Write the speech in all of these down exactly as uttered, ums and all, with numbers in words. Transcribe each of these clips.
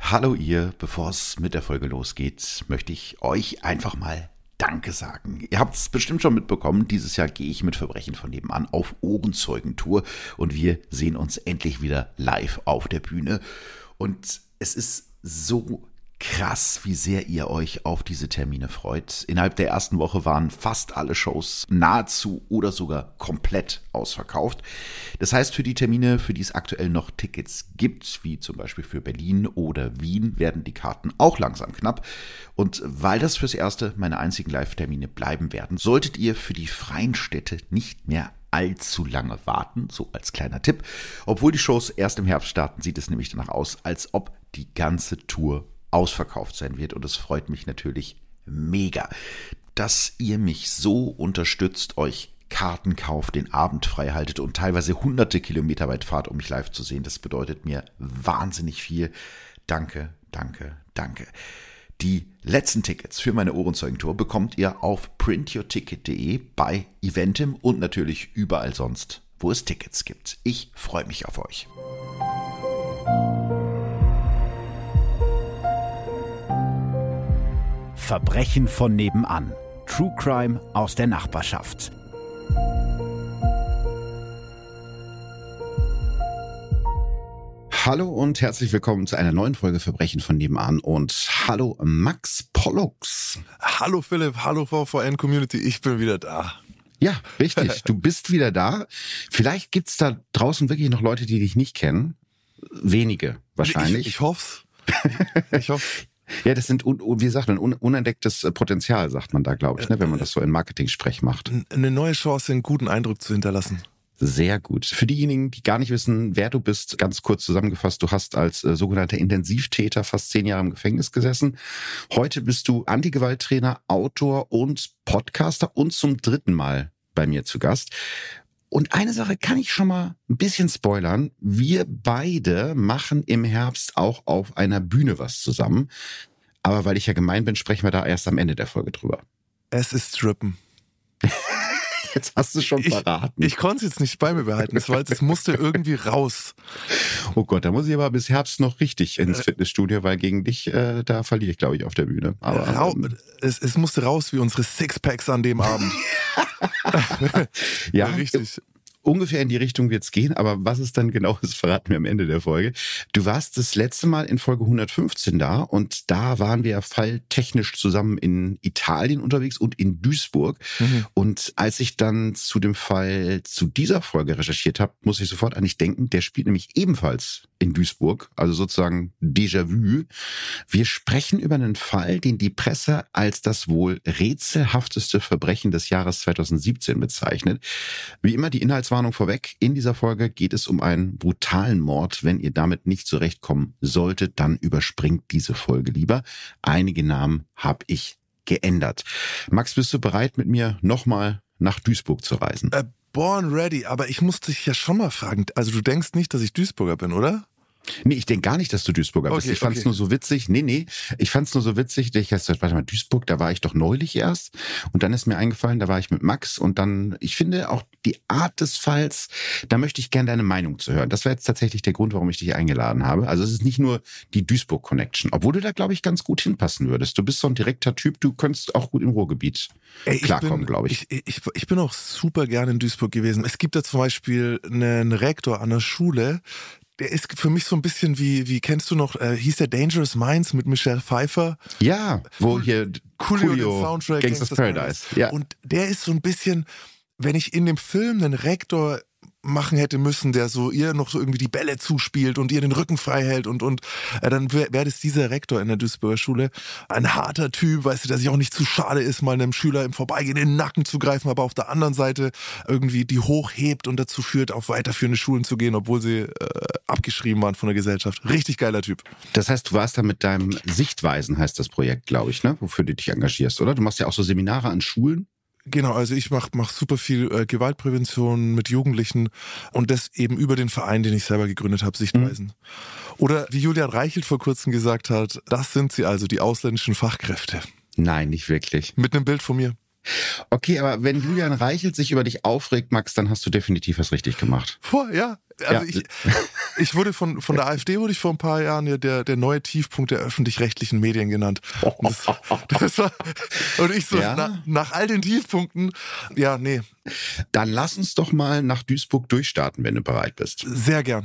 Hallo ihr, bevor es mit der Folge losgeht, möchte ich euch einfach mal Danke sagen. Ihr habt es bestimmt schon mitbekommen, dieses Jahr gehe ich mit Verbrechen von nebenan auf Ohrenzeugentour und wir sehen uns endlich wieder live auf der Bühne. Und es ist so krass, wie sehr ihr euch auf diese Termine freut. Innerhalb der ersten Woche waren fast alle Shows nahezu oder sogar komplett ausverkauft. Das heißt, für die Termine, für die es aktuell noch Tickets gibt, wie zum Beispiel für Berlin oder Wien, werden die Karten auch langsam knapp. Und weil das fürs Erste meine einzigen Live-Termine bleiben werden, solltet ihr für die freien Städte nicht mehr allzu lange warten, so als kleiner Tipp. Obwohl die Shows erst im Herbst starten, sieht es nämlich danach aus, als ob die ganze Tour ausverkauft sein wird, und es freut mich natürlich mega, dass ihr mich so unterstützt, euch Karten kauft, den Abend frei haltet und teilweise hunderte Kilometer weit fahrt, um mich live zu sehen. Das bedeutet mir wahnsinnig viel. Danke, danke, danke. Die letzten Tickets für meine Ohrenzeugentour bekommt ihr auf print your ticket punkt de, bei Eventim und natürlich überall sonst, wo es Tickets gibt. Ich freue mich auf euch. Verbrechen von nebenan. True Crime aus der Nachbarschaft. Hallo und herzlich willkommen zu einer neuen Folge Verbrechen von nebenan und hallo Max Pollux. Hallo Philipp, hallo V V N-Community, ich bin wieder da. Ja, richtig, du bist wieder da. Vielleicht gibt's da draußen wirklich noch Leute, die dich nicht kennen. Wenige wahrscheinlich. Ich, ich hoffe es. Ich hoffe Ja, das sind, wie gesagt, ein unentdecktes Potenzial, sagt man da, glaube ich, ne, wenn man das so in Marketing-Sprech macht. Eine neue Chance, einen guten Eindruck zu hinterlassen. Sehr gut. Für diejenigen, die gar nicht wissen, wer du bist, ganz kurz zusammengefasst, du hast als äh, sogenannter Intensivtäter fast zehn Jahre im Gefängnis gesessen. Heute bist du Antigewalttrainer, Autor und Podcaster und zum dritten Mal bei mir zu Gast. Und eine Sache kann ich schon mal ein bisschen spoilern. Wir beide machen im Herbst auch auf einer Bühne was zusammen. Aber weil ich ja gemein bin, sprechen wir da erst am Ende der Folge drüber. Es ist Strippen. Jetzt hast du schon verraten. Ich, ich konnte es jetzt nicht bei mir behalten, weil es musste irgendwie raus. Oh Gott, da muss ich aber bis Herbst noch richtig ins Fitnessstudio, weil gegen dich, äh, da verliere ich, glaube ich, auf der Bühne. Aber Rau, ähm, es, es musste raus wie unsere Sixpacks an dem Abend. Ja, richtig. Ungefähr in die Richtung wird's gehen, aber was es dann genau ist, verraten wir am Ende der Folge. Du warst das letzte Mal in Folge hundertfünfzehn da und da waren wir falltechnisch zusammen in Italien unterwegs und in Duisburg. Mhm. Und als ich dann zu dem Fall zu dieser Folge recherchiert habe, muss ich sofort an dich denken, der spielt nämlich ebenfalls in Duisburg, also sozusagen Déjà-vu. Wir sprechen über einen Fall, den die Presse als das wohl rätselhafteste Verbrechen des Jahres zweitausendsiebzehn bezeichnet. Wie immer die Inhaltswarnung vorweg. In dieser Folge geht es um einen brutalen Mord. Wenn ihr damit nicht zurechtkommen solltet, dann überspringt diese Folge lieber. Einige Namen habe ich geändert. Max, bist du bereit, mit mir nochmal nach Duisburg zu reisen? Äh, born ready, aber ich muss dich ja schon mal fragen. Also du denkst nicht, dass ich Duisburger bin, oder? Nee, ich denke gar nicht, dass du Duisburger bist. Okay, ich fand's okay. nur so witzig. Nee, nee, ich fand's nur so witzig, dass ich jetzt, warte mal, Duisburg, da war ich doch neulich erst. Und dann ist mir eingefallen, da war ich mit Max. Und dann, ich finde auch die Art des Falls, da möchte ich gerne deine Meinung zu hören. Das wäre jetzt tatsächlich der Grund, warum ich dich eingeladen habe. Also es ist nicht nur die Duisburg-Connection, obwohl du da, glaube ich, ganz gut hinpassen würdest. Du bist so ein direkter Typ, du könntest auch gut im Ruhrgebiet Ey, klarkommen, glaube ich. Ich, ich. Ich bin auch super gerne in Duisburg gewesen. Es gibt da zum Beispiel einen Rektor an der Schule, der ist für mich so ein bisschen wie, wie kennst du noch, äh, hieß der Dangerous Minds mit Michelle Pfeiffer? Ja, wo hier Coolio, Coolio den Soundtrack Gangsta's Paradise. Ja. Und der ist so ein bisschen, wenn ich in dem Film einen Rektor machen hätte müssen, der so ihr noch so irgendwie die Bälle zuspielt und ihr den Rücken frei hält und, und äh, dann wäre wär das dieser Rektor in der Duisburger Schule. Ein harter Typ, weißt du, der sich auch nicht zu schade ist, mal einem Schüler im Vorbeigehen in den Nacken zu greifen, aber auf der anderen Seite irgendwie die hochhebt und dazu führt, auf weiterführende Schulen zu gehen, obwohl sie äh, abgeschrieben waren von der Gesellschaft. Richtig geiler Typ. Das heißt, du warst da mit deinem Sichtweisen, heißt das Projekt, glaube ich, ne, wofür du dich engagierst, oder? Du machst ja auch so Seminare an Schulen. Genau, also ich mache mach super viel äh, Gewaltprävention mit Jugendlichen und das eben über den Verein, den ich selber gegründet habe, Sichtweisen. Mhm. Oder wie Julian Reichelt vor kurzem gesagt hat, das sind sie also, die ausländischen Fachkräfte. Nein, nicht wirklich. Mit einem Bild von mir. Okay, aber wenn Julian Reichelt sich über dich aufregt, Max, dann hast du definitiv was richtig gemacht. Vor, ja. Also Ja. ich, ich wurde von, von der AfD wurde ich vor ein paar Jahren ja der, der neue Tiefpunkt der öffentlich-rechtlichen Medien genannt. Und, das, das war, und ich so, Ja. na, nach all den Tiefpunkten, ja, nee, Dann lass uns doch mal nach Duisburg durchstarten, wenn du bereit bist. sehr gern.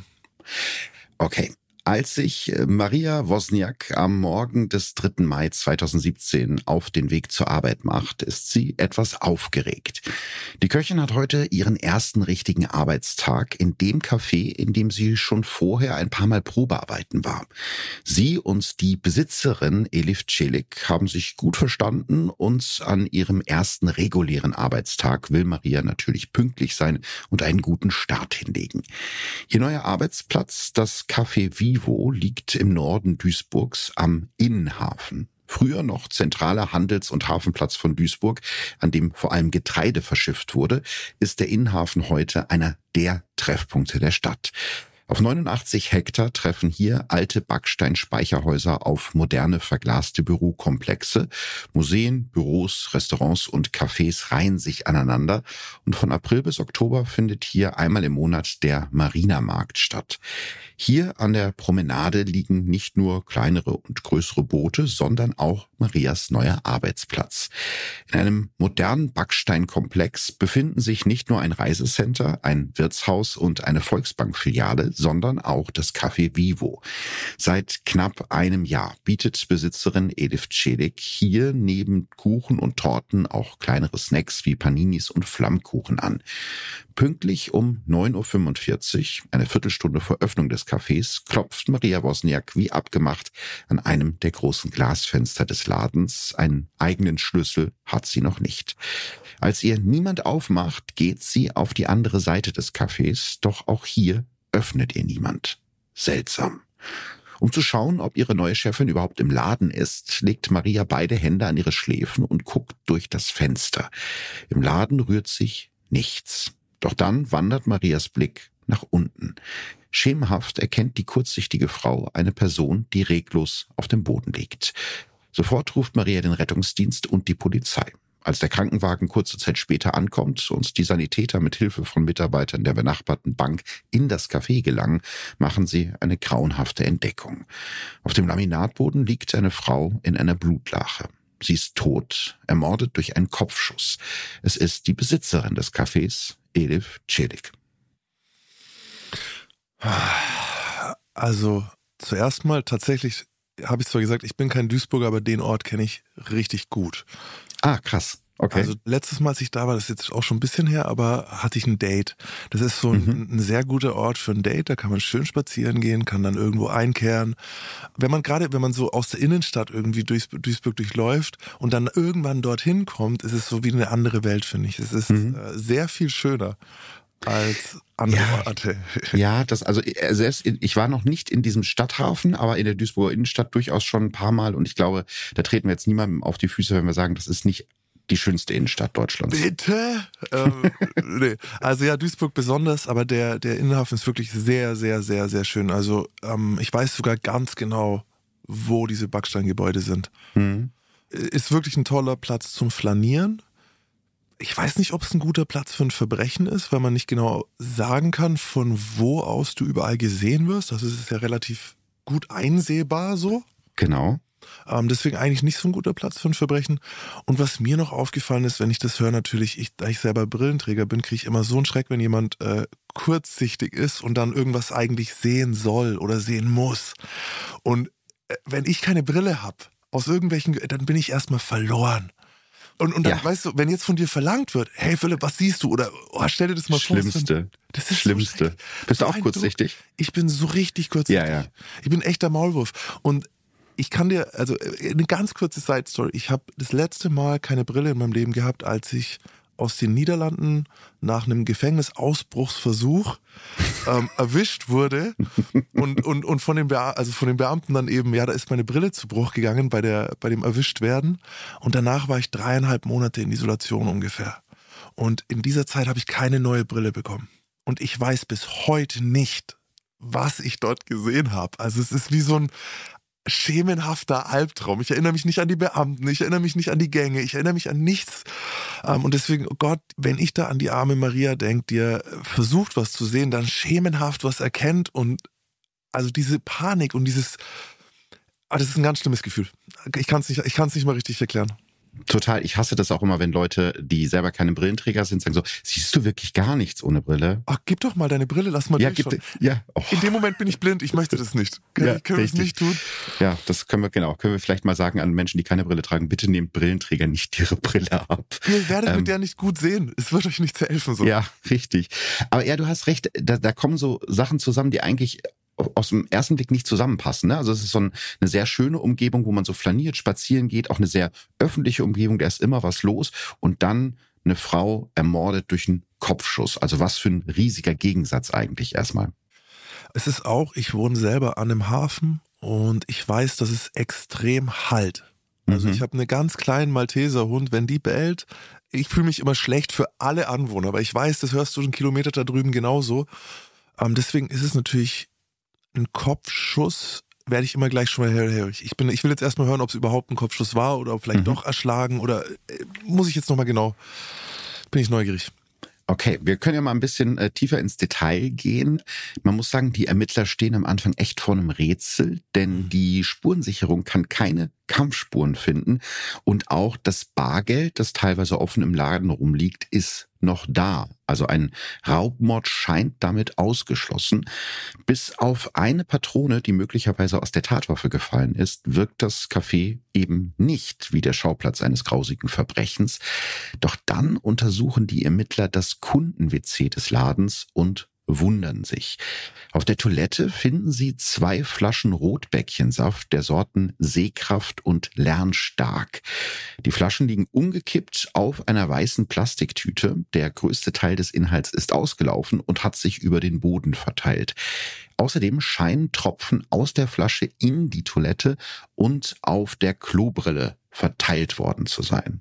Okay. Als sich äh, Maria Wozniak am Morgen des dritten Mai zweitausendsiebzehn auf den Weg zur Arbeit macht, ist sie etwas aufgeregt. Die Köchin hat heute ihren ersten richtigen Arbeitstag in dem Café, in dem sie schon vorher ein paar Mal Probearbeiten war. Sie und die Besitzerin Elif Celik haben sich gut verstanden und an ihrem ersten regulären Arbeitstag will Maria natürlich pünktlich sein und einen guten Start hinlegen. Ihr neuer Arbeitsplatz, das Café Vivo, liegt im Norden Duisburgs am Innenhafen. Früher noch zentraler Handels- und Hafenplatz von Duisburg, an dem vor allem Getreide verschifft wurde, ist der Innenhafen heute einer der Treffpunkte der Stadt. Auf neunundachtzig Hektar treffen hier alte Backsteinspeicherhäuser auf moderne verglaste Bürokomplexe. Museen, Büros, Restaurants und Cafés reihen sich aneinander. Und von April bis Oktober findet hier einmal im Monat der Marinermarkt statt. Hier an der Promenade liegen nicht nur kleinere und größere Boote, sondern auch Marias neuer Arbeitsplatz. In einem modernen Backsteinkomplex befinden sich nicht nur ein Reisecenter, ein Wirtshaus und eine Volksbankfiliale, sondern auch das Café Vivo. Seit knapp einem Jahr bietet Besitzerin Elif Celik hier neben Kuchen und Torten auch kleinere Snacks wie Paninis und Flammkuchen an. Pünktlich um neun Uhr fünfundvierzig, eine Viertelstunde vor Öffnung des Cafés, klopft Maria Wozniak wie abgemacht an einem der großen Glasfenster des Ladens. Einen eigenen Schlüssel hat sie noch nicht. Als ihr niemand aufmacht, geht sie auf die andere Seite des Cafés, doch auch hier öffnet ihr niemand. Seltsam. Um zu schauen, ob ihre neue Chefin überhaupt im Laden ist, legt Maria beide Hände an ihre Schläfen und guckt durch das Fenster. Im Laden rührt sich nichts. Doch dann wandert Marias Blick nach unten. Schemenhaft erkennt die kurzsichtige Frau eine Person, die reglos auf dem Boden liegt. Sofort ruft Maria den Rettungsdienst und die Polizei. Als der Krankenwagen kurze Zeit später ankommt und die Sanitäter mit Hilfe von Mitarbeitern der benachbarten Bank in das Café gelangen, machen sie eine grauenhafte Entdeckung. Auf dem Laminatboden liegt eine Frau in einer Blutlache. Sie ist tot, ermordet durch einen Kopfschuss. Es ist die Besitzerin des Cafés, Elif Celik. Also zuerst mal tatsächlich habe ich zwar gesagt, ich bin kein Duisburger, aber den Ort kenne ich richtig gut. Ah, krass. Okay. Also letztes Mal, als ich da war, das ist jetzt auch schon ein bisschen her, aber hatte ich ein Date. Das ist so ein, Mhm. ein sehr guter Ort für ein Date, da kann man schön spazieren gehen, kann dann irgendwo einkehren. Wenn man gerade, wenn man so aus der Innenstadt irgendwie durch Duisburg durchläuft und dann irgendwann dorthin kommt, ist es so wie eine andere Welt, finde ich. Es ist Mhm. äh, sehr viel schöner als andere Ja. Orte. Ja, das, also äh, selbst in, ich war noch nicht in diesem Stadthafen, aber in der Duisburger Innenstadt durchaus schon ein paar Mal und ich glaube, da treten wir jetzt niemandem auf die Füße, wenn wir sagen, das ist nicht die schönste Innenstadt Deutschlands. Bitte? ähm, nee. Also ja, Duisburg besonders, aber der, der Innenhafen ist wirklich sehr, sehr, sehr, sehr schön. Also ähm, ich weiß sogar ganz genau, wo diese Backsteingebäude sind. Mhm. Ist wirklich ein toller Platz zum Flanieren. Ich weiß nicht, ob es ein guter Platz für ein Verbrechen ist, weil man nicht genau sagen kann, von wo aus du überall gesehen wirst. Das ist ja relativ gut einsehbar so. Genau. Ähm, deswegen eigentlich nicht so ein guter Platz für ein Verbrechen. Und was mir noch aufgefallen ist, wenn ich das höre, natürlich, ich, da ich selber Brillenträger bin, kriege ich immer so einen Schreck, wenn jemand äh, kurzsichtig ist und dann irgendwas eigentlich sehen soll oder sehen muss. Und äh, wenn ich keine Brille habe, aus irgendwelchen, dann bin ich erstmal verloren. Und, und dann, Ja. weißt du, wenn jetzt von dir verlangt wird, hey Philipp, was siehst du? Oder oh, stell dir das mal vor. Schlimmste. Das ist Schlimmste. So Bist du auch ein kurzsichtig? Druck. Ich bin so richtig kurzsichtig. Ja, ja. Ich bin echter Maulwurf. Und ich kann dir, also eine ganz kurze Side-Story. Ich habe das letzte Mal keine Brille in meinem Leben gehabt, als ich aus den Niederlanden nach einem Gefängnisausbruchsversuch ähm, erwischt wurde und, und, und von, den Bea- also von den Beamten dann eben, ja, da ist meine Brille zu Bruch gegangen bei, der, bei dem Erwischtwerden. Und danach war ich dreieinhalb Monate in Isolation ungefähr. Und in dieser Zeit habe ich keine neue Brille bekommen. Und ich weiß bis heute nicht, was ich dort gesehen habe. Also es ist wie so ein schemenhafter Albtraum. Ich erinnere mich nicht an die Beamten, ich erinnere mich nicht an die Gänge, ich erinnere mich an nichts. Und deswegen, oh Gott, wenn ich da an die arme Maria denke, die ja versucht, was zu sehen, dann schemenhaft was erkennt und also diese Panik und dieses, ah, das ist ein ganz schlimmes Gefühl. Ich kann es nicht, ich kann es nicht mal richtig erklären. Total. Ich hasse das auch immer, wenn Leute, die selber keine Brillenträger sind, sagen so, siehst du wirklich gar nichts ohne Brille? Ach, gib doch mal deine Brille, lass mal ja, durchschauen. Gib, ja. Oh. In dem Moment bin ich blind, ich möchte das nicht. Können, ja, können wir es nicht tun? Ja, das können wir, genau, können wir vielleicht mal sagen an Menschen, die keine Brille tragen, bitte nehmt Brillenträger nicht ihre Brille ab. Ihr werdet ähm, mit der nicht gut sehen. Es wird euch nicht zu helfen. So. Ja, richtig. Aber ja, du hast recht, da, da kommen so Sachen zusammen, die eigentlich aus dem ersten Blick nicht zusammenpassen. Ne? Also es ist so ein, eine sehr schöne Umgebung, wo man so flaniert, spazieren geht, auch eine sehr öffentliche Umgebung, da ist immer was los und dann eine Frau ermordet durch einen Kopfschuss. Also was für ein riesiger Gegensatz eigentlich erstmal. Es ist auch, ich wohne selber an einem Hafen und ich weiß, dass es extrem halt. Also mhm. ich habe einen ganz kleinen Malteserhund, wenn die bellt, ich fühle mich immer schlecht für alle Anwohner, aber ich weiß, das hörst du einen Kilometer da drüben genauso. Ähm, deswegen ist es natürlich ein Kopfschuss, werde ich immer gleich schon mal hellhörig. Ich bin, ich will jetzt erstmal hören, ob es überhaupt ein Kopfschuss war oder ob vielleicht mhm. doch erschlagen oder äh, muss ich jetzt nochmal genau, bin ich neugierig. Okay, wir können ja mal ein bisschen äh, tiefer ins Detail gehen. Man muss sagen, die Ermittler stehen am Anfang echt vor einem Rätsel, denn die Spurensicherung kann keine Kampfspuren finden und auch das Bargeld, das teilweise offen im Laden rumliegt, ist noch da. Also ein Raubmord scheint damit ausgeschlossen. Bis auf eine Patrone, die möglicherweise aus der Tatwaffe gefallen ist, wirkt das Café eben nicht wie der Schauplatz eines grausigen Verbrechens. Doch dann untersuchen die Ermittler das Kunden-W C des Ladens und wundern sich. Auf der Toilette finden sie zwei Flaschen Rotbäckchensaft der Sorten Sehkraft und Lernstark. Die Flaschen liegen umgekippt auf einer weißen Plastiktüte. Der größte Teil des Inhalts ist ausgelaufen und hat sich über den Boden verteilt. Außerdem scheinen Tropfen aus der Flasche in die Toilette und auf der Klobrille verteilt worden zu sein.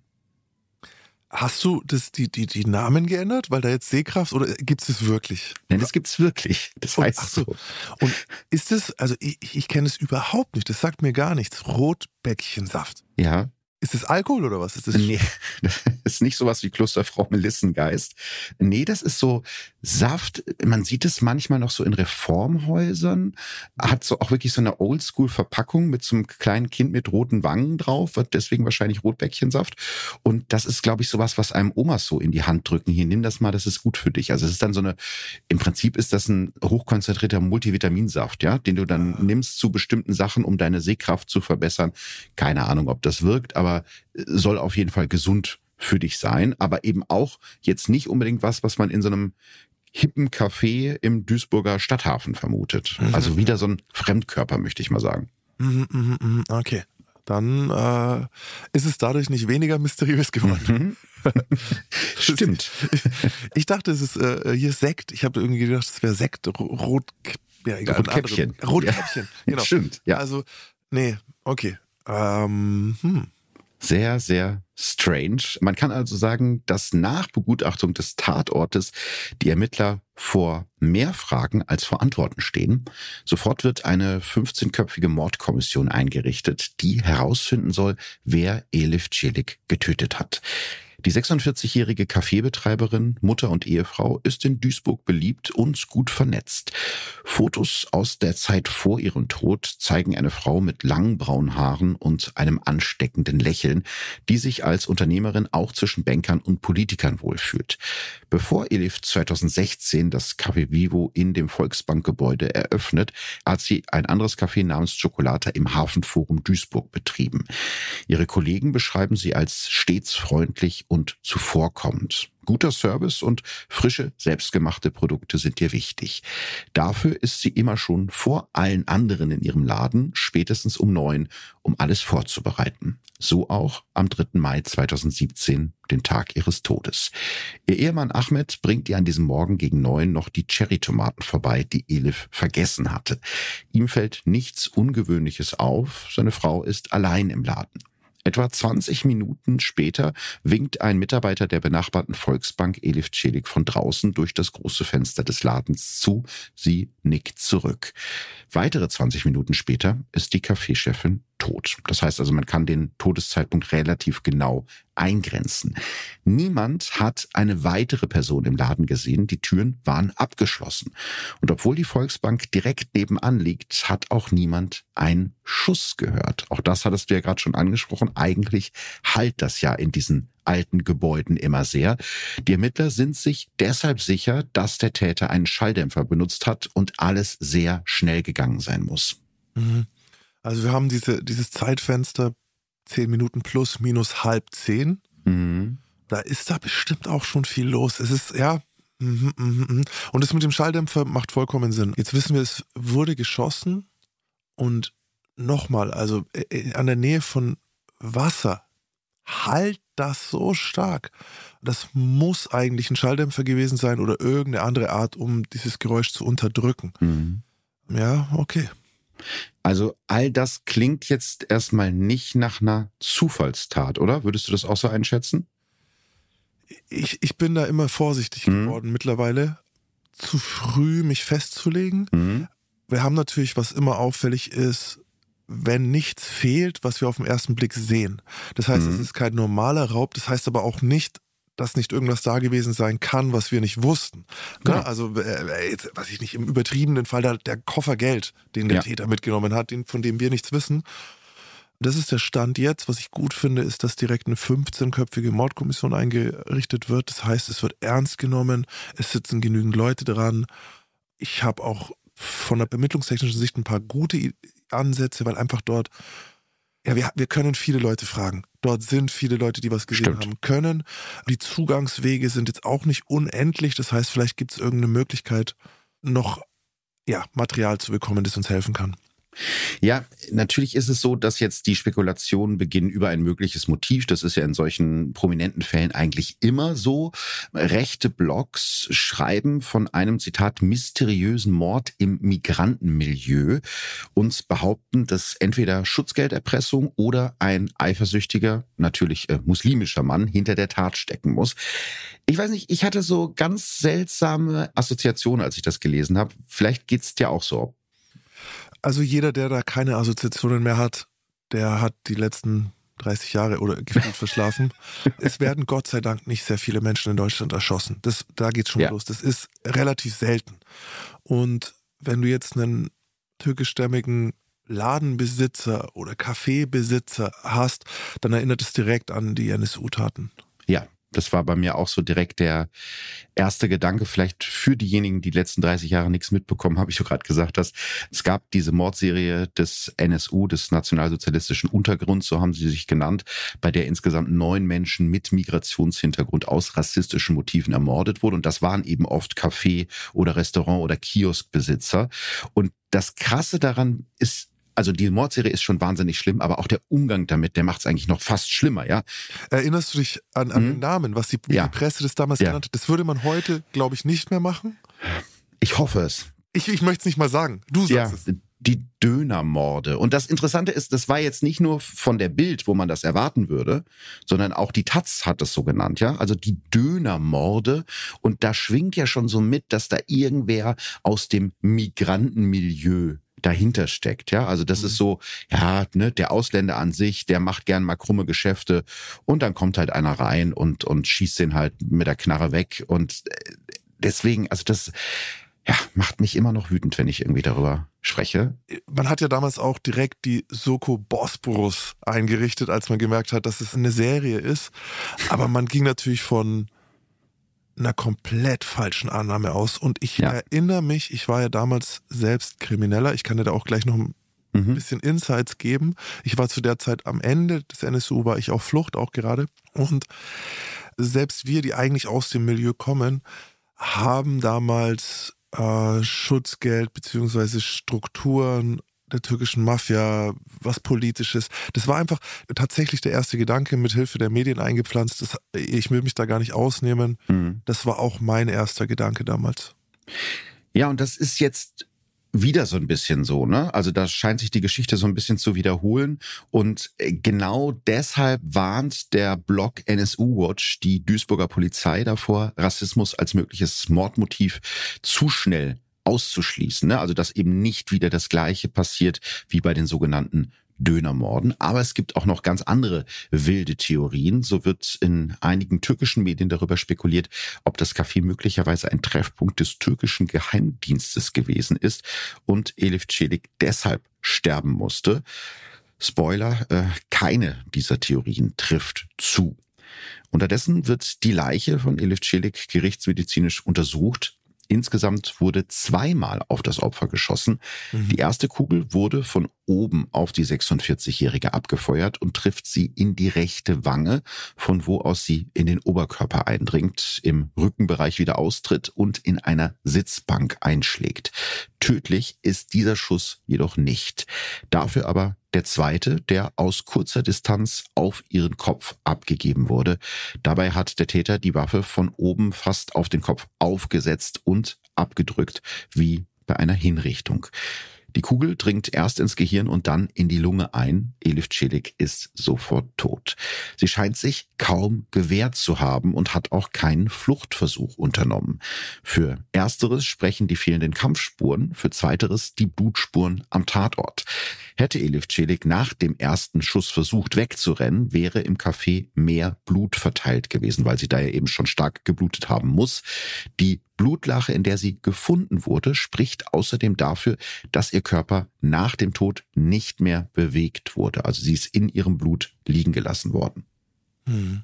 Hast du das, die, die, die Namen geändert? Weil da jetzt Sehkraft oder gibt es das wirklich? Nein, das gibt's wirklich. Das heißt ach so. Und ist es, also ich, ich kenne es überhaupt nicht, das sagt mir gar nichts. Rotbäckchensaft. Ja. Ist das Alkohol oder was ist das? Nee, das ist nicht sowas wie Klosterfrau Melissengeist. Nee, das ist so Saft. Man sieht es manchmal noch so in Reformhäusern. Hat so auch wirklich so eine Oldschool-Verpackung mit so einem kleinen Kind mit roten Wangen drauf. Wird deswegen wahrscheinlich Rotbäckchensaft. Und das ist, glaube ich, sowas, was einem Omas so in die Hand drücken. Hier, nimm das mal, das ist gut für dich. Also es ist dann so eine, im Prinzip ist das ein hochkonzentrierter Multivitaminsaft, ja, den du dann nimmst zu bestimmten Sachen, um deine Sehkraft zu verbessern. Keine Ahnung, ob das wirkt, aber soll auf jeden Fall gesund für dich sein, aber eben auch jetzt nicht unbedingt was, was man in so einem hippen Café im Duisburger Stadthafen vermutet. Mhm. Also wieder so ein Fremdkörper, möchte ich mal sagen. Mhm, mhm, mhm. Okay, dann äh, ist es dadurch nicht weniger mysteriös geworden. Mhm. Stimmt. Ich dachte, es ist äh, hier Sekt. Ich habe irgendwie gedacht, es wäre Sekt, Rot, ja, egal, Rotkäppchen. Rotkäppchen, ja. Genau. Stimmt, ja. Also, nee, okay. Ähm, hm. Sehr, sehr strange. Man kann also sagen, dass nach Begutachtung des Tatortes die Ermittler vor mehr Fragen als vor Antworten stehen. Sofort wird eine fünfzehnköpfige Mordkommission eingerichtet, die herausfinden soll, wer Elif Çelik getötet hat. Die sechsundvierzigjährige Kaffeebetreiberin, Mutter und Ehefrau ist in Duisburg beliebt und gut vernetzt. Fotos aus der Zeit vor ihrem Tod zeigen eine Frau mit langen braunen Haaren und einem ansteckenden Lächeln, die sich als Unternehmerin auch zwischen Bankern und Politikern wohlfühlt. Bevor Elif zweitausendsechzehn das Café Vivo in dem Volksbankgebäude eröffnet, hat sie ein anderes Café namens Chocolata im Hafenforum Duisburg betrieben. Ihre Kollegen beschreiben sie als stets freundlich und zuvorkommend. Guter Service und frische, selbstgemachte Produkte sind ihr wichtig. Dafür ist sie immer schon vor allen anderen in ihrem Laden, spätestens um neun, um alles vorzubereiten. So auch am dritten Mai zweitausendsiebzehn, den Tag ihres Todes. Ihr Ehemann Ahmed bringt ihr an diesem Morgen gegen neun noch die Cherrytomaten vorbei, die Elif vergessen hatte. Ihm fällt nichts Ungewöhnliches auf, seine Frau ist allein im Laden. Etwa zwanzig Minuten später winkt ein Mitarbeiter der benachbarten Volksbank Elif Çelik von draußen durch das große Fenster des Ladens zu. Sie nickt zurück. Weitere zwanzig Minuten später ist die Caféchefin tot. Das heißt also, man kann den Todeszeitpunkt relativ genau eingrenzen. Niemand hat eine weitere Person im Laden gesehen. Die Türen waren abgeschlossen. Und obwohl die Volksbank direkt nebenan liegt, hat auch niemand einen Schuss gehört. Auch das hattest du ja gerade schon angesprochen. Eigentlich hallt das ja in diesen alten Gebäuden immer sehr. Die Ermittler sind sich deshalb sicher, dass der Täter einen Schalldämpfer benutzt hat und alles sehr schnell gegangen sein muss. Mhm. Also wir haben diese, dieses Zeitfenster zehn Minuten plus minus halb zehn. Mhm. Da ist da bestimmt auch schon viel los. Es ist, ja, mm, mm, mm. Und das mit dem Schalldämpfer macht vollkommen Sinn. Jetzt wissen wir, es wurde geschossen und nochmal, also äh, an der Nähe von Wasser hallt das so stark. Das muss eigentlich ein Schalldämpfer gewesen sein oder irgendeine andere Art, um dieses Geräusch zu unterdrücken. Mhm. Ja, okay. Also all das klingt jetzt erstmal nicht nach einer Zufallstat, oder? Würdest du das auch so einschätzen? Ich, ich bin da immer vorsichtig Mhm. geworden mittlerweile, zu früh mich festzulegen. Mhm. Wir haben natürlich, was immer auffällig ist, wenn nichts fehlt, was wir auf den ersten Blick sehen. Das heißt, Mhm. es ist kein normaler Raub, das heißt aber auch nicht, dass nicht irgendwas da gewesen sein kann, was wir nicht wussten. Genau. Ne? Also, äh, jetzt, was ich nicht, im übertriebenen Fall da, der Koffer Geld, den der Ja. Täter mitgenommen hat, den, von dem wir nichts wissen. Das ist der Stand jetzt. Was ich gut finde, ist, dass direkt eine fünfzehnköpfige Mordkommission eingerichtet wird. Das heißt, es wird ernst genommen, es sitzen genügend Leute dran. Ich habe auch von der ermittlungstechnischen Sicht ein paar gute Ansätze, weil einfach dort, ja, wir, wir können viele Leute fragen. Dort sind viele Leute, die was gesehen Stimmt. haben können. Die Zugangswege sind jetzt auch nicht unendlich. Das heißt, vielleicht gibt es irgendeine Möglichkeit, noch ja, Material zu bekommen, das uns helfen kann. Ja, natürlich ist es so, dass jetzt die Spekulationen beginnen über ein mögliches Motiv. Das ist ja in solchen prominenten Fällen eigentlich immer so. Rechte Blogs schreiben von einem, Zitat, mysteriösen Mord im Migrantenmilieu und behaupten, dass entweder Schutzgelderpressung oder ein eifersüchtiger, natürlich äh, muslimischer Mann hinter der Tat stecken muss. Ich weiß nicht, ich hatte so ganz seltsame Assoziationen, als ich das gelesen habe. Vielleicht geht's dir auch so. Also jeder, der da keine Assoziationen mehr hat, der hat die letzten dreißig Jahre oder gefühlt verschlafen. Es werden Gott sei Dank nicht sehr viele Menschen in Deutschland erschossen. Das, da geht's schon Ja. los. Das ist relativ selten. Und wenn du jetzt einen türkischstämmigen Ladenbesitzer oder Kaffeebesitzer hast, dann erinnert es direkt an die N S U-Taten. Ja, das war bei mir auch so direkt der erste Gedanke, vielleicht für diejenigen, die die letzten dreißig Jahre nichts mitbekommen, habe ich so gerade gesagt hast. Es gab diese Mordserie des N S U, des nationalsozialistischen Untergrunds, so haben sie sich genannt, bei der insgesamt neun Menschen mit Migrationshintergrund aus rassistischen Motiven ermordet wurden. Und das waren eben oft Café- oder Restaurant- oder Kioskbesitzer. Und das Krasse daran ist, also die Mordserie ist schon wahnsinnig schlimm, aber auch der Umgang damit, der macht es eigentlich noch fast schlimmer, ja. Erinnerst du dich an, an Mhm. den Namen, was die, wie Ja. die Presse das damals Ja. genannt hat? Das würde man heute, glaube ich, nicht mehr machen. Ich hoffe es. Ich, ich möchte es nicht mal sagen. Du Ja, sagst es. die Dönermorde. Und das Interessante ist, das war jetzt nicht nur von der Bild, wo man das erwarten würde, sondern auch die Taz hat es so genannt, ja. Also die Dönermorde. Und da schwingt ja schon so mit, dass da irgendwer aus dem Migrantenmilieu dahinter steckt, ja. Also das Mhm. ist so, ja, ne, der Ausländer an sich, der macht gern mal krumme Geschäfte und dann kommt halt einer rein und, und schießt den halt mit der Knarre weg. Und deswegen, also das, ja, macht mich immer noch wütend, wenn ich irgendwie darüber spreche. Man hat ja damals auch direkt die Soko Bosporus eingerichtet, als man gemerkt hat, dass es eine Serie ist. Aber man ging natürlich von einer komplett falschen Annahme aus. Und ich Ja. erinnere mich, ich war ja damals selbst Krimineller. Ich kann dir da auch gleich noch ein Mhm. bisschen Insights geben. Ich war zu der Zeit am Ende des N S U, war ich auf Flucht auch gerade. Und selbst wir, die eigentlich aus dem Milieu kommen, haben damals äh, Schutzgeld beziehungsweise Strukturen der türkischen Mafia, was Politisches. Das war einfach tatsächlich der erste Gedanke, mit Hilfe der Medien eingepflanzt. Das, ich will mich da gar nicht ausnehmen. Mhm. Das war auch mein erster Gedanke damals. Ja, und das ist jetzt wieder so ein bisschen so, ne? Also da scheint sich die Geschichte so ein bisschen zu wiederholen und genau deshalb warnt der Blog N S U Watch die Duisburger Polizei davor, Rassismus als mögliches Mordmotiv zu schnell auszuschließen, ne? Also dass eben nicht wieder das Gleiche passiert wie bei den sogenannten Dönermorden. Aber es gibt auch noch ganz andere wilde Theorien. So wird in einigen türkischen Medien darüber spekuliert, ob das Café möglicherweise ein Treffpunkt des türkischen Geheimdienstes gewesen ist und Elif Çelik deshalb sterben musste. Spoiler, äh, keine dieser Theorien trifft zu. Unterdessen wird die Leiche von Elif Çelik gerichtsmedizinisch untersucht. Insgesamt wurde zweimal auf das Opfer geschossen. Mhm. Die erste Kugel wurde von oben auf die sechsundvierzigjährige abgefeuert und trifft sie in die rechte Wange, von wo aus sie in den Oberkörper eindringt, im Rückenbereich wieder austritt und in einer Sitzbank einschlägt. Tödlich ist dieser Schuss jedoch nicht. Dafür aber der zweite, der aus kurzer Distanz auf ihren Kopf abgegeben wurde. Dabei hat der Täter die Waffe von oben fast auf den Kopf aufgesetzt und abgedrückt, wie bei einer Hinrichtung. Die Kugel dringt erst ins Gehirn und dann in die Lunge ein. Elif Çelik ist sofort tot. Sie scheint sich kaum gewehrt zu haben und hat auch keinen Fluchtversuch unternommen. Für Ersteres sprechen die fehlenden Kampfspuren, für Zweiteres die Blutspuren am Tatort. Hätte Elif Çelik nach dem ersten Schuss versucht wegzurennen, wäre im Café mehr Blut verteilt gewesen, weil sie da ja eben schon stark geblutet haben muss. Die Blutlache, in der sie gefunden wurde, spricht außerdem dafür, dass ihr Körper nach dem Tod nicht mehr bewegt wurde. Also sie ist in ihrem Blut liegen gelassen worden. Hm.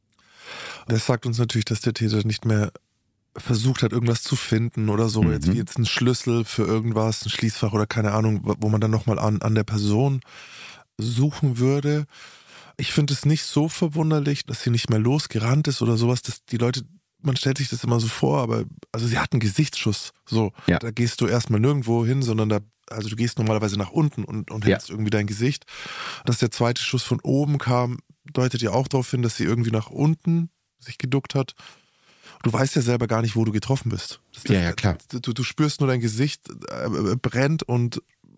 Das sagt uns natürlich, dass der Täter nicht mehr versucht hat, irgendwas zu finden oder so. Mhm. Jetzt wie jetzt ein Schlüssel für irgendwas, ein Schließfach oder keine Ahnung, wo man dann nochmal an, an der Person suchen würde. Ich finde es nicht so verwunderlich, dass sie nicht mehr losgerannt ist oder sowas, dass die Leute, man stellt sich das immer so vor, aber also sie hat einen Gesichtsschuss. So, ja. Da gehst du erstmal nirgendwo hin, sondern da, also du gehst normalerweise nach unten und, und hältst ja. irgendwie dein Gesicht. Dass der zweite Schuss von oben kam, deutet ja auch darauf hin, dass sie irgendwie nach unten sich geduckt hat. Du weißt ja selber gar nicht, wo du getroffen bist. Das, ja, ja, klar. Du, du spürst nur, dein Gesicht äh, brennt und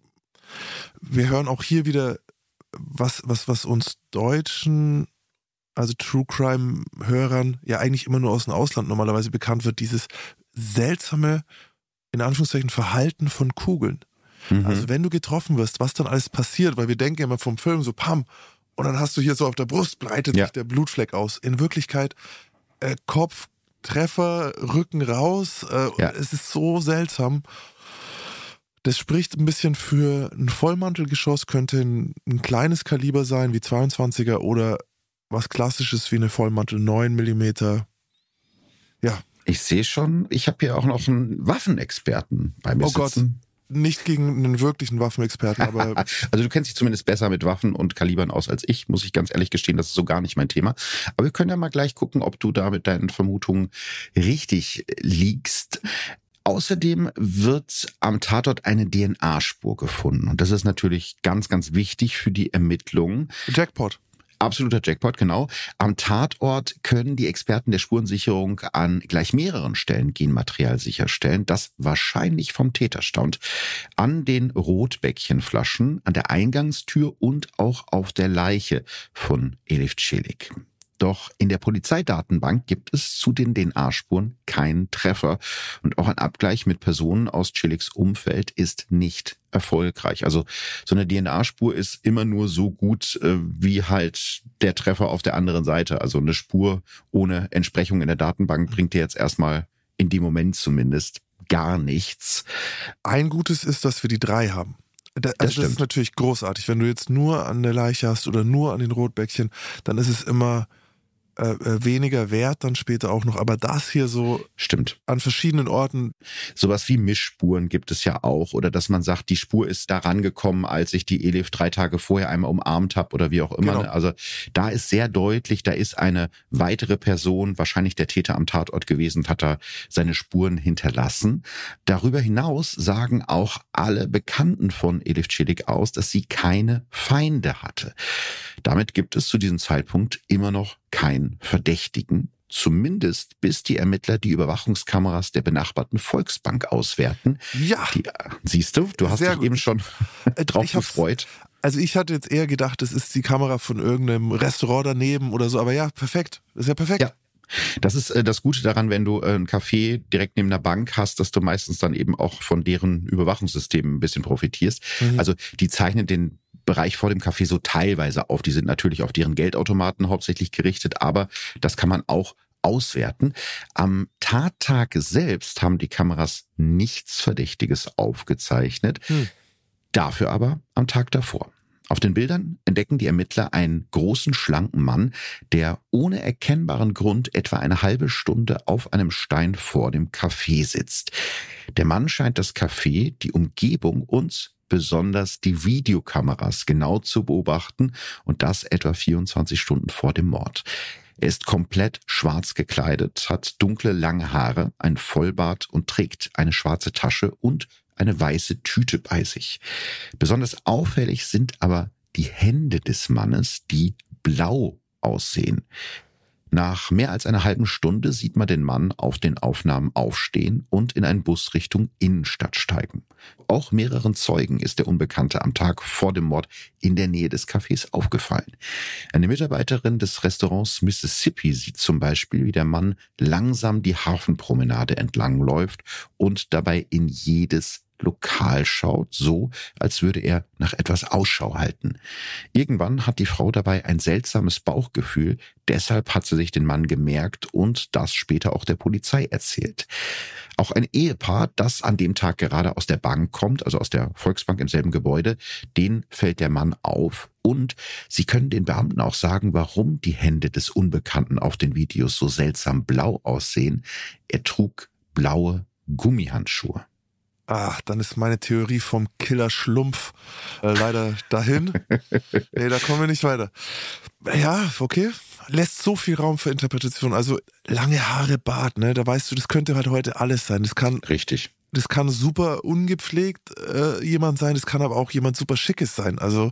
wir hören auch hier wieder, was, was, was uns Deutschen, also True Crime-Hörern, ja eigentlich immer nur aus dem Ausland normalerweise bekannt wird, dieses seltsame, in Anführungszeichen, Verhalten von Kugeln. Mhm. Also wenn du getroffen wirst, was dann alles passiert, weil wir denken immer vom Film so, pam, und dann hast du hier so auf der Brust, breitet ja. sich der Blutfleck aus. In Wirklichkeit äh, Kopf, Treffer, Rücken raus. Äh, ja. Es ist so seltsam. Das spricht ein bisschen für ein Vollmantelgeschoss, könnte ein, ein kleines Kaliber sein, wie zweiundzwanziger oder was Klassisches wie eine Vollmantel neun Millimeter. Ja. Ich sehe schon, ich habe hier auch noch einen Waffenexperten bei mir oh sitzen. Gott. Nicht gegen einen wirklichen Waffenexperten, aber... Also du kennst dich zumindest besser mit Waffen und Kalibern aus als ich, muss ich ganz ehrlich gestehen, das ist so gar nicht mein Thema. Aber wir können ja mal gleich gucken, ob du da mit deinen Vermutungen richtig liegst. Außerdem wird am Tatort eine D N A-Spur gefunden. Und das ist natürlich ganz, ganz wichtig für die Ermittlungen. Jackpot. Absoluter Jackpot, genau. Am Tatort können die Experten der Spurensicherung an gleich mehreren Stellen Genmaterial sicherstellen, das wahrscheinlich vom Täter stammt. An den Rotbäckchenflaschen, an der Eingangstür und auch auf der Leiche von Elif Çelik. Doch in der Polizeidatenbank gibt es zu den D N A-Spuren keinen Treffer. Und auch ein Abgleich mit Personen aus Çeliks Umfeld ist nicht erfolgreich. Also so eine D N A-Spur ist immer nur so gut äh, wie halt der Treffer auf der anderen Seite. Also eine Spur ohne Entsprechung in der Datenbank bringt dir jetzt erstmal in dem Moment zumindest gar nichts. Ein Gutes ist, dass wir die drei haben. Da, also das, das ist natürlich großartig. Wenn du jetzt nur an der Leiche hast oder nur an den Rotbäckchen, dann ist es immer äh, weniger wert dann später auch noch. Aber das hier so stimmt an verschiedenen Orten. Sowas wie Mischspuren gibt es ja auch. Oder dass man sagt, die Spur ist da rangekommen, als ich die Elif drei Tage vorher einmal umarmt habe oder wie auch immer. Genau. Also da ist sehr deutlich, da ist eine weitere Person, wahrscheinlich der Täter am Tatort gewesen und hat da seine Spuren hinterlassen. Darüber hinaus sagen auch alle Bekannten von Elif Çelik aus, dass sie keine Feinde hatte. Damit gibt es zu diesem Zeitpunkt immer noch keinen Verdächtigen. Zumindest bis die Ermittler die Überwachungskameras der benachbarten Volksbank auswerten. Ja. Die, siehst du, du hast Sehr dich gut. eben schon drauf gefreut. Also ich hatte jetzt eher gedacht, das ist die Kamera von irgendeinem Restaurant daneben oder so, aber ja, perfekt. Das ist ja perfekt. Ja. Das ist äh, das Gute daran, wenn du äh, ein Café direkt neben einer Bank hast, dass du meistens dann eben auch von deren Überwachungssystemen ein bisschen profitierst. Mhm. Also die zeichnen den Bereich vor dem Café so teilweise auf. Die sind natürlich auf deren Geldautomaten hauptsächlich gerichtet, aber das kann man auch auswerten. Am Tattag selbst haben die Kameras nichts Verdächtiges aufgezeichnet. Mhm. Dafür aber am Tag davor. Auf den Bildern entdecken die Ermittler einen großen, schlanken Mann, der ohne erkennbaren Grund etwa eine halbe Stunde auf einem Stein vor dem Café sitzt. Der Mann scheint das Café, die Umgebung und besonders die Videokameras genau zu beobachten und das etwa vierundzwanzig Stunden vor dem Mord. Er ist komplett schwarz gekleidet, hat dunkle, lange Haare, ein Vollbart und trägt eine schwarze Tasche und eine weiße Tüte bei sich. Besonders auffällig sind aber die Hände des Mannes, die blau aussehen. Nach mehr als einer halben Stunde sieht man den Mann auf den Aufnahmen aufstehen und in einen Bus Richtung Innenstadt steigen. Auch mehreren Zeugen ist der Unbekannte am Tag vor dem Mord in der Nähe des Cafés aufgefallen. Eine Mitarbeiterin des Restaurants Mississippi sieht zum Beispiel, wie der Mann langsam die Hafenpromenade entlang läuft und dabei in jedes Lokal schaut, so als würde er nach etwas Ausschau halten. Irgendwann hat die Frau dabei ein seltsames Bauchgefühl, deshalb hat sie sich den Mann gemerkt und das später auch der Polizei erzählt. Auch ein Ehepaar, das an dem Tag gerade aus der Bank kommt, also aus der Volksbank im selben Gebäude, denen fällt der Mann auf und sie können den Beamten auch sagen, warum die Hände des Unbekannten auf den Videos so seltsam blau aussehen. Er trug blaue Gummihandschuhe. Ach, dann ist meine Theorie vom Killer Schlumpf äh, leider dahin. Nee, da kommen wir nicht weiter. Ja, okay. Lässt so viel Raum für Interpretation. Also lange Haare, Bart, ne? Da weißt du, das könnte halt heute alles sein. Das kann richtig. Das kann super ungepflegt äh, jemand sein, das kann aber auch jemand super Schickes sein. Also,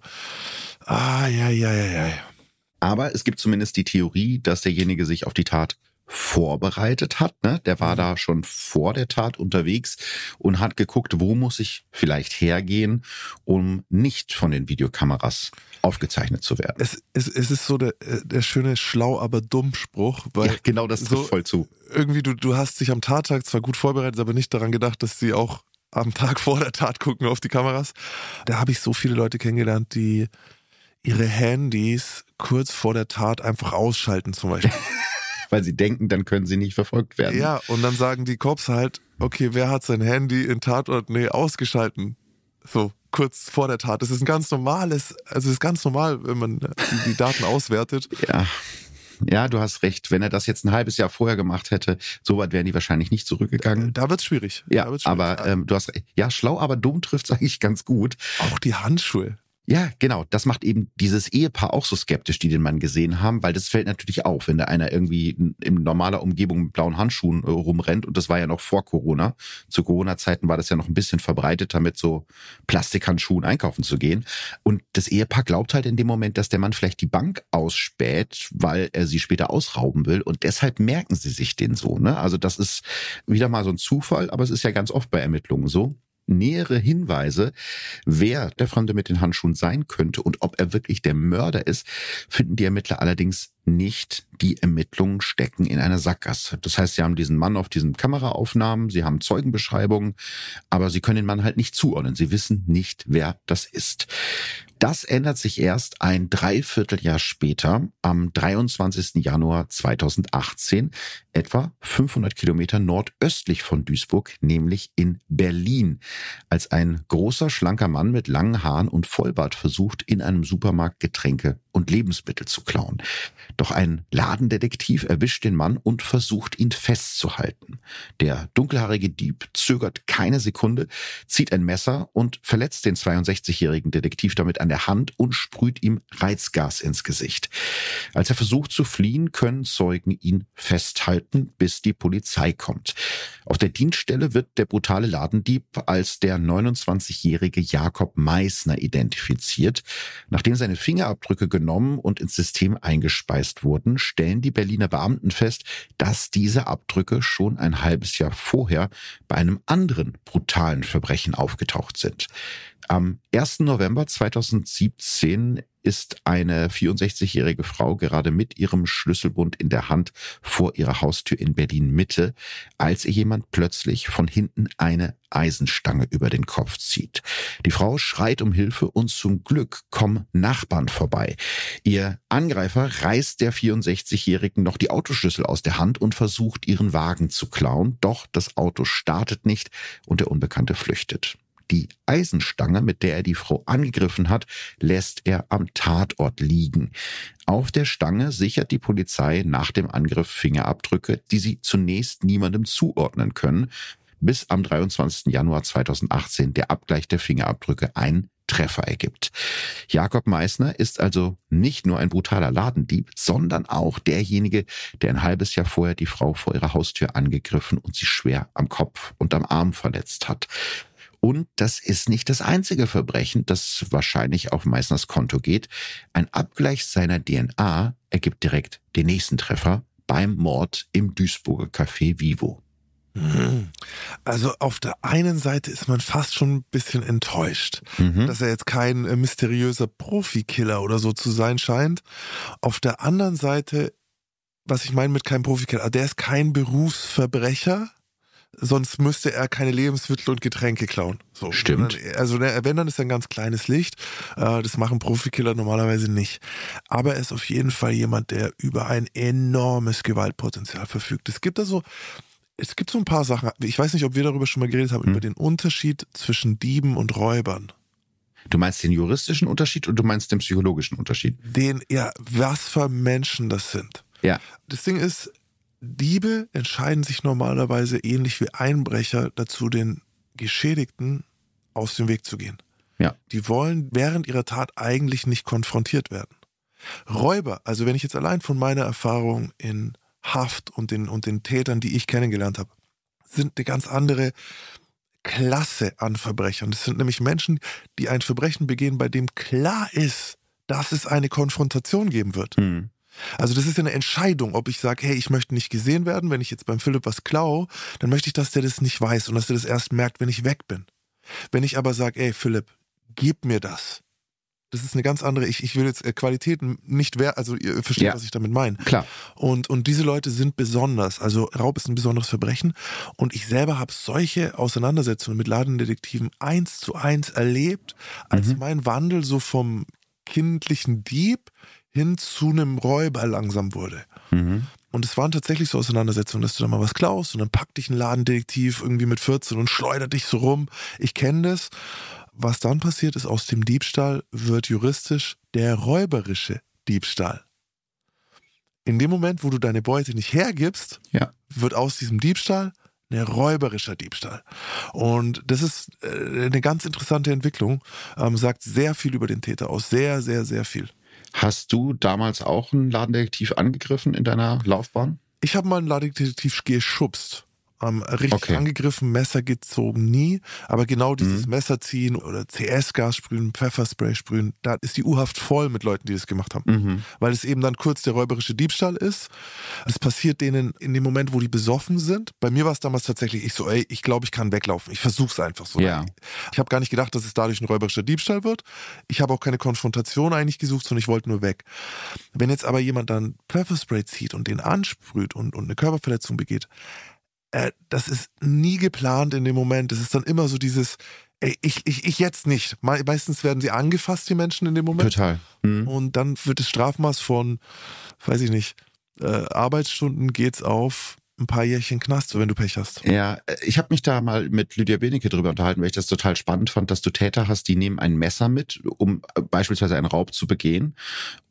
ah, ja, ja, ja, ja. Aber es gibt zumindest die Theorie, dass derjenige sich auf die Tat vorbereitet hat, ne? Der war da schon vor der Tat unterwegs und hat geguckt, wo muss ich vielleicht hergehen, um nicht von den Videokameras aufgezeichnet zu werden. Es, es, es ist so der, der schöne Schlau, aber dumm Spruch. Weil ja, genau, das trifft so voll zu. Irgendwie, du, du hast dich am Tattag zwar gut vorbereitet, aber nicht daran gedacht, dass sie auch am Tag vor der Tat gucken auf die Kameras. Da habe ich so viele Leute kennengelernt, die ihre Handys kurz vor der Tat einfach ausschalten zum Beispiel. Weil sie denken, dann können sie nicht verfolgt werden. Ja, und dann sagen die Cops halt, okay, wer hat sein Handy in Tatort, nee, ausgeschalten. So, kurz vor der Tat. Das ist ein ganz normales, also es ist ganz normal, wenn man die, die Daten auswertet. Ja. Ja, du hast recht. Wenn er das jetzt ein halbes Jahr vorher gemacht hätte, so weit wären die wahrscheinlich nicht zurückgegangen. Da wird's schwierig. Ja, da wird's schwierig. aber ähm, du hast ja schlau, aber dumm trifft's eigentlich ganz gut. Auch die Handschuhe. Ja, genau. Das macht eben dieses Ehepaar auch so skeptisch, die den Mann gesehen haben, weil das fällt natürlich auf, wenn da einer irgendwie in normaler Umgebung mit blauen Handschuhen rumrennt. Und das war ja noch vor Corona. Zu Corona-Zeiten war das ja noch ein bisschen verbreiteter, mit so Plastikhandschuhen einkaufen zu gehen. Und das Ehepaar glaubt halt in dem Moment, dass der Mann vielleicht die Bank ausspäht, weil er sie später ausrauben will. Und deshalb merken sie sich den so, ne? Also das ist wieder mal so ein Zufall, aber es ist ja ganz oft bei Ermittlungen so. Nähere Hinweise, wer der Fremde mit den Handschuhen sein könnte und ob er wirklich der Mörder ist, finden die Ermittler allerdings nicht. Die Ermittlungen stecken in einer Sackgasse. Das heißt, sie haben diesen Mann auf diesen Kameraaufnahmen, sie haben Zeugenbeschreibungen, aber sie können den Mann halt nicht zuordnen. Sie wissen nicht, wer das ist. Das ändert sich erst ein Dreivierteljahr später, am dreiundzwanzigsten Januar zweitausendachtzehn, etwa fünfhundert Kilometer nordöstlich von Duisburg, nämlich in Berlin, als ein großer, schlanker Mann mit langen Haaren und Vollbart versucht, in einem Supermarkt Getränke und Lebensmittel zu klauen. Doch ein Ladendetektiv erwischt den Mann und versucht, ihn festzuhalten. Der dunkelhaarige Dieb zögert keine Sekunde, zieht ein Messer und verletzt den zweiundsechzigjährigen Detektiv damit an der Hand und sprüht ihm Reizgas ins Gesicht. Als er versucht zu fliehen, können Zeugen ihn festhalten, bis die Polizei kommt. Auf der Dienststelle wird der brutale Ladendieb als der neunundzwanzigjährige Jakob Meissner identifiziert. Nachdem seine Fingerabdrücke genommen und ins System eingespeist wurden, stellen die Berliner Beamten fest, dass diese Abdrücke schon ein halbes Jahr vorher bei einem anderen brutalen Verbrechen aufgetaucht sind. Am ersten November zweitausendsiebzehn ist eine vierundsechzigjährige Frau gerade mit ihrem Schlüsselbund in der Hand vor ihrer Haustür in Berlin-Mitte, als ihr jemand plötzlich von hinten eine Eisenstange über den Kopf zieht. Die Frau schreit um Hilfe und zum Glück kommen Nachbarn vorbei. Ihr Angreifer reißt der vierundsechzigjährigen noch die Autoschlüssel aus der Hand und versucht, ihren Wagen zu klauen, doch das Auto startet nicht und der Unbekannte flüchtet. Die Eisenstange, mit der er die Frau angegriffen hat, lässt er am Tatort liegen. Auf der Stange sichert die Polizei nach dem Angriff Fingerabdrücke, die sie zunächst niemandem zuordnen können, bis am dreiundzwanzigsten Januar zweitausendachtzehn der Abgleich der Fingerabdrücke einen Treffer ergibt. Jakob Meissner ist also nicht nur ein brutaler Ladendieb, sondern auch derjenige, der ein halbes Jahr vorher die Frau vor ihrer Haustür angegriffen und sie schwer am Kopf und am Arm verletzt hat. Und das ist nicht das einzige Verbrechen, das wahrscheinlich auf Meissners Konto geht. Ein Abgleich seiner D N A ergibt direkt den nächsten Treffer beim Mord im Duisburger Café Vivo. Also auf der einen Seite ist man fast schon ein bisschen enttäuscht, mhm. dass er jetzt kein äh, mysteriöser Profikiller oder so zu sein scheint. Auf der anderen Seite, was ich meine mit keinem Profikiller, der ist kein Berufsverbrecher. Sonst müsste er keine Lebensmittel und Getränke klauen. So. Stimmt. Also wenn, dann ist er ein ganz kleines Licht. Das machen Profikiller normalerweise nicht. Aber er ist auf jeden Fall jemand, der über ein enormes Gewaltpotenzial verfügt. Es gibt also, es gibt so ein paar Sachen. Ich weiß nicht, ob wir darüber schon mal geredet haben, hm. über den Unterschied zwischen Dieben und Räubern. Du meinst den juristischen Unterschied oder du meinst den psychologischen Unterschied? Den, ja, was für Menschen das sind. Ja. Das Ding ist, Diebe entscheiden sich normalerweise ähnlich wie Einbrecher dazu, den Geschädigten aus dem Weg zu gehen. Ja. Die wollen während ihrer Tat eigentlich nicht konfrontiert werden. Räuber, also wenn ich jetzt allein von meiner Erfahrung in Haft und den, und den Tätern, die ich kennengelernt habe, sind eine ganz andere Klasse an Verbrechern. Das sind nämlich Menschen, die ein Verbrechen begehen, bei dem klar ist, dass es eine Konfrontation geben wird. Mhm. Also das ist ja eine Entscheidung, ob ich sage, hey, ich möchte nicht gesehen werden, wenn ich jetzt beim Philipp was klaue, dann möchte ich, dass der das nicht weiß und dass der das erst merkt, wenn ich weg bin. Wenn ich aber sage, ey Philipp, gib mir das. Das ist eine ganz andere, ich, ich will jetzt Qualitäten nicht wert, also ihr versteht, ja, was ich damit meine. Klar. Und, und diese Leute sind besonders, also Raub ist ein besonderes Verbrechen und ich selber habe solche Auseinandersetzungen mit Ladendetektiven eins zu eins erlebt, als mhm. mein Wandel so vom kindlichen Dieb hin zu einem Räuber langsam wurde. Mhm. Und es waren tatsächlich so Auseinandersetzungen, dass du da mal was klaust und dann packt dich ein Ladendetektiv irgendwie mit vierzehn und schleudert dich so rum. Ich kenne das. Was dann passiert ist, aus dem Diebstahl wird juristisch der räuberische Diebstahl. In dem Moment, wo du deine Beute nicht hergibst, ja, wird aus diesem Diebstahl ein räuberischer Diebstahl. Und das ist eine ganz interessante Entwicklung, ähm, sagt sehr viel über den Täter aus. Sehr, sehr, sehr viel. Hast du damals auch einen Ladendetektiv angegriffen in deiner Laufbahn? Ich habe mal einen Ladendetektiv geschubst. Ähm, richtig okay. angegriffen, Messer gezogen, nie. Aber genau dieses mhm. Messer ziehen oder C S-Gas sprühen, Pfefferspray sprühen, da ist die U-Haft voll mit Leuten, die das gemacht haben. Mhm. Weil es eben dann kurz der räuberische Diebstahl ist. Das passiert denen in dem Moment, wo die besoffen sind. Bei mir war es damals tatsächlich, ich so, ey, ich glaube, ich kann weglaufen. Ich versuch's einfach so. Ja. Ich habe gar nicht gedacht, dass es dadurch ein räuberischer Diebstahl wird. Ich habe auch keine Konfrontation eigentlich gesucht, sondern ich wollte nur weg. Wenn jetzt aber jemand dann Pfefferspray zieht und den ansprüht und, und eine Körperverletzung begeht, das ist nie geplant in dem Moment. Das ist dann immer so dieses, ey, ich, ich, ich jetzt nicht. Meistens werden sie angefasst, die Menschen in dem Moment. Total. Mhm. Und dann wird das Strafmaß von, weiß ich nicht, äh, Arbeitsstunden geht's auf ein paar Jährchen Knast, so wenn du Pech hast. Ja, ich habe mich da mal mit Lydia Benecke drüber unterhalten, weil ich das total spannend fand, dass du Täter hast, die nehmen ein Messer mit, um beispielsweise einen Raub zu begehen.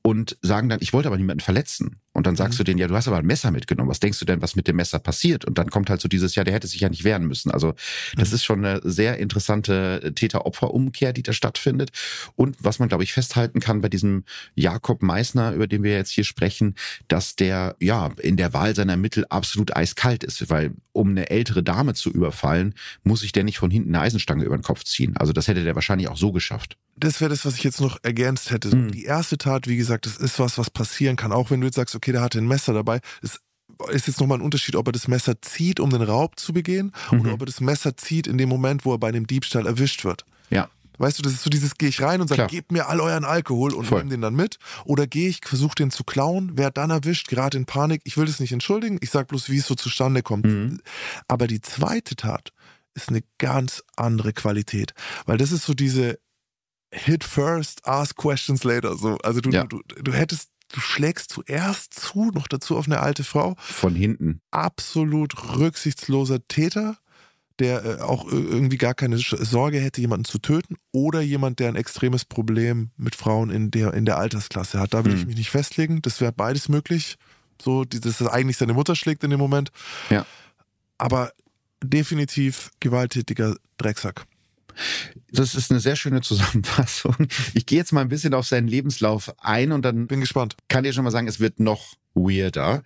und sagen dann, ich wollte aber niemanden verletzen. Und dann sagst mhm. du denen, ja, du hast aber ein Messer mitgenommen. Was denkst du denn, was mit dem Messer passiert? Und dann kommt halt so dieses, ja, der hätte sich ja nicht wehren müssen. Also das mhm. ist schon eine sehr interessante Täter-Opfer-Umkehr, die da stattfindet. Und was man, glaube ich, festhalten kann bei diesem Jakob Meissner, über den wir jetzt hier sprechen, dass der ja in der Wahl seiner Mittel absolut eiskalt ist. Weil um eine ältere Dame zu überfallen, muss sich der nicht von hinten eine Eisenstange über den Kopf ziehen. Also das hätte der wahrscheinlich auch so geschafft. Das wäre das, was ich jetzt noch ergänzt hätte. Mhm. Die erste Tat, wie gesagt, das ist was, was passieren kann. Auch wenn du jetzt sagst, okay, der hatte ein Messer dabei. Es ist jetzt nochmal ein Unterschied, ob er das Messer zieht, um den Raub zu begehen, mhm. oder ob er das Messer zieht in dem Moment, wo er bei einem Diebstahl erwischt wird. Ja. Weißt du, das ist so dieses, gehe ich rein und sage, gebt mir all euren Alkohol und nehme den dann mit. Oder gehe ich, versuche den zu klauen, werde dann erwischt, gerade in Panik. Ich will das nicht entschuldigen, ich sage bloß, wie es so zustande kommt. Mhm. Aber die zweite Tat ist eine ganz andere Qualität. Weil das ist so diese Hit first, ask questions later. So. Also du, ja. du, du hättest, du schlägst zuerst zu, noch dazu auf eine alte Frau. Von hinten. Absolut rücksichtsloser Täter, der äh, auch irgendwie gar keine Sorge hätte, jemanden zu töten. Oder jemand, der ein extremes Problem mit Frauen in der, in der Altersklasse hat. Da will hm. ich mich nicht festlegen. Das wäre beides möglich. So, dass er eigentlich seine Mutter schlägt in dem Moment. Ja. Aber definitiv gewalttätiger Drecksack. Das ist eine sehr schöne Zusammenfassung. Ich gehe jetzt mal ein bisschen auf seinen Lebenslauf ein und dann bin gespannt. Kann dir schon mal sagen, es wird noch weirder.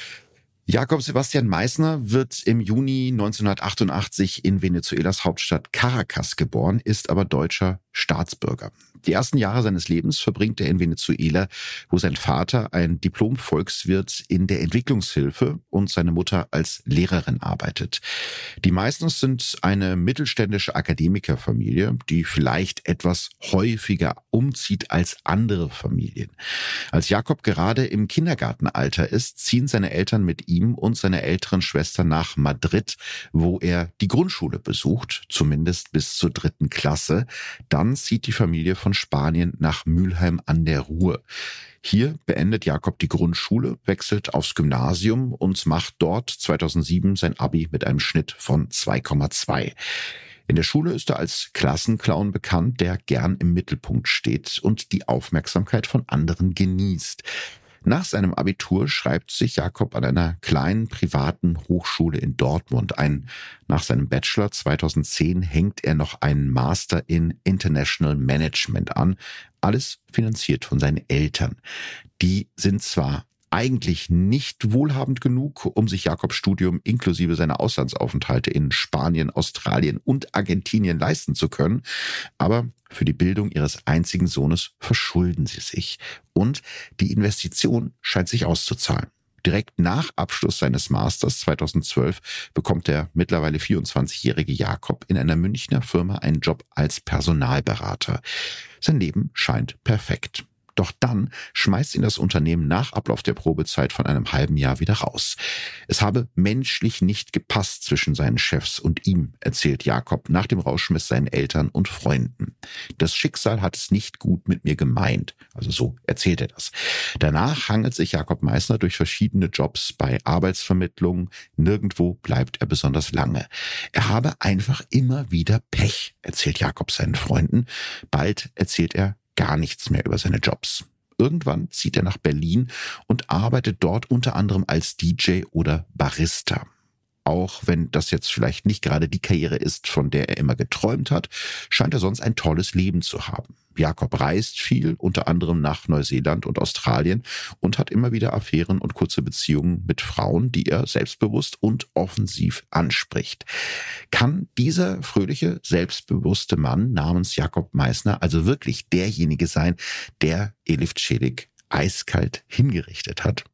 Jakob Sebastian Meissner wird im Juni neunzehnhundertachtundachtzig in Venezuelas Hauptstadt Caracas geboren, ist aber deutscher Staatsbürger. Die ersten Jahre seines Lebens verbringt er in Venezuela, wo sein Vater ein Diplom-Volkswirt in der Entwicklungshilfe und seine Mutter als Lehrerin arbeitet. Die Meissners sind eine mittelständische Akademikerfamilie, die vielleicht etwas häufiger umzieht als andere Familien. Als Jakob gerade im Kindergartenalter ist, ziehen seine Eltern mit ihm und seiner älteren Schwester nach Madrid, wo er die Grundschule besucht, zumindest bis zur dritten Klasse. Dann zieht die Familie von Spanien nach Mülheim an der Ruhr. Hier beendet Jakob die Grundschule, wechselt aufs Gymnasium und macht dort zweitausendsieben sein Abi mit einem Schnitt von zwei Komma zwei. In der Schule ist er als Klassenclown bekannt, der gern im Mittelpunkt steht und die Aufmerksamkeit von anderen genießt. Nach seinem Abitur schreibt sich Jakob an einer kleinen privaten Hochschule in Dortmund ein. Nach seinem Bachelor zweitausendzehn hängt er noch einen Master in International Management an. Alles finanziert von seinen Eltern. Die sind zwar eigentlich nicht wohlhabend genug, um sich Jakobs Studium inklusive seiner Auslandsaufenthalte in Spanien, Australien und Argentinien leisten zu können. Aber für die Bildung ihres einzigen Sohnes verschulden sie sich. Und die Investition scheint sich auszuzahlen. Direkt nach Abschluss seines Masters zweitausendzwölf bekommt der mittlerweile vierundzwanzigjährige Jakob in einer Münchner Firma einen Job als Personalberater. Sein Leben scheint perfekt. Doch dann schmeißt ihn das Unternehmen nach Ablauf der Probezeit von einem halben Jahr wieder raus. Es habe menschlich nicht gepasst zwischen seinen Chefs und ihm, erzählt Jakob nach dem Rausschmiss seinen Eltern und Freunden. Das Schicksal hat es nicht gut mit mir gemeint. Also so erzählt er das. Danach hangelt sich Jakob Meissner durch verschiedene Jobs bei Arbeitsvermittlungen. Nirgendwo bleibt er besonders lange. Er habe einfach immer wieder Pech, erzählt Jakob seinen Freunden. Bald erzählt er gar nichts mehr über seine Jobs. Irgendwann zieht er nach Berlin und arbeitet dort unter anderem als D J oder Barista. Auch wenn das jetzt vielleicht nicht gerade die Karriere ist, von der er immer geträumt hat, scheint er sonst ein tolles Leben zu haben. Jakob reist viel, unter anderem nach Neuseeland und Australien und hat immer wieder Affären und kurze Beziehungen mit Frauen, die er selbstbewusst und offensiv anspricht. Kann dieser fröhliche, selbstbewusste Mann namens Jakob Meissner also wirklich derjenige sein, der Elif Çelik eiskalt hingerichtet hat?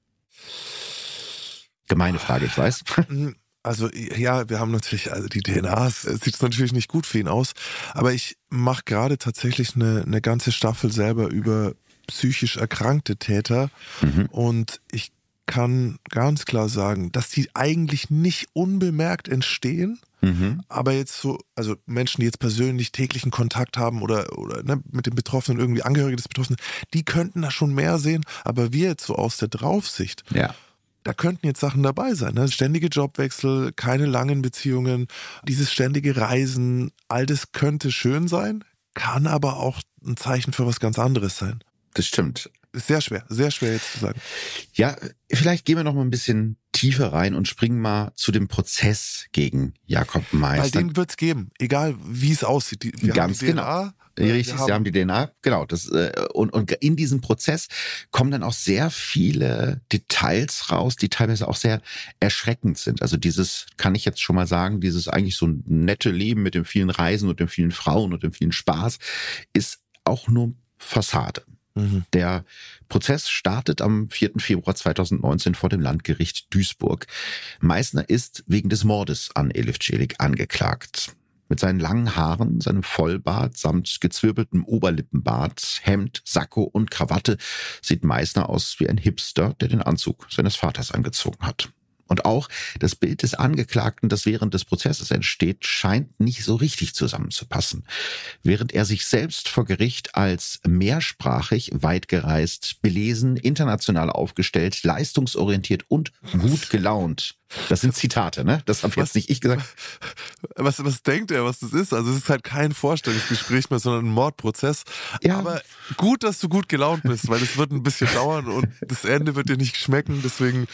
Gemeine Frage, ich weiß. Also ja, wir haben natürlich, also die D N A, es sieht natürlich nicht gut für ihn aus, aber ich mache gerade tatsächlich eine, eine ganze Staffel selber über psychisch erkrankte Täter mhm. und ich kann ganz klar sagen, dass die eigentlich nicht unbemerkt entstehen, mhm. aber jetzt so, also Menschen, die jetzt persönlich täglichen Kontakt haben oder, oder ne, mit dem Betroffenen, irgendwie Angehörige des Betroffenen, die könnten da schon mehr sehen, aber wir jetzt so aus der Draufsicht, ja. Da könnten jetzt Sachen dabei sein, ne? Ständige Jobwechsel, keine langen Beziehungen, dieses ständige Reisen, all das könnte schön sein, kann aber auch ein Zeichen für was ganz anderes sein. Das stimmt. Ist sehr schwer, sehr schwer jetzt zu sagen. Ja, vielleicht gehen wir noch mal ein bisschen tiefer rein und springen mal zu dem Prozess gegen Jakob Meister. Weil den wird's geben, egal wie es aussieht. Die, wir Ganz haben die D N A, genau. Richtig, haben sie haben die D N A, genau. Das, äh, und, und in diesem Prozess kommen dann auch sehr viele Details raus, die teilweise auch sehr erschreckend sind. Also dieses, kann ich jetzt schon mal sagen, dieses eigentlich so nette Leben mit den vielen Reisen und den vielen Frauen und dem vielen Spaß ist auch nur Fassade. Mhm. Der Prozess startet am vierten Februar zweitausendneunzehn vor dem Landgericht Duisburg. Meißner ist wegen des Mordes an Elif Çelik angeklagt. Mit seinen langen Haaren, seinem Vollbart samt gezwirbeltem Oberlippenbart, Hemd, Sakko und Krawatte sieht Meißner aus wie ein Hipster, der den Anzug seines Vaters angezogen hat. Und auch das Bild des Angeklagten, das während des Prozesses entsteht, scheint nicht so richtig zusammenzupassen. Während er sich selbst vor Gericht als mehrsprachig, weit gereist, belesen, international aufgestellt, leistungsorientiert und gut gelaunt. Das sind Zitate, ne? Das habe jetzt nicht ich gesagt. Was, was denkt er, was das ist? Also es ist halt kein Vorstellungsgespräch mehr, sondern ein Mordprozess. Ja. Aber gut, dass du gut gelaunt bist, weil es wird ein bisschen dauern und das Ende wird dir nicht schmecken, deswegen...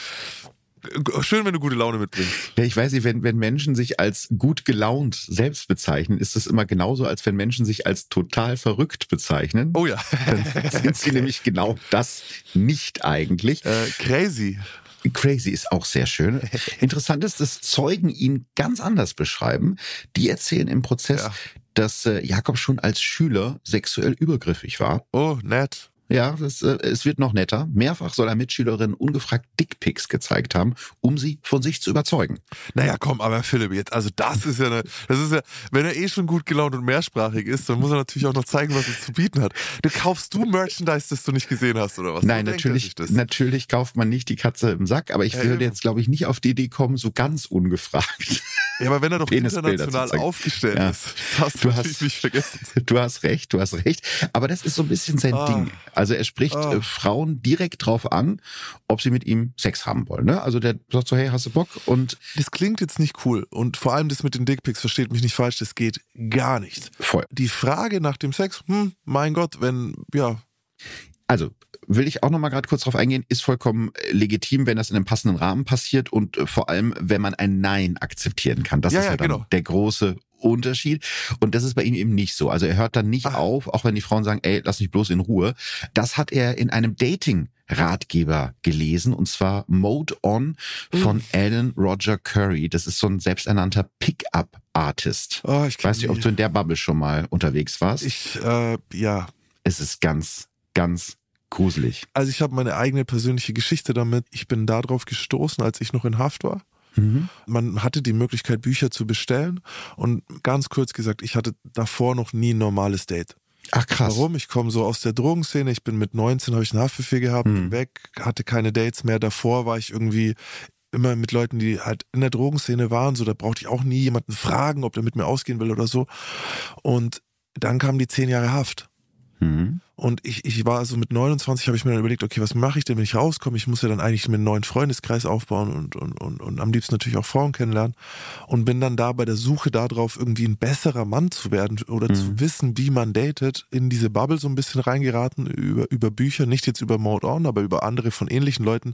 Schön, wenn du gute Laune mitbringst. Ja, ich weiß nicht, wenn, wenn Menschen sich als gut gelaunt selbst bezeichnen, ist das immer genauso, als wenn Menschen sich als total verrückt bezeichnen. Oh ja. Dann sind sie nämlich genau das nicht eigentlich. Äh, crazy. Crazy ist auch sehr schön. Interessant ist, dass Zeugen ihn ganz anders beschreiben. Die erzählen im Prozess, ja. dass äh, Jakob schon als Schüler sexuell übergriffig war. Oh, nett. Ja, das, äh, es wird noch netter. Mehrfach soll er Mitschülerinnen ungefragt Dickpics gezeigt haben, um sie von sich zu überzeugen. Naja, komm, aber Philipp, jetzt, also das ist ja eine, das ist ja, wenn er eh schon gut gelaunt und mehrsprachig ist, dann muss er natürlich auch noch zeigen, was es zu bieten hat. Du kaufst du Merchandise, das du nicht gesehen hast, oder was? Nein, natürlich, natürlich kauft man nicht die Katze im Sack, aber ich ja, würde eben. jetzt, glaube ich, nicht auf die Idee kommen, so ganz ungefragt. Ja, aber wenn er doch international aufgestellt ja. ist, das hast du, du natürlich hast, nicht vergessen. Du hast recht, du hast recht. Aber das ist so ein bisschen sein ah. Ding. Also er spricht ah. äh, Frauen direkt drauf an, ob sie mit ihm Sex haben wollen. Ne? Also der sagt so, hey, hast du Bock? Und das klingt jetzt nicht cool. Und vor allem das mit den Dickpics, versteht mich nicht falsch, das geht gar nicht. Voll. Die Frage nach dem Sex, hm, mein Gott, wenn, ja... Also, will ich auch noch mal gerade kurz drauf eingehen, ist vollkommen legitim, wenn das in einem passenden Rahmen passiert und vor allem, wenn man ein Nein akzeptieren kann. Das ja, ist ja, ja dann genau. der große Unterschied. Und das ist bei ihm eben nicht so. Also er hört dann nicht Ach. auf, auch wenn die Frauen sagen, ey, lass mich bloß in Ruhe. Das hat er in einem Dating-Ratgeber gelesen, und zwar Mode On von mhm. Alan Roger Curry. Das ist so ein selbsternannter Pick-up-Artist. Oh, ich weiß nicht, ob du in der Bubble schon mal unterwegs warst. Ich, äh, ja. Es ist ganz, ganz gruselig. Also ich habe meine eigene persönliche Geschichte damit. Ich bin darauf gestoßen, als ich noch in Haft war. Mhm. Man hatte die Möglichkeit, Bücher zu bestellen, und ganz kurz gesagt, ich hatte davor noch nie ein normales Date. Ach krass. Warum? Ich komme so aus der Drogenszene, ich bin mit neunzehn, habe ich einen Haftbefehl gehabt, mhm. bin weg, hatte keine Dates mehr. Davor war ich irgendwie immer mit Leuten, die halt in der Drogenszene waren, so, da brauchte ich auch nie jemanden fragen, ob der mit mir ausgehen will oder so. Und dann kamen die zehn Jahre Haft. Mhm. Und ich, ich war so mit neunundzwanzig, habe ich mir dann überlegt, okay, was mache ich denn, wenn ich rauskomme? Ich muss ja dann eigentlich mir einen neuen Freundeskreis aufbauen und, und, und, und am liebsten natürlich auch Frauen kennenlernen. Und bin dann da bei der Suche darauf, irgendwie ein besserer Mann zu werden oder mhm. zu wissen, wie man datet, in diese Bubble so ein bisschen reingeraten über, über Bücher, nicht jetzt über Mode On, aber über andere von ähnlichen Leuten.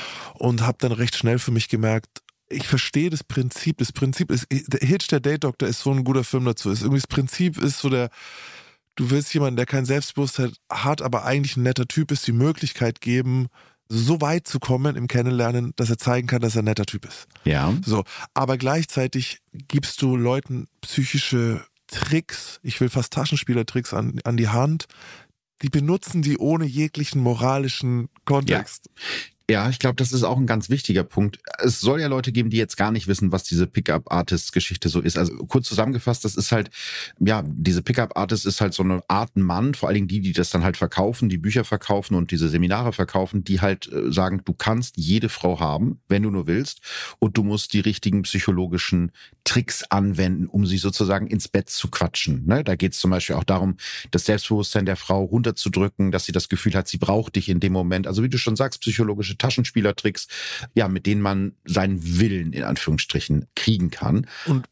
Und habe dann recht schnell für mich gemerkt, ich verstehe das Prinzip. Das Prinzip ist, der Hitch, der Date Doktor, ist so ein guter Film dazu. Ist irgendwie das Prinzip ist so der, du willst jemanden, der kein Selbstbewusstsein hat, aber eigentlich ein netter Typ ist, die Möglichkeit geben, so weit zu kommen im Kennenlernen, dass er zeigen kann, dass er ein netter Typ ist. Ja. So, aber gleichzeitig gibst du Leuten psychische Tricks, ich will fast Taschenspielertricks an, an die Hand, die benutzen die ohne jeglichen moralischen Kontext. Ja. Ja, ich glaube, das ist auch ein ganz wichtiger Punkt. Es soll ja Leute geben, die jetzt gar nicht wissen, was diese Pickup-Artist-Geschichte so ist. Also kurz zusammengefasst, das ist halt, ja, diese Pickup-Artist ist halt so eine Art Mann, vor allen Dingen die, die das dann halt verkaufen, die Bücher verkaufen und diese Seminare verkaufen, die halt äh, sagen, du kannst jede Frau haben, wenn du nur willst, und du musst die richtigen psychologischen Tricks anwenden, um sie sozusagen ins Bett zu quatschen. Ne? Da geht es zum Beispiel auch darum, das Selbstbewusstsein der Frau runterzudrücken, dass sie das Gefühl hat, sie braucht dich in dem Moment. Also wie du schon sagst, psychologische Taschenspielertricks, ja, mit denen man seinen Willen in Anführungsstrichen kriegen kann. Und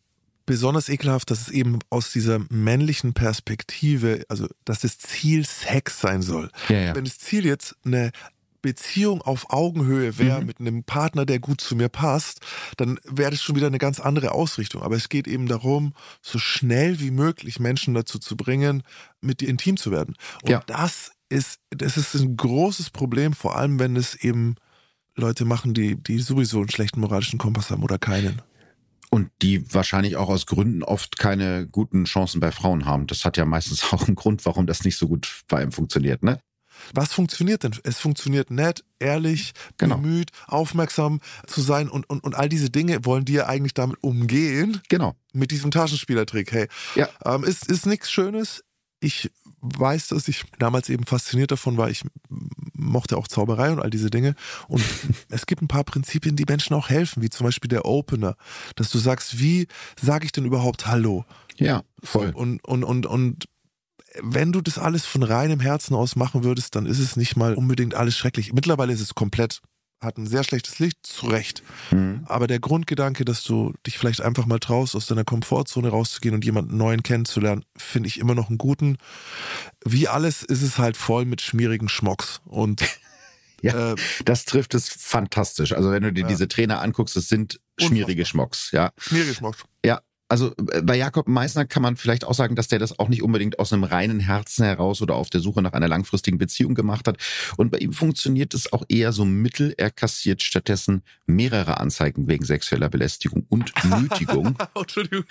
besonders ekelhaft, dass es eben aus dieser männlichen Perspektive, also dass das Ziel Sex sein soll. Ja, ja. Wenn das Ziel jetzt eine Beziehung auf Augenhöhe wäre, Mhm. mit einem Partner, der gut zu mir passt, dann wäre das schon wieder eine ganz andere Ausrichtung. Aber es geht eben darum, so schnell wie möglich Menschen dazu zu bringen, mit dir intim zu werden. Und Ja. das ist, das ist ein großes Problem, vor allem wenn es eben Leute machen, die, die sowieso einen schlechten moralischen Kompass haben oder keinen. Und die wahrscheinlich auch aus Gründen oft keine guten Chancen bei Frauen haben. Das hat ja meistens auch einen Grund, warum das nicht so gut bei ihm funktioniert, ne? Was funktioniert denn? Es funktioniert nett, ehrlich, Genau. bemüht, aufmerksam zu sein und, und, und all diese Dinge wollen die ja eigentlich damit umgehen, Genau. mit diesem Taschenspielertrick. Hey, Ja. ähm, ist, ist nichts Schönes. Ich weiß, dass ich damals eben fasziniert davon war. Ich mochte auch Zauberei und all diese Dinge. Und es gibt ein paar Prinzipien, die Menschen auch helfen, wie zum Beispiel der Opener, dass du sagst, wie sage ich denn überhaupt Hallo? Ja, voll. Und, und, und, und wenn du das alles von reinem Herzen aus machen würdest, dann ist es nicht mal unbedingt alles schrecklich. Mittlerweile ist es komplett, hat ein sehr schlechtes Licht, zu Recht. Mhm. Aber der Grundgedanke, dass du dich vielleicht einfach mal traust, aus deiner Komfortzone rauszugehen und jemanden Neuen kennenzulernen, finde ich immer noch einen guten. Wie alles ist es halt voll mit schmierigen Schmocks. Und Ja, äh, das trifft es fantastisch. Also wenn du dir Ja. diese Trainer anguckst, das sind schmierige Unfassbar. Schmocks, ja. schmierige Schmocks. Ja, also äh, bei Jakob Meissner kann man vielleicht auch sagen, dass der das auch nicht unbedingt aus einem reinen Herzen heraus oder auf der Suche nach einer langfristigen Beziehung gemacht hat. Und bei ihm funktioniert es auch eher so mittel. Er kassiert stattdessen mehrere Anzeigen wegen sexueller Belästigung und Nötigung. Entschuldigung,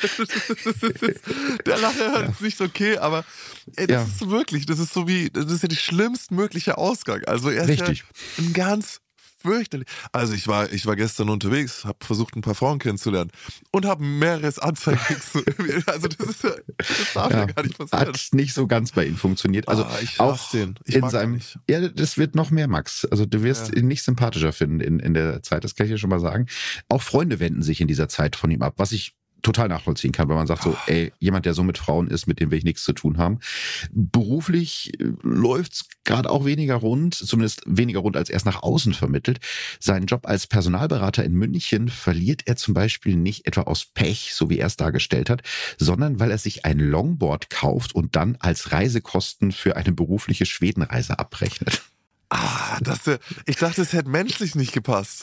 der Lacher hört ist nicht okay, aber ey, das Ja. ist wirklich, das ist so wie, das ist ja die schlimmstmögliche Ausgang. Also er ist Richtig. ja ein ganz fürchterlich. Also ich war, ich war gestern unterwegs, habe versucht, ein paar Frauen kennenzulernen und habe mehreres Anzeigen. Also das ist ja, das darf ja, Ja, gar nicht passieren. hat nicht so ganz bei ihm funktioniert. Also Ah, ich auch hasse den. Ich in mag seinem, den nicht. ja, das wird noch mehr, Max. Also du wirst Ja. ihn nicht sympathischer finden in, in der Zeit, das kann ich dir schon mal sagen. Auch Freunde wenden sich in dieser Zeit von ihm ab, was ich total nachvollziehen kann, weil man sagt so, ey, jemand, der so mit Frauen ist, mit dem will ich nichts zu tun haben. Beruflich äh, läuft's gerade auch weniger rund, zumindest weniger rund, als er es nach außen vermittelt. Seinen Job als Personalberater in München verliert er zum Beispiel nicht etwa aus Pech, so wie er es dargestellt hat, sondern weil er sich ein Longboard kauft und dann als Reisekosten für eine berufliche Schwedenreise abrechnet. Ah, das, äh, ich dachte, es hätte menschlich nicht gepasst.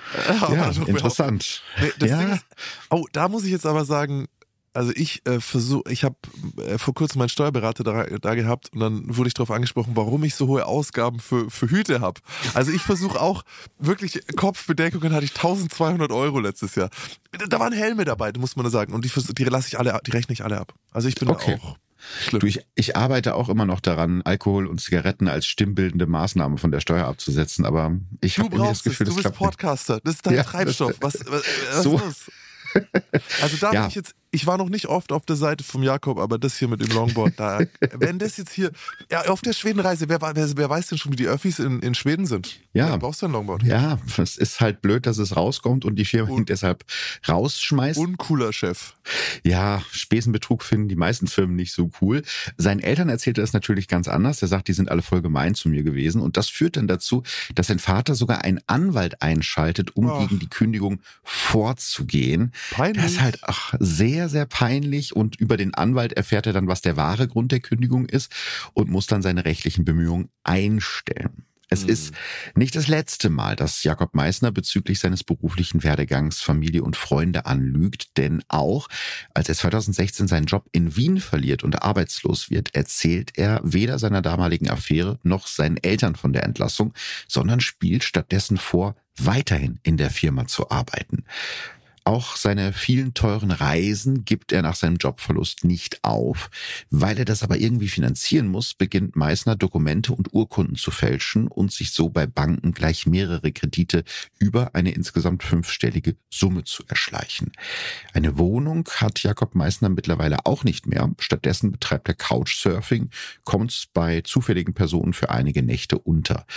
Ja, Also, interessant. Nee, das Ja. Ding ist, oh, da muss ich jetzt aber sagen, also ich äh, versuche, ich habe äh, vor kurzem meinen Steuerberater da, da gehabt und dann wurde ich darauf angesprochen, warum ich so hohe Ausgaben für, für Hüte habe. Also ich versuche auch, wirklich Kopfbedeckungen hatte ich zwölfhundert Euro letztes Jahr. Da waren Helme dabei, muss man sagen. Und die, versuch- die lasse ich alle, die rechne ich alle ab. Also ich bin Okay. auch schlimm. Du, ich, ich arbeite auch immer noch daran, Alkohol und Zigaretten als stimmbildende Maßnahme von der Steuer abzusetzen, aber ich Du habe irgendwie das brauchst es, Gefühl, du das bist klappt nicht. Podcaster, das ist dein Ja, Treibstoff. Was, was, was So. ist los? Also da Ja. bin ich jetzt, ich war noch nicht oft auf der Seite vom Jakob, aber das hier mit dem Longboard, da, wenn das jetzt hier, ja, auf der Schwedenreise, wer, wer, wer weiß denn schon, wie die Öffis in, in Schweden sind? Ja. Dann brauchst du ein Longboard. Ja, es ist halt blöd, dass es rauskommt und die Firma ihn Und- deshalb rausschmeißt. Uncooler Chef. Ja, Spesenbetrug finden die meisten Firmen nicht so cool. Seinen Eltern erzählt er es natürlich ganz anders. Er sagt, die sind alle voll gemein zu mir gewesen. Und das führt dann dazu, dass sein Vater sogar einen Anwalt einschaltet, um Ach. gegen die Kündigung vorzugehen. Peinlich. Das ist halt ach, sehr, sehr peinlich. Und über den Anwalt erfährt er dann, was der wahre Grund der Kündigung ist und muss dann seine rechtlichen Bemühungen einstellen. Es Mhm. ist nicht das letzte Mal, dass Jakob Meissner bezüglich seines beruflichen Werdegangs Familie und Freunde anlügt, denn auch als er zweitausendsechzehn seinen Job in Wien verliert und arbeitslos wird, erzählt er weder seiner damaligen Affäre noch seinen Eltern von der Entlassung, sondern spielt stattdessen vor, weiterhin in der Firma zu arbeiten. Auch seine vielen teuren Reisen gibt er nach seinem Jobverlust nicht auf. Weil er das aber irgendwie finanzieren muss, beginnt Meissner Dokumente und Urkunden zu fälschen und sich so bei Banken gleich mehrere Kredite über eine insgesamt fünfstellige Summe zu erschleichen. Eine Wohnung hat Jakob Meissner mittlerweile auch nicht mehr. Stattdessen betreibt er Couchsurfing, kommt bei zufälligen Personen für einige Nächte unter.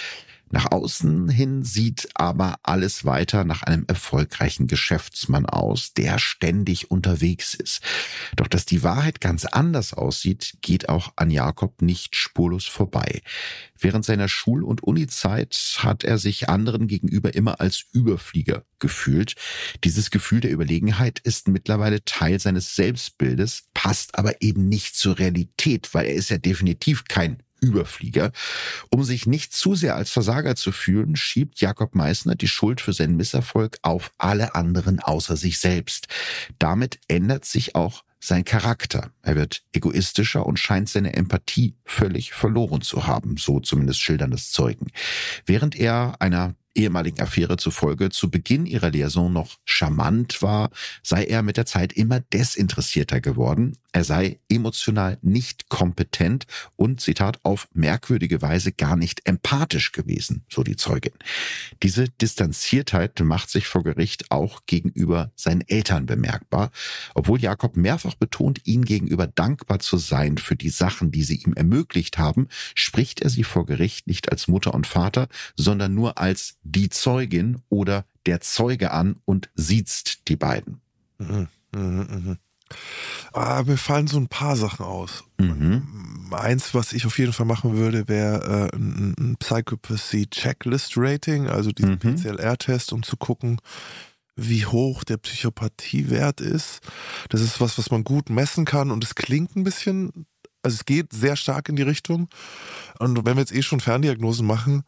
Nach außen hin sieht aber alles weiter nach einem erfolgreichen Geschäftsmann aus, der ständig unterwegs ist. Doch dass die Wahrheit ganz anders aussieht, geht auch an Jakob nicht spurlos vorbei. Während seiner Schul- und Unizeit hat er sich anderen gegenüber immer als Überflieger gefühlt. Dieses Gefühl der Überlegenheit ist mittlerweile Teil seines Selbstbildes, passt aber eben nicht zur Realität, weil er ist ja definitiv kein Überflieger. Um sich nicht zu sehr als Versager zu fühlen, schiebt Jakob Meissner die Schuld für seinen Misserfolg auf alle anderen außer sich selbst. Damit ändert sich auch sein Charakter. Er wird egoistischer und scheint seine Empathie völlig verloren zu haben, so zumindest schildern es Zeugen. Während er einer ehemaligen Affäre zufolge zu Beginn ihrer Liaison noch charmant war, sei er mit der Zeit immer desinteressierter geworden. Er sei emotional nicht kompetent und, Zitat, auf merkwürdige Weise gar nicht empathisch gewesen, so die Zeugin. Diese Distanziertheit macht sich vor Gericht auch gegenüber seinen Eltern bemerkbar, obwohl Jakob mehrfach betont, ihnen gegenüber dankbar zu sein für die Sachen, die sie ihm ermöglicht haben, spricht er sie vor Gericht nicht als Mutter und Vater, sondern nur als die Zeugin oder der Zeuge an und siezt die beiden. Mhm, mh, mh. Ah, mir fallen so ein paar Sachen aus. Mhm. Eins, was ich auf jeden Fall machen würde, wäre äh, ein, ein Psychopathy-Checklist-Rating, also diesen Mhm. P C L R-Test, um zu gucken, wie hoch der Psychopathiewert ist. Das ist was, was man gut messen kann und es klingt ein bisschen, also es geht sehr stark in die Richtung. Und wenn wir jetzt eh schon Ferndiagnosen machen,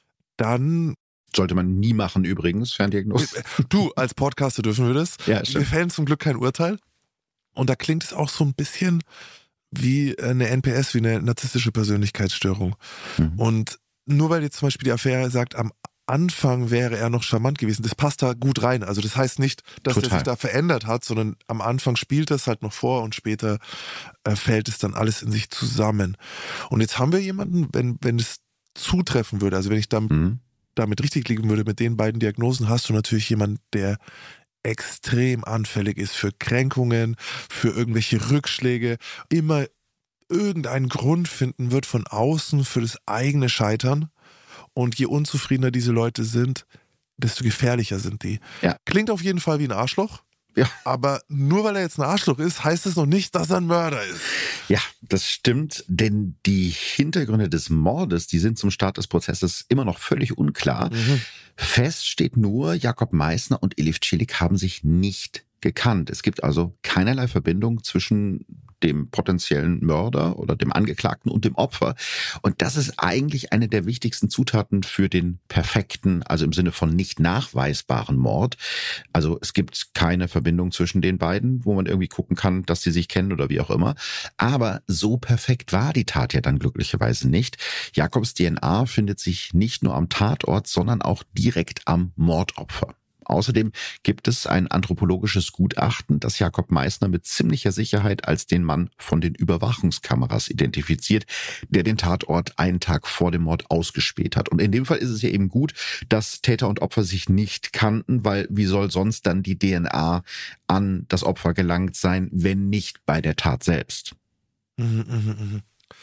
dann Sollte man nie machen übrigens, Ferndiagnose. Du, als Podcaster dürfen wir das. Ja, Wir stimmt. fällen zum Glück kein Urteil. Und da klingt es auch so ein bisschen wie eine N P S, wie eine narzisstische Persönlichkeitsstörung. Mhm. Und nur weil jetzt zum Beispiel die Affäre sagt, am Anfang wäre er noch charmant gewesen, das passt da gut rein. Also das heißt nicht, dass Total. er sich da verändert hat, sondern am Anfang spielt das halt noch vor und später äh, fällt es dann alles in sich zusammen. Und jetzt haben wir jemanden, wenn, wenn es zutreffen würde, also wenn ich damit Mhm. damit richtig liegen würde, mit den beiden Diagnosen, hast du natürlich jemanden, der extrem anfällig ist für Kränkungen, für irgendwelche Rückschläge, immer irgendeinen Grund finden wird von außen für das eigene Scheitern. Und je unzufriedener diese Leute sind, desto gefährlicher sind die. Ja. Klingt auf jeden Fall wie ein Arschloch. Ja. Aber nur weil er jetzt ein Arschloch ist, heißt es noch nicht, dass er ein Mörder ist. Ja, das stimmt, denn die Hintergründe des Mordes, die sind zum Start des Prozesses immer noch völlig unklar. Mhm. Fest steht nur, Jakob Meissner und Elif Çelik haben sich nicht gekannt. Es gibt also keinerlei Verbindung zwischen dem potenziellen Mörder oder dem Angeklagten und dem Opfer. Und das ist eigentlich eine der wichtigsten Zutaten für den perfekten, also im Sinne von nicht nachweisbaren Mord. Also es gibt keine Verbindung zwischen den beiden, wo man irgendwie gucken kann, dass sie sich kennen oder wie auch immer. Aber so perfekt war die Tat ja dann glücklicherweise nicht. Jakobs D N A findet sich nicht nur am Tatort, sondern auch direkt am Mordopfer. Außerdem gibt es ein anthropologisches Gutachten, das Jakob Meissner mit ziemlicher Sicherheit als den Mann von den Überwachungskameras identifiziert, der den Tatort einen Tag vor dem Mord ausgespäht hat. Und in dem Fall ist es ja eben gut, dass Täter und Opfer sich nicht kannten, weil wie soll sonst dann die D N A an das Opfer gelangt sein, wenn nicht bei der Tat selbst? Mhm, mhm, mhm.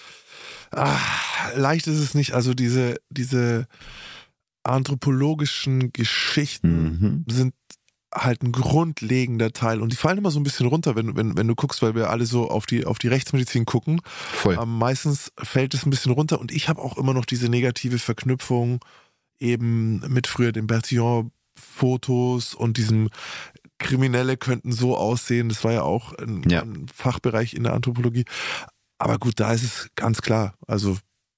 Ah, leicht ist es nicht. Also diese, diese anthropologischen Geschichten Mhm. sind halt ein grundlegender Teil und die fallen immer so ein bisschen runter, wenn, wenn, wenn du guckst, weil wir alle so auf die, auf die Rechtsmedizin gucken. Voll. Ähm, meistens fällt es ein bisschen runter und ich habe auch immer noch diese negative Verknüpfung eben mit früher den Bertillon-Fotos und diesem Kriminelle könnten so aussehen. Das war ja auch ein, Ja. ein Fachbereich in der Anthropologie. Aber gut, da ist es ganz klar, also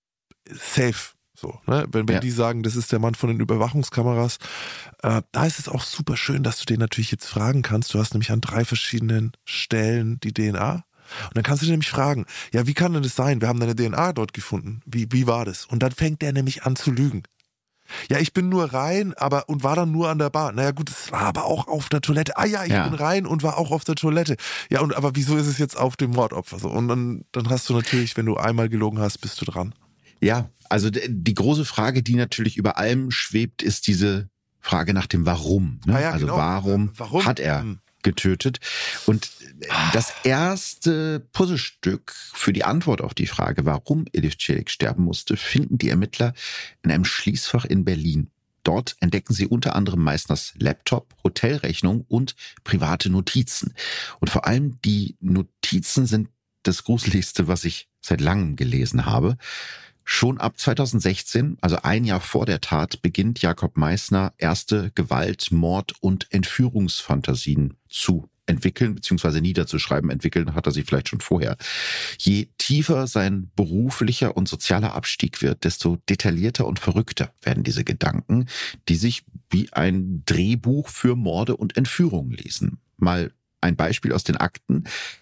safe. So, ne? Wenn, wenn Ja. die sagen, das ist der Mann von den Überwachungskameras, äh, da ist es auch super schön, dass du den natürlich jetzt fragen kannst. Du hast nämlich an drei verschiedenen Stellen die D N A. Und dann kannst du den nämlich fragen, ja, wie kann denn das sein? Wir haben deine D N A dort gefunden. Wie, wie war das? Und dann fängt der nämlich an zu lügen. Ja, ich bin nur rein, aber und war dann nur an der Bar. Naja gut, es war aber auch auf der Toilette. Ah ja, ich Ja. bin rein und war auch auf der Toilette. Ja, und aber wieso ist es jetzt auf dem Mordopfer so? Und dann, dann hast du natürlich, wenn du einmal gelogen hast, bist du dran. Ja, also d- die große Frage, die natürlich über allem schwebt, ist diese Frage nach dem Warum. Ne? Ah ja, also genau. warum, Warum? hat er Hm. getötet. Und das erste Puzzlestück für die Antwort auf die Frage, warum Elif Çelik sterben musste, finden die Ermittler in einem Schließfach in Berlin. Dort entdecken sie unter anderem Meissners Laptop, Hotelrechnung und private Notizen. Und vor allem die Notizen sind das Gruseligste, was ich seit langem gelesen habe. Schon ab zweitausendsechzehn, also ein Jahr vor der Tat, beginnt Jakob Meissner erste Gewalt-, Mord- und Entführungsfantasien zu entwickeln bzw. niederzuschreiben. Entwickeln hat er sie vielleicht schon vorher. Je tiefer sein beruflicher und sozialer Abstieg wird, desto detaillierter und verrückter werden diese Gedanken, die sich wie ein Drehbuch für Morde und Entführungen lesen. Mal ein Beispiel aus den Akten.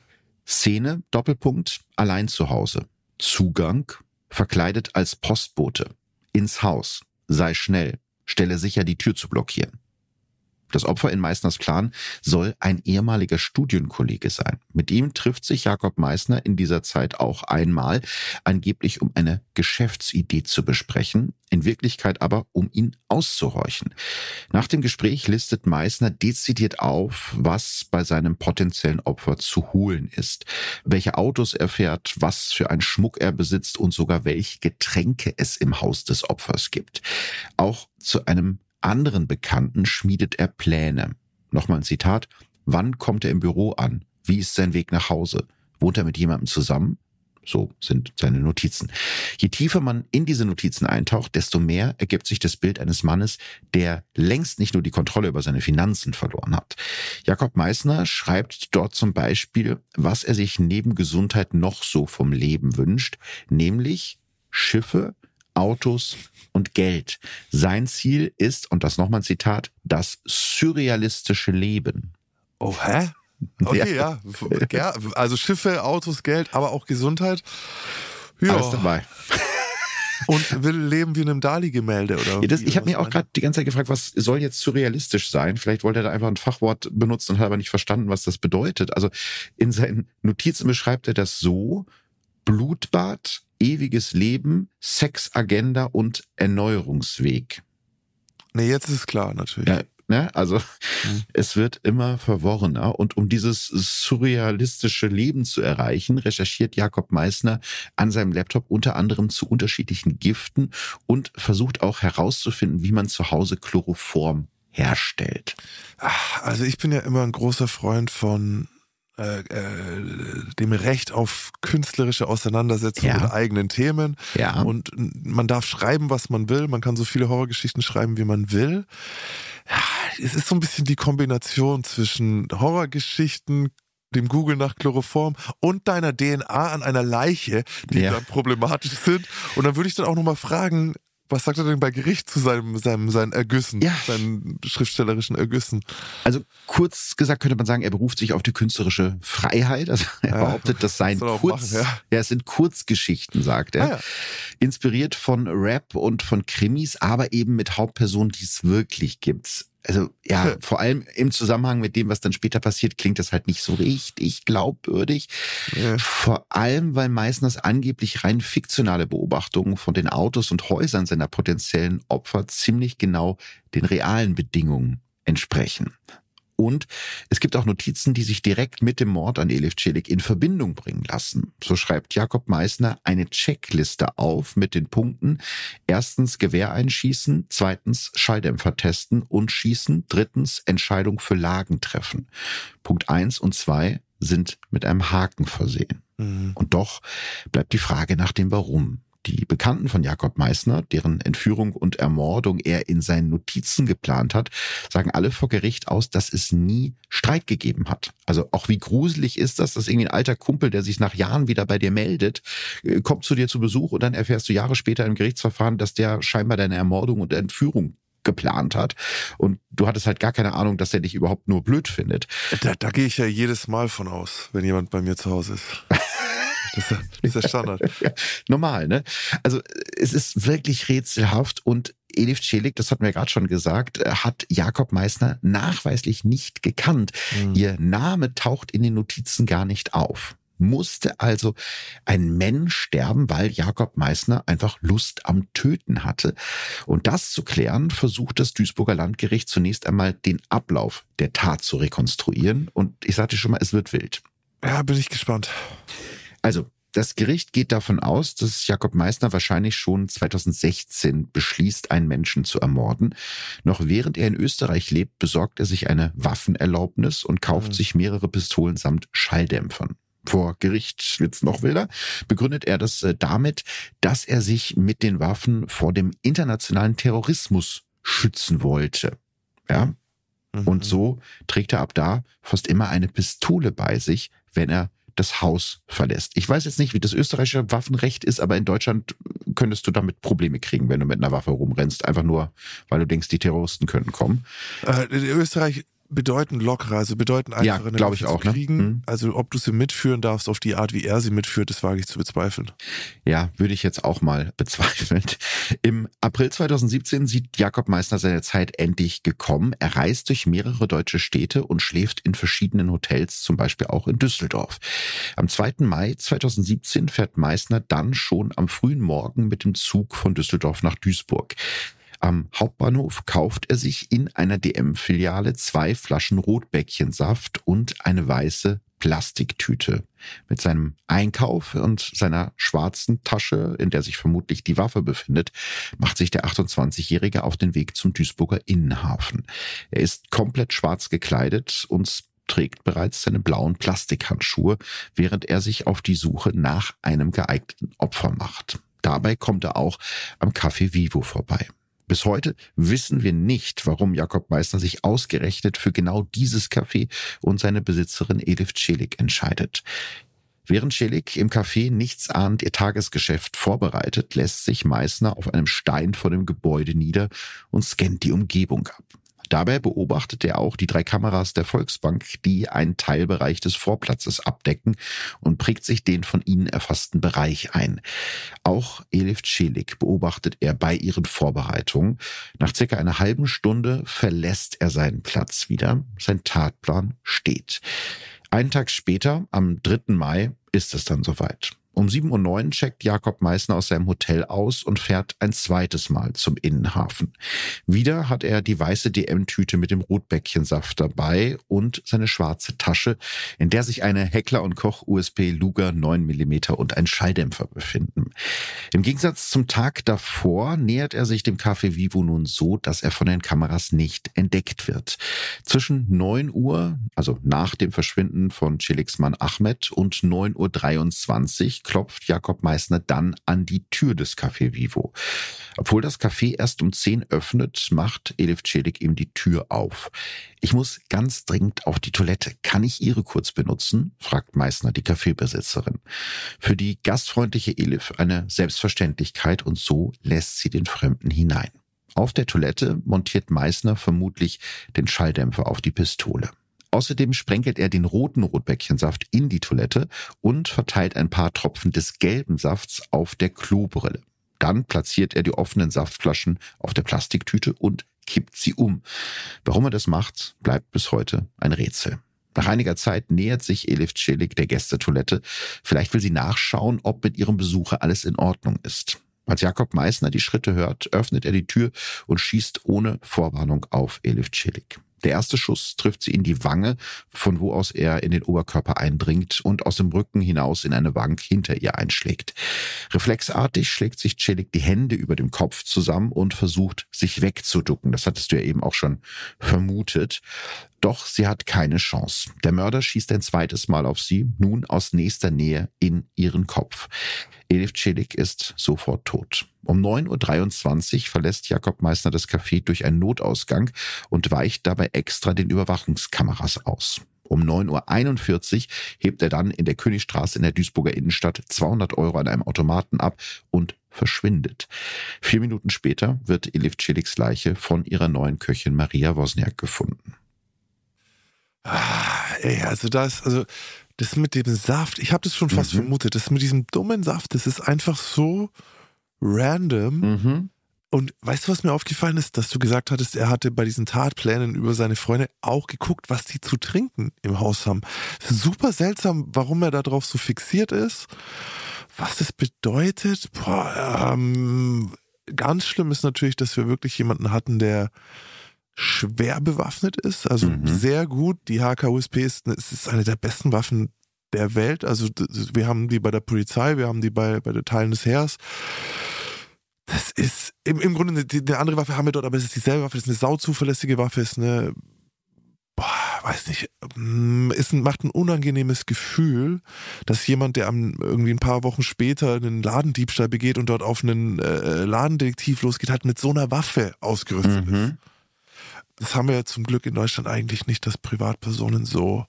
Szene, Doppelpunkt, allein zu Hause. Zugang, verkleidet als Postbote. Ins Haus. Sei schnell. Stelle sicher, die Tür zu blockieren. Das Opfer in Meissners Plan soll ein ehemaliger Studienkollege sein. Mit ihm trifft sich Jakob Meissner in dieser Zeit auch einmal, angeblich um eine Geschäftsidee zu besprechen, in Wirklichkeit aber um ihn auszuhorchen. Nach dem Gespräch listet Meissner dezidiert auf, was bei seinem potenziellen Opfer zu holen ist, welche Autos er fährt, was für einen Schmuck er besitzt und sogar welche Getränke es im Haus des Opfers gibt. Auch zu einem anderen Bekannten schmiedet er Pläne. Nochmal ein Zitat. Wann kommt er im Büro an? Wie ist sein Weg nach Hause? Wohnt er mit jemandem zusammen? So sind seine Notizen. Je tiefer man in diese Notizen eintaucht, desto mehr ergibt sich das Bild eines Mannes, der längst nicht nur die Kontrolle über seine Finanzen verloren hat. Jakob Meissner schreibt dort zum Beispiel, was er sich neben Gesundheit noch so vom Leben wünscht, nämlich Schiffe, Autos und Geld. Sein Ziel ist, und das nochmal ein Zitat, das surrealistische Leben. Oh, hä? Okay, ja. ja. Also Schiffe, Autos, Geld, aber auch Gesundheit. Ja. Alles dabei. Und will leben wie in einem Dali-Gemälde, oder? Ja, das, ich habe mir auch gerade die ganze Zeit gefragt, was soll jetzt surrealistisch sein? Vielleicht wollte er da einfach ein Fachwort benutzen und hat aber nicht verstanden, was das bedeutet. Also in seinen Notizen beschreibt er das so: Blutbad, ewiges Leben, Sexagenda und Erneuerungsweg. Nee, jetzt ist es klar, natürlich. Ja, ne? Also mhm. Es wird immer verworrener. Und um dieses surrealistische Leben zu erreichen, recherchiert Jakob Meissner an seinem Laptop unter anderem zu unterschiedlichen Giften und versucht auch herauszufinden, wie man zu Hause Chloroform herstellt. Also ich bin ja immer ein großer Freund von Äh, äh, dem Recht auf künstlerische Auseinandersetzung ja. mit eigenen Themen. Ja. Und man darf schreiben, was man will. Man kann so viele Horrorgeschichten schreiben, wie man will. Ja, es ist so ein bisschen die Kombination zwischen Horrorgeschichten, dem Google nach Chloroform und deiner D N A an einer Leiche, die ja. dann problematisch sind. Und dann würde ich dann auch nochmal fragen, was sagt er denn bei Gericht zu seinem, seinem, seinen Ergüssen, ja. seinen schriftstellerischen Ergüssen? Also kurz gesagt könnte man sagen, er beruft sich auf die künstlerische Freiheit. Also er ja, behauptet, das seien kurz, machen, ja. ja, es sind Kurzgeschichten, sagt er. Ah, ja. Inspiriert von Rap und von Krimis, aber eben mit Hauptpersonen, die es wirklich gibt. Also ja, ja, vor allem im Zusammenhang mit dem, was dann später passiert, klingt das halt nicht so richtig glaubwürdig. Ja. Vor allem, weil Meissners angeblich rein fiktionale Beobachtungen von den Autos und Häusern seiner potenziellen Opfer ziemlich genau den realen Bedingungen entsprechen. Und es gibt auch Notizen, die sich direkt mit dem Mord an Elif Çelik in Verbindung bringen lassen. So schreibt Jakob Meissner eine Checkliste auf mit den Punkten: erstens Gewehr einschießen, zweitens Schalldämpfer testen und schießen, drittens Entscheidung für Lagen treffen. Punkt eins und zwei sind mit einem Haken versehen. Mhm. Und doch bleibt die Frage nach dem Warum. Die Bekannten von Jakob Meissner, deren Entführung und Ermordung er in seinen Notizen geplant hat, sagen alle vor Gericht aus, dass es nie Streit gegeben hat. Also auch wie gruselig ist das, dass irgendwie ein alter Kumpel, der sich nach Jahren wieder bei dir meldet, kommt zu dir zu Besuch und dann erfährst du Jahre später im Gerichtsverfahren, dass der scheinbar deine Ermordung und Entführung geplant hat. Und du hattest halt gar keine Ahnung, dass er dich überhaupt nur blöd findet. Da, da gehe ich ja jedes Mal von aus, wenn jemand bei mir zu Hause ist. Das ist der Standard. Ja, normal, ne? Also es ist wirklich rätselhaft und Elif Çelik, das hatten wir gerade schon gesagt, hat Jakob Meissner nachweislich nicht gekannt. Mhm. Ihr Name taucht in den Notizen gar nicht auf. Musste also ein Mensch sterben, weil Jakob Meißner einfach Lust am Töten hatte. Und das zu klären, versucht das Duisburger Landgericht zunächst einmal den Ablauf der Tat zu rekonstruieren. Und ich sagte schon mal, es wird wild. Ja, bin ich gespannt. Also, das Gericht geht davon aus, dass Jakob Meißner wahrscheinlich schon zweitausendsechzehn beschließt, einen Menschen zu ermorden. Noch während er in Österreich lebt, besorgt er sich eine Waffenerlaubnis und kauft mhm. sich mehrere Pistolen samt Schalldämpfern. Vor Gericht wird's noch wilder, begründet er das damit, dass er sich mit den Waffen vor dem internationalen Terrorismus schützen wollte. Ja? Mhm. Und so trägt er ab da fast immer eine Pistole bei sich, wenn er das Haus verlässt. Ich weiß jetzt nicht, wie das österreichische Waffenrecht ist, aber in Deutschland könntest du damit Probleme kriegen, wenn du mit einer Waffe rumrennst, einfach nur, weil du denkst, die Terroristen könnten kommen. Äh, in Österreich bedeuten lockerer, also bedeuten einfacher, ja, glaube ich auch, zu kriegen. Ne? Mhm. Also ob du sie mitführen darfst auf die Art, wie er sie mitführt, das wage ich zu bezweifeln. Ja, würde ich jetzt auch mal bezweifeln. Im April zweitausendsiebzehn sieht Jakob Meißner seine Zeit endlich gekommen. Er reist durch mehrere deutsche Städte und schläft in verschiedenen Hotels, zum Beispiel auch in Düsseldorf. Am zweiten Mai zweitausendsiebzehn fährt Meißner dann schon am frühen Morgen mit dem Zug von Düsseldorf nach Duisburg. Am Hauptbahnhof kauft er sich in einer D M-Filiale zwei Flaschen Rotbäckchensaft und eine weiße Plastiktüte. Mit seinem Einkauf und seiner schwarzen Tasche, in der sich vermutlich die Waffe befindet, macht sich der achtundzwanzigjährige auf den Weg zum Duisburger Innenhafen. Er ist komplett schwarz gekleidet und trägt bereits seine blauen Plastikhandschuhe, während er sich auf die Suche nach einem geeigneten Opfer macht. Dabei kommt er auch am Café Vivo vorbei. Bis heute wissen wir nicht, warum Jakob Meißner sich ausgerechnet für genau dieses Café und seine Besitzerin Elif Çelik entscheidet. Während Çelik im Café nichtsahnend ihr Tagesgeschäft vorbereitet, lässt sich Meißner auf einem Stein vor dem Gebäude nieder und scannt die Umgebung ab. Dabei beobachtet er auch die drei Kameras der Volksbank, die einen Teilbereich des Vorplatzes abdecken, und prägt sich den von ihnen erfassten Bereich ein. Auch Elif Çelik beobachtet er bei ihren Vorbereitungen. Nach circa einer halben Stunde verlässt er seinen Platz wieder. Sein Tatplan steht. Einen Tag später, am dritten Mai, ist es dann soweit. Um sieben Uhr neun checkt Jakob Meißner aus seinem Hotel aus und fährt ein zweites Mal zum Innenhafen. Wieder hat er die weiße D M-Tüte mit dem Rotbäckchensaft dabei und seine schwarze Tasche, in der sich eine Heckler und Koch U S P Luger neun Millimeter und ein Schalldämpfer befinden. Im Gegensatz zum Tag davor nähert er sich dem Café Vivo nun so, dass er von den Kameras nicht entdeckt wird. Zwischen neun Uhr, also nach dem Verschwinden von Çeliks Mann Ahmet, und neun Uhr dreiundzwanzig klopft Jakob Meißner dann an die Tür des Café Vivo. Obwohl das Café erst um zehn öffnet, macht Elif Çelik ihm die Tür auf. Ich muss ganz dringend auf die Toilette. Kann ich Ihre kurz benutzen? Fragt Meißner die Cafébesitzerin. Für die gastfreundliche Elif eine Selbstverständlichkeit, und so lässt sie den Fremden hinein. Auf der Toilette montiert Meißner vermutlich den Schalldämpfer auf die Pistole. Außerdem sprenkelt er den roten Rotbäckchensaft in die Toilette und verteilt ein paar Tropfen des gelben Safts auf der Klobrille. Dann platziert er die offenen Saftflaschen auf der Plastiktüte und kippt sie um. Warum er das macht, bleibt bis heute ein Rätsel. Nach einiger Zeit nähert sich Elif Çelik der Gästetoilette. Vielleicht will sie nachschauen, ob mit ihrem Besucher alles in Ordnung ist. Als Jakob Meißner die Schritte hört, öffnet er die Tür und schießt ohne Vorwarnung auf Elif Çelik. Der erste Schuss trifft sie in die Wange, von wo aus er in den Oberkörper eindringt und aus dem Rücken hinaus in eine Bank hinter ihr einschlägt. Reflexartig schlägt sich Çelik die Hände über dem Kopf zusammen und versucht, sich wegzuducken. Das hattest du ja eben auch schon vermutet. Doch sie hat keine Chance. Der Mörder schießt ein zweites Mal auf sie, nun aus nächster Nähe in ihren Kopf. Elif Çelik ist sofort tot. Um neun Uhr dreiundzwanzig verlässt Jakob Meißner das Café durch einen Notausgang und weicht dabei extra den Überwachungskameras aus. Um neun Uhr einundvierzig hebt er dann in der Königstraße in der Duisburger Innenstadt zweihundert Euro an einem Automaten ab und verschwindet. Vier Minuten später wird Elif Çeliks Leiche von ihrer neuen Köchin Maria Wozniak gefunden. Ah, ey, also das, also das mit dem Saft, ich habe das schon fast mhm. vermutet, das mit diesem dummen Saft, das ist einfach so random. Mhm. Und weißt du, was mir aufgefallen ist? Dass du gesagt hattest, er hatte bei diesen Tatplänen über seine Freunde auch geguckt, was die zu trinken im Haus haben. Super seltsam, warum er darauf so fixiert ist. Was das bedeutet? Boah, ähm, ganz schlimm ist natürlich, dass wir wirklich jemanden hatten, der schwer bewaffnet ist. Also mhm. sehr gut. Die H K U S P ist, es ist eine der besten Waffen der Welt. Also wir haben die bei der Polizei, wir haben die bei, bei den Teilen des Heers. Das ist im, im Grunde eine, eine andere Waffe haben wir dort, aber es ist dieselbe Waffe, das ist eine sauzuverlässige Waffe, ist eine, boah, weiß nicht, ist ein, macht ein unangenehmes Gefühl, dass jemand, der am, irgendwie ein paar Wochen später einen Ladendiebstahl begeht und dort auf einen äh, Ladendetektiv losgeht, halt mit so einer Waffe ausgerüstet mhm. ist. Das haben wir ja zum Glück in Deutschland eigentlich nicht, dass Privatpersonen so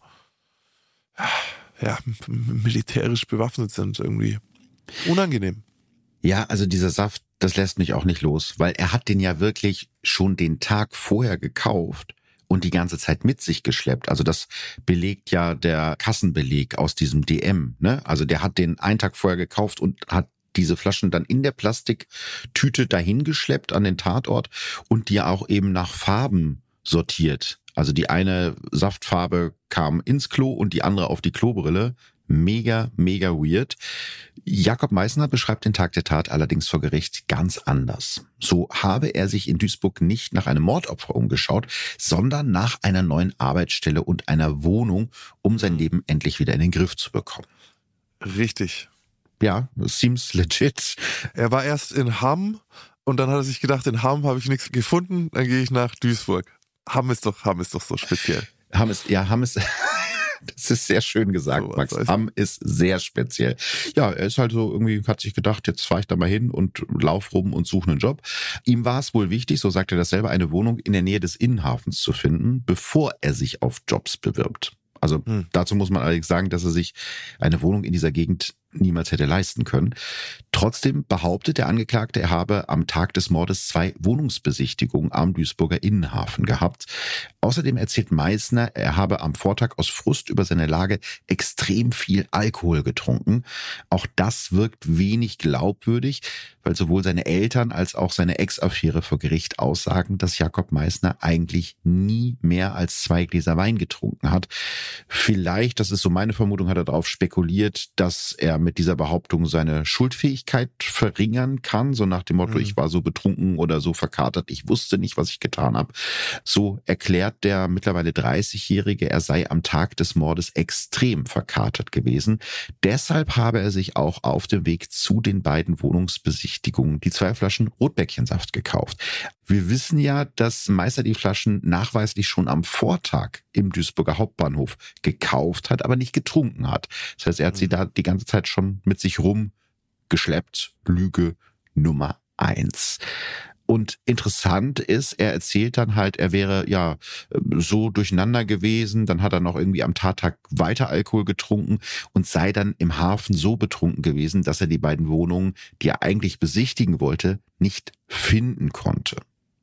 ja, militärisch bewaffnet sind, irgendwie unangenehm. Ja, also dieser Saft, das lässt mich auch nicht los, weil er hat den ja wirklich schon den Tag vorher gekauft und die ganze Zeit mit sich geschleppt. Also das belegt ja der Kassenbeleg aus diesem D M, ne? Also der hat den einen Tag vorher gekauft und hat diese Flaschen dann in der Plastiktüte dahin geschleppt an den Tatort und die auch eben nach Farben sortiert. Also die eine Saftfarbe kam ins Klo und die andere auf die Klobrille. Mega, mega weird. Jakob Meißner beschreibt den Tag der Tat allerdings vor Gericht ganz anders. So habe er sich in Duisburg nicht nach einem Mordopfer umgeschaut, sondern nach einer neuen Arbeitsstelle und einer Wohnung, um sein Leben endlich wieder in den Griff zu bekommen. Richtig. Ja, seems legit. Er war erst in Hamm und dann hat er sich gedacht, in Hamm habe ich nichts gefunden, dann gehe ich nach Duisburg. Hamm ist doch, Hamm ist doch so speziell. Hamm ist, ja, Hamm ist... Das ist sehr schön gesagt, so, Max. Hamm ist sehr speziell. Ja, er ist halt so irgendwie, hat sich gedacht, jetzt fahre ich da mal hin und lauf rum und suche einen Job. Ihm war es wohl wichtig, so sagt er das selber, eine Wohnung in der Nähe des Innenhafens zu finden, bevor er sich auf Jobs bewirbt. Also hm. dazu muss man allerdings sagen, dass er sich eine Wohnung in dieser Gegend niemals hätte leisten können. Trotzdem behauptet der Angeklagte, er habe am Tag des Mordes zwei Wohnungsbesichtigungen am Duisburger Innenhafen gehabt. Außerdem erzählt Meißner, er habe am Vortag aus Frust über seine Lage extrem viel Alkohol getrunken. Auch das wirkt wenig glaubwürdig, weil sowohl seine Eltern als auch seine Ex-Affäre vor Gericht aussagen, dass Jakob Meißner eigentlich nie mehr als zwei Gläser Wein getrunken hat. Vielleicht, das ist so meine Vermutung, hat er darauf spekuliert, dass er mit dieser Behauptung seine Schuldfähigkeit verringern kann, so nach dem Motto, mhm. ich war so betrunken oder so verkatert, ich wusste nicht, was ich getan habe. So erklärt der mittlerweile dreißigjährige, er sei am Tag des Mordes extrem verkatert gewesen. Deshalb habe er sich auch auf dem Weg zu den beiden Wohnungsbesichtigungen die zwei Flaschen Rotbäckchensaft gekauft. Wir wissen ja, dass Meißner die Flaschen nachweislich schon am Vortag im Duisburger Hauptbahnhof gekauft hat, aber nicht getrunken hat. Das heißt, er hat sie da die ganze Zeit schon mit sich rumgeschleppt. Lüge Nummer eins. Und interessant ist, er erzählt dann halt, er wäre ja so durcheinander gewesen, dann hat er noch irgendwie am Tattag weiter Alkohol getrunken und sei dann im Hafen so betrunken gewesen, dass er die beiden Wohnungen, die er eigentlich besichtigen wollte, nicht finden konnte.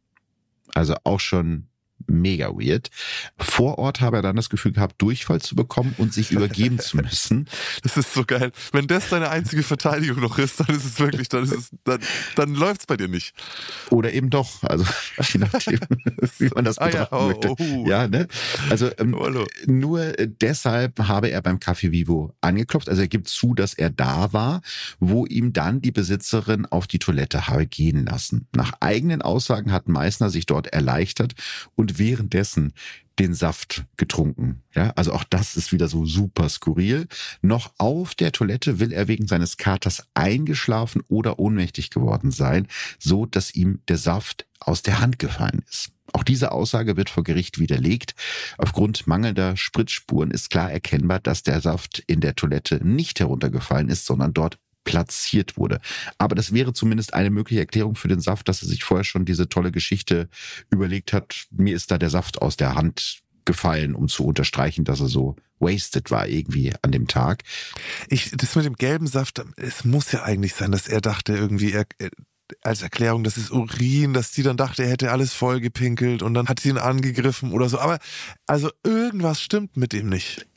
Also auch schon mega weird. Vor Ort habe er dann das Gefühl gehabt, Durchfall zu bekommen und sich übergeben zu müssen. Das ist so geil. Wenn das deine einzige Verteidigung noch ist, dann ist es wirklich, dann ist es, dann, dann läuft's bei dir nicht. Oder eben doch. Also je nachdem, wie man das betrachten ah, ja. oh, möchte. Oh. Ja, ne? Also ähm, oh, nur deshalb habe er beim Café Vivo angeklopft. Also er gibt zu, dass er da war, wo ihm dann die Besitzerin auf die Toilette habe gehen lassen. Nach eigenen Aussagen hat Meißner sich dort erleichtert und währenddessen den Saft getrunken. Ja, also auch das ist wieder so super skurril. Noch auf der Toilette will er wegen seines Katers eingeschlafen oder ohnmächtig geworden sein, so dass ihm der Saft aus der Hand gefallen ist. Auch diese Aussage wird vor Gericht widerlegt. Aufgrund mangelnder Spritzspuren ist klar erkennbar, dass der Saft in der Toilette nicht heruntergefallen ist, sondern dort platziert wurde. Aber das wäre zumindest eine mögliche Erklärung für den Saft, dass er sich vorher schon diese tolle Geschichte überlegt hat. Mir ist da der Saft aus der Hand gefallen, um zu unterstreichen, dass er so wasted war irgendwie an dem Tag. Ich, das mit dem gelben Saft, es muss ja eigentlich sein, dass er dachte irgendwie, er, als Erklärung, das ist Urin, dass die dann dachte, er hätte alles vollgepinkelt und dann hat sie ihn angegriffen oder so. Aber also irgendwas stimmt mit ihm nicht.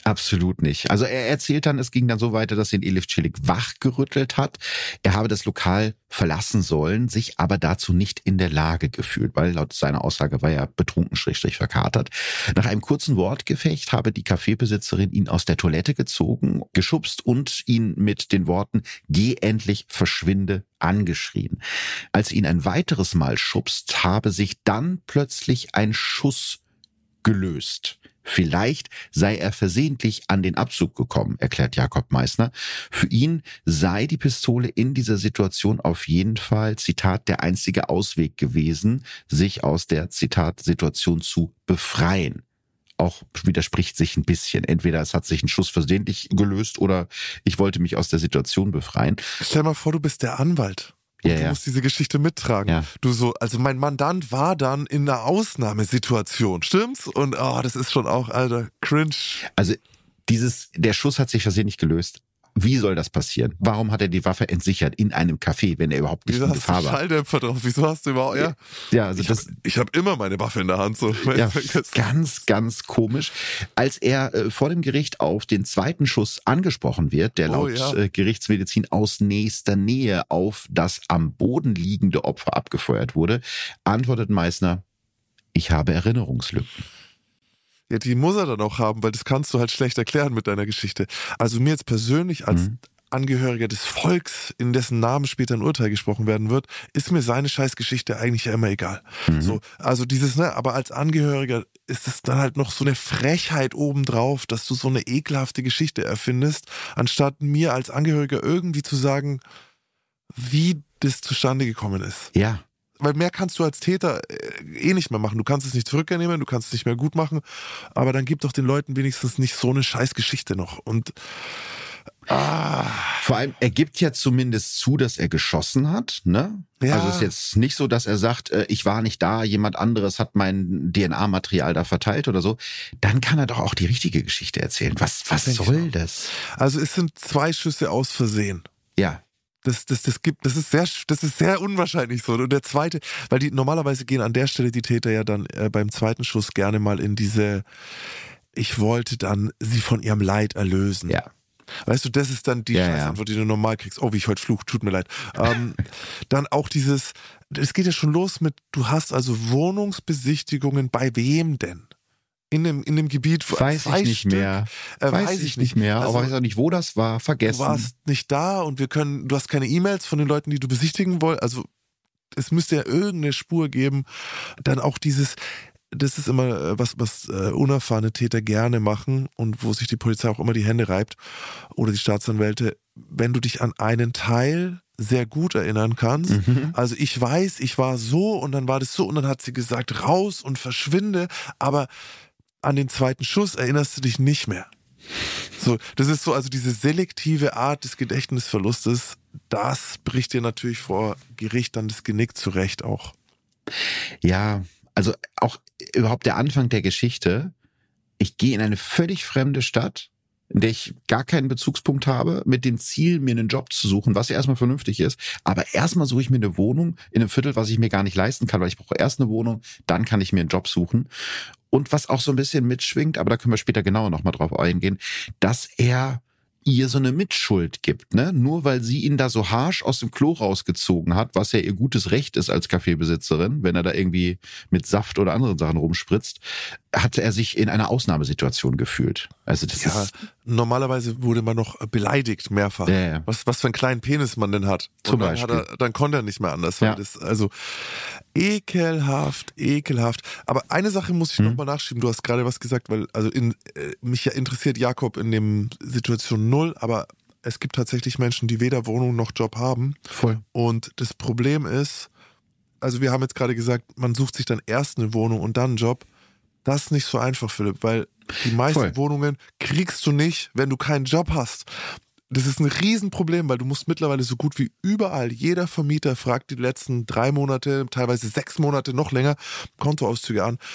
Absolut nicht. Also er erzählt dann, es ging dann so weiter, dass ihn Elif Çelik wachgerüttelt hat. Er habe das Lokal verlassen sollen, sich aber dazu nicht in der Lage gefühlt, weil laut seiner Aussage war er betrunken, schrägstrich verkatert. Nach einem kurzen Wortgefecht habe die Kaffeebesitzerin ihn aus der Toilette gezogen, geschubst und ihn mit den Worten „Geh endlich, verschwinde" angeschrien. Als ihn ein weiteres Mal schubst, habe sich dann plötzlich ein Schuss gelöst. Vielleicht sei er versehentlich an den Abzug gekommen, erklärt Jakob Meissner. Für ihn sei die Pistole in dieser Situation auf jeden Fall, Zitat, der einzige Ausweg gewesen, sich aus der, Zitat, Situation zu befreien. Auch widerspricht sich ein bisschen. Entweder es hat sich ein Schuss versehentlich gelöst oder ich wollte mich aus der Situation befreien. Stell mal vor, du bist der Anwalt. Und Ja, du ja. musst diese Geschichte mittragen. Ja. Du so, also mein Mandant war dann in einer Ausnahmesituation, stimmt's? Und oh, das ist schon auch, Alter, cringe. Also dieses, der Schuss hat sich versehentlich gelöst. Wie soll das passieren? Warum hat er die Waffe entsichert in einem Café, wenn er überhaupt nicht Wieso in hast du Gefahr war? Schalldämpfer drauf? Wieso hast du überhaupt, ja? Ja, also Ich das, habe hab immer meine Waffe in der Hand. So. ja, ganz, ganz komisch. Als er äh, vor dem Gericht auf den zweiten Schuss angesprochen wird, der Oh, laut ja. äh, Gerichtsmedizin aus nächster Nähe auf das am Boden liegende Opfer abgefeuert wurde, antwortet Meissner: Ich habe Erinnerungslücken. Ja, die muss er dann auch haben, weil das kannst du halt schlecht erklären mit deiner Geschichte. Also mir jetzt persönlich als Mhm. Angehöriger des Volks, in dessen Namen später ein Urteil gesprochen werden wird, ist mir seine Scheißgeschichte eigentlich ja immer egal. Mhm. So, also dieses, ne, aber als Angehöriger ist es dann halt noch so eine Frechheit obendrauf, dass du so eine ekelhafte Geschichte erfindest, anstatt mir als Angehöriger irgendwie zu sagen, wie das zustande gekommen ist. Ja. Weil mehr kannst du als Täter äh, eh nicht mehr machen. Du kannst es nicht zurücknehmen, du kannst es nicht mehr gut machen, aber dann gib doch den Leuten wenigstens nicht so eine Scheißgeschichte noch. Und ah, Vor allem, er gibt ja zumindest zu, dass er geschossen hat, ne? Ja. Also es ist jetzt nicht so, dass er sagt, äh, ich war nicht da, jemand anderes hat mein D N A-Material da verteilt oder so. Dann kann er doch auch die richtige Geschichte erzählen. Was, was Denk ich soll auch. das? also es sind zwei Schüsse aus Versehen. Ja. Das, das, das gibt, das ist sehr, das ist sehr unwahrscheinlich so. Und der zweite, weil die normalerweise gehen an der Stelle die Täter ja dann äh, beim zweiten Schuss gerne mal in diese, ich wollte dann sie von ihrem Leid erlösen. Ja. Weißt du, das ist dann die Ja, Scheißantwort, die du normal kriegst. Oh, wie ich heute fluch, tut mir leid. Ähm, dann auch dieses, es geht ja schon los mit, du hast also Wohnungsbesichtigungen, bei wem denn? In dem, in dem Gebiet. Weiß zwei ich nicht Stück, mehr. Äh, weiß, ich nicht mehr. Also, aber weiß auch nicht, wo das war. Vergessen. du warst nicht da und wir können, du hast keine E-Mails von den Leuten, die du besichtigen wolltest. Also es müsste ja irgendeine Spur geben. Dann auch dieses, das ist immer äh, was, was äh, unerfahrene Täter gerne machen und wo sich die Polizei auch immer die Hände reibt oder die Staatsanwälte, wenn du dich an einen Teil sehr gut erinnern kannst. Mhm. Also ich weiß, ich war so und dann war das so und dann hat sie gesagt, raus und verschwinde, aber an den zweiten Schuss erinnerst du dich nicht mehr. So, das ist so, also diese selektive Art des Gedächtnisverlustes, das bricht dir natürlich vor Gericht dann das Genick zurecht auch. Ja, also auch überhaupt der Anfang der Geschichte. Ich gehe in eine völlig fremde Stadt, in der ich gar keinen Bezugspunkt habe, mit dem Ziel, mir einen Job zu suchen, was ja erstmal vernünftig ist. Aber erstmal suche ich mir eine Wohnung in einem Viertel, was ich mir gar nicht leisten kann, weil ich brauche erst eine Wohnung, dann kann ich mir einen Job suchen. Und was auch so ein bisschen mitschwingt, aber da können wir später genauer nochmal drauf eingehen, dass er ihr so eine Mitschuld gibt, ne? Nur weil sie ihn da so harsch aus dem Klo rausgezogen hat, was ja ihr gutes Recht ist als Kaffeebesitzerin, wenn er da irgendwie mit Saft oder anderen Sachen rumspritzt, hatte er sich in einer Ausnahmesituation gefühlt. Also das Ja, ist normalerweise wurde man noch beleidigt mehrfach. Ja, ja. Was, was für einen kleinen Penis man denn hat. Zum Und dann, hat Beispiel. er, dann konnte er nicht mehr anders. Weil Ja. das, also ekelhaft, ekelhaft. Aber eine Sache muss ich Mhm. noch mal nachschieben. Du hast gerade was gesagt, weil also in, äh, mich ja interessiert Jakob in dem Situation null, aber es gibt tatsächlich Menschen, die weder Wohnung noch Job haben. voll. Und das Problem ist, also wir haben jetzt gerade gesagt, man sucht sich dann erst eine Wohnung und dann einen Job. Das ist nicht so einfach, Philipp, weil die meisten Voll. Wohnungen kriegst du nicht, wenn du keinen Job hast. Das ist ein Riesenproblem, weil du musst mittlerweile so gut wie überall, jeder Vermieter fragt die letzten drei Monate, teilweise sechs Monate, noch länger, Kontoauszüge an.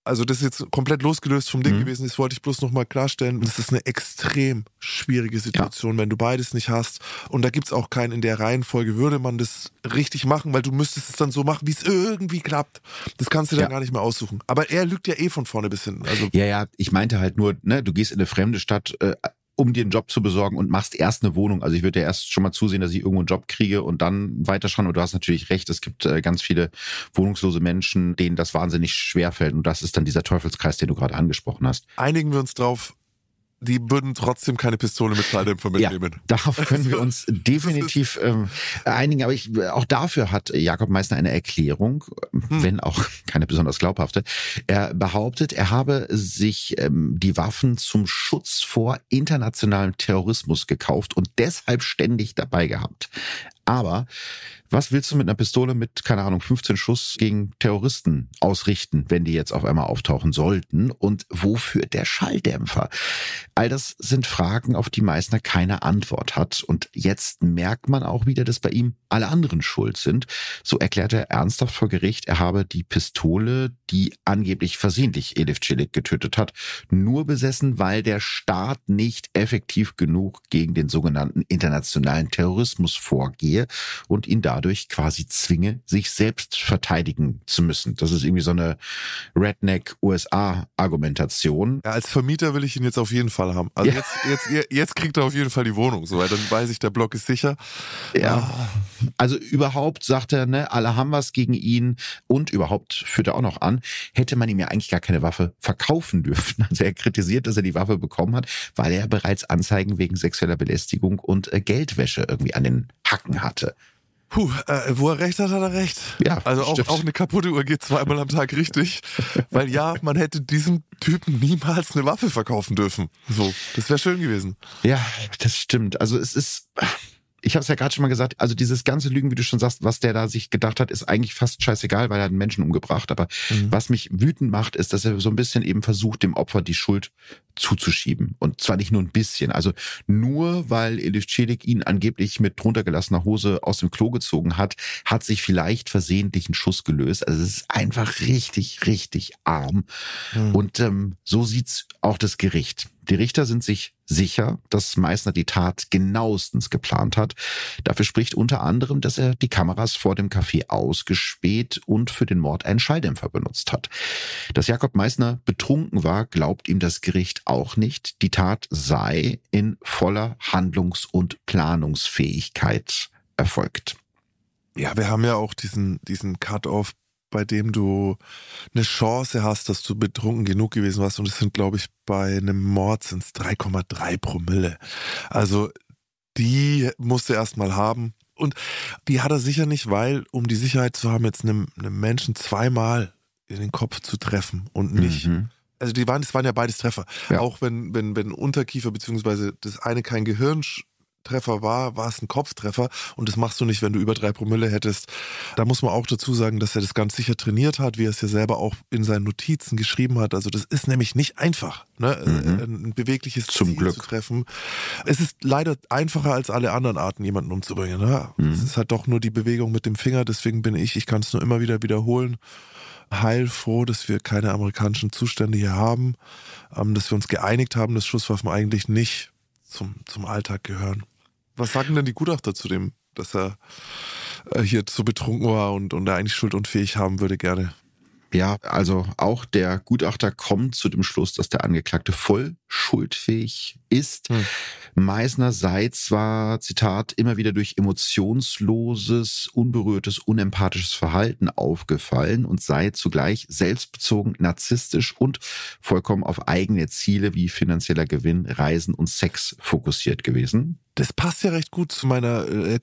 Also das ist jetzt komplett losgelöst vom Ding Mhm. gewesen, das wollte ich bloß nochmal klarstellen. Das ist eine extrem schwierige Situation, wenn du beides nicht hast. Und da gibt's auch keinen, in der Reihenfolge würde man das richtig machen, weil du müsstest es dann so machen, wie es irgendwie klappt. Das kannst du dann Ja. gar nicht mehr aussuchen. Aber er lügt ja eh von vorne bis hinten. Also Ja, ja, ich meinte halt nur, ne, du gehst in eine fremde Stadt, äh, um dir einen Job zu besorgen und machst erst eine Wohnung. Also ich würde ja erst schon mal zusehen, dass ich irgendwo einen Job kriege und dann weiterschauen. Und du hast natürlich recht, es gibt äh, ganz viele wohnungslose Menschen, denen das wahnsinnig schwerfällt. Und das ist dann dieser Teufelskreis, den du gerade angesprochen hast. einigen wir uns drauf, die würden trotzdem keine Pistole mit Schalldämpfer mitnehmen. Darauf können wir uns definitiv ähm, einigen. Aber ich, auch dafür hat Jakob Meissner eine Erklärung, wenn auch keine besonders glaubhafte. Er behauptet, er habe sich ähm, die Waffen zum Schutz vor internationalem Terrorismus gekauft und deshalb ständig dabei gehabt. Aber was willst du mit einer Pistole mit, keine Ahnung, fünfzehn Schuss gegen Terroristen ausrichten, wenn die jetzt auf einmal auftauchen sollten? Und wofür der Schalldämpfer? All das sind Fragen, auf die Meissner keine Antwort hat. Und jetzt merkt man auch wieder, dass bei ihm alle anderen schuld sind. So erklärt er ernsthaft vor Gericht, er habe die Pistole, die angeblich versehentlich Elif Çelik getötet hat, nur besessen, weil der Staat nicht effektiv genug gegen den sogenannten internationalen Terrorismus vorgehe und ihn dadurch quasi zwinge, sich selbst verteidigen zu müssen. Das ist irgendwie so eine Redneck-U S A-Argumentation. Ja, als Vermieter will ich ihn jetzt auf jeden Fall haben. Also Ja. jetzt, jetzt, jetzt kriegt er auf jeden Fall die Wohnung, so, weil dann weiß ich, der Block ist sicher. Ja. Also überhaupt, sagt er, ne, alle haben was gegen ihn und überhaupt führt er auch noch an, hätte man ihm ja eigentlich gar keine Waffe verkaufen dürfen. Also er kritisiert, dass er die Waffe bekommen hat, weil er bereits Anzeigen wegen sexueller Belästigung und äh, Geldwäsche irgendwie an den Hacken hatte. Puh, äh, wo er recht hat, hat er recht. Ja, also auch, stimmt. auch eine kaputte Uhr geht zweimal am Tag richtig. Weil ja, man hätte diesem Typen niemals eine Waffe verkaufen dürfen. So, das wäre schön gewesen. Ja, das stimmt. Also es ist, ich habe es ja gerade schon mal gesagt, also dieses ganze Lügen, wie du schon sagst, was der da sich gedacht hat, ist eigentlich fast scheißegal, weil er hat einen Menschen umgebracht. Aber Mhm. was mich wütend macht, ist, dass er so ein bisschen eben versucht, dem Opfer die Schuld zuzuschieben. Und zwar nicht nur ein bisschen. Also nur weil Elif Çelik ihn angeblich mit runtergelassener Hose aus dem Klo gezogen hat, hat sich vielleicht versehentlich ein Schuss gelöst. Also es ist einfach richtig, richtig arm. Mhm. Und ähm, so sieht's auch das Gericht. Die Richter sind sich sicher, dass Meissner die Tat genauestens geplant hat. Dafür spricht unter anderem, dass er die Kameras vor dem Café ausgespäht und für den Mord einen Schalldämpfer benutzt hat. Dass Jakob Meissner betrunken war, glaubt ihm das Gericht auch nicht. Die Tat sei in voller Handlungs- und Planungsfähigkeit erfolgt. Ja, wir haben ja auch diesen, diesen Cut-Off, bei dem du eine Chance hast, dass du betrunken genug gewesen warst. Und es sind, glaube ich, bei einem Mord sind es drei Komma drei Promille. Also die musste er erstmal haben. Und die hat er sicher nicht, weil, um die Sicherheit zu haben, jetzt einem, einem Menschen zweimal in den Kopf zu treffen und nicht. Mhm. Also die waren, das waren ja beides Treffer. Ja. Auch wenn, wenn, wenn Unterkiefer beziehungsweise das eine kein Gehirntreffer war, war es ein Kopftreffer. Und das machst du nicht, wenn du über drei Promille hättest. Da muss man auch dazu sagen, dass er das ganz sicher trainiert hat, wie er es ja selber auch in seinen Notizen geschrieben hat. Also das ist nämlich nicht einfach, ne? Mhm. ein bewegliches Zum Ziel Glück. zu treffen. Es ist leider einfacher als alle anderen Arten, jemanden umzubringen. Ne? Mhm. Es ist halt doch nur die Bewegung mit dem Finger. Deswegen bin ich, ich kann es nur immer wieder wiederholen, heilfroh, dass wir keine amerikanischen Zustände hier haben, ähm, dass wir uns geeinigt haben, dass Schusswaffen eigentlich nicht zum, zum Alltag gehören. Was sagen denn die Gutachter zu dem, dass er äh, hier zu betrunken war und, und er eigentlich schuldunfähig haben würde gerne? Ja, also auch der Gutachter kommt zu dem Schluss, dass der Angeklagte voll schuldfähig ist. Hm. Meissner sei zwar, Zitat, immer wieder durch emotionsloses, unberührtes, unempathisches Verhalten aufgefallen und sei zugleich selbstbezogen, narzisstisch und vollkommen auf eigene Ziele wie finanzieller Gewinn, Reisen und Sex fokussiert gewesen. Das passt ja recht gut zu meiner äh,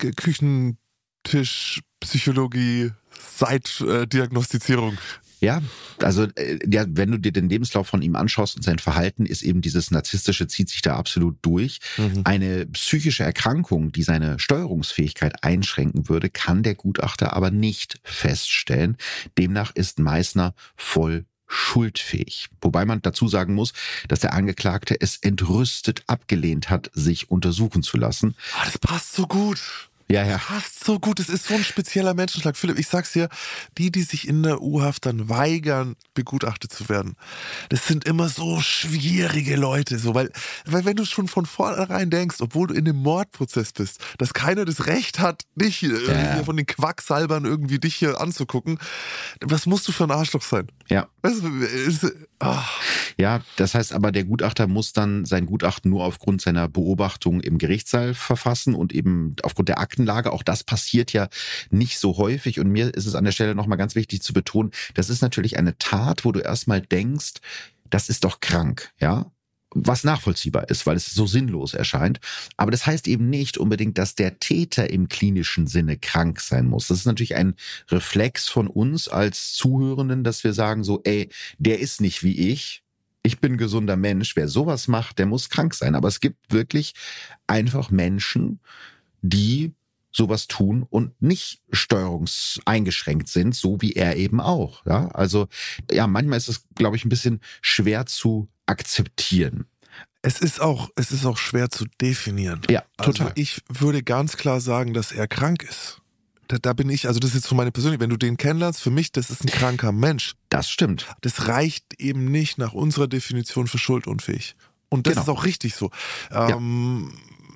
Küchentisch-Psychologie-Seit-Diagnostizierung. Ja, also äh, ja, wenn du dir den Lebenslauf von ihm anschaust und sein Verhalten, ist eben dieses Narzisstische, zieht sich da absolut durch. Mhm. Eine psychische Erkrankung, die seine Steuerungsfähigkeit einschränken würde, kann der Gutachter aber nicht feststellen. Demnach ist Meissner voll schuldfähig. Wobei man dazu sagen muss, dass der Angeklagte es entrüstet abgelehnt hat, sich untersuchen zu lassen. Ah, das passt so gut. Ja, ja. Passt so gut, es ist so ein spezieller Menschenschlag. Philipp, ich sag's dir, die, die sich in der U-Haft dann weigern, begutachtet zu werden, das sind immer so schwierige Leute, so, weil, weil wenn du schon von vornherein denkst, obwohl du in einem Mordprozess bist, dass keiner das Recht hat, dich hier, Ja. hier von den Quacksalbern irgendwie dich hier anzugucken, was musst du für ein Arschloch sein? Ja. Weißt du, es, ah. Ja, das heißt aber, der Gutachter muss dann sein Gutachten nur aufgrund seiner Beobachtung im Gerichtssaal verfassen und eben aufgrund der Aktenlage. Auch das passiert ja nicht so häufig. Und mir ist es an der Stelle nochmal ganz wichtig zu betonen, das ist natürlich eine Tat, wo du erstmal denkst, das ist doch krank, ja? Was nachvollziehbar ist, weil es so sinnlos erscheint. Aber das heißt eben nicht unbedingt, dass der Täter im klinischen Sinne krank sein muss. Das ist natürlich ein Reflex von uns als Zuhörenden, dass wir sagen so, ey, der ist nicht wie ich. Ich bin ein gesunder Mensch. Wer sowas macht, der muss krank sein. Aber es gibt wirklich einfach Menschen, die sowas tun und nicht steuerungseingeschränkt sind, so wie er eben auch. Ja, also ja, manchmal ist es, glaube ich, ein bisschen schwer zu akzeptieren. Es ist auch, es ist auch schwer zu definieren. Ja, total. Also ich würde ganz klar sagen, dass er krank ist. Da, da bin ich, also das ist jetzt von meine persönlich, wenn du den kennenlernst, für mich, das ist ein kranker Mensch. Das stimmt. Das reicht eben nicht nach unserer Definition für schuldunfähig. Und das Genau. ist auch richtig so. Ähm,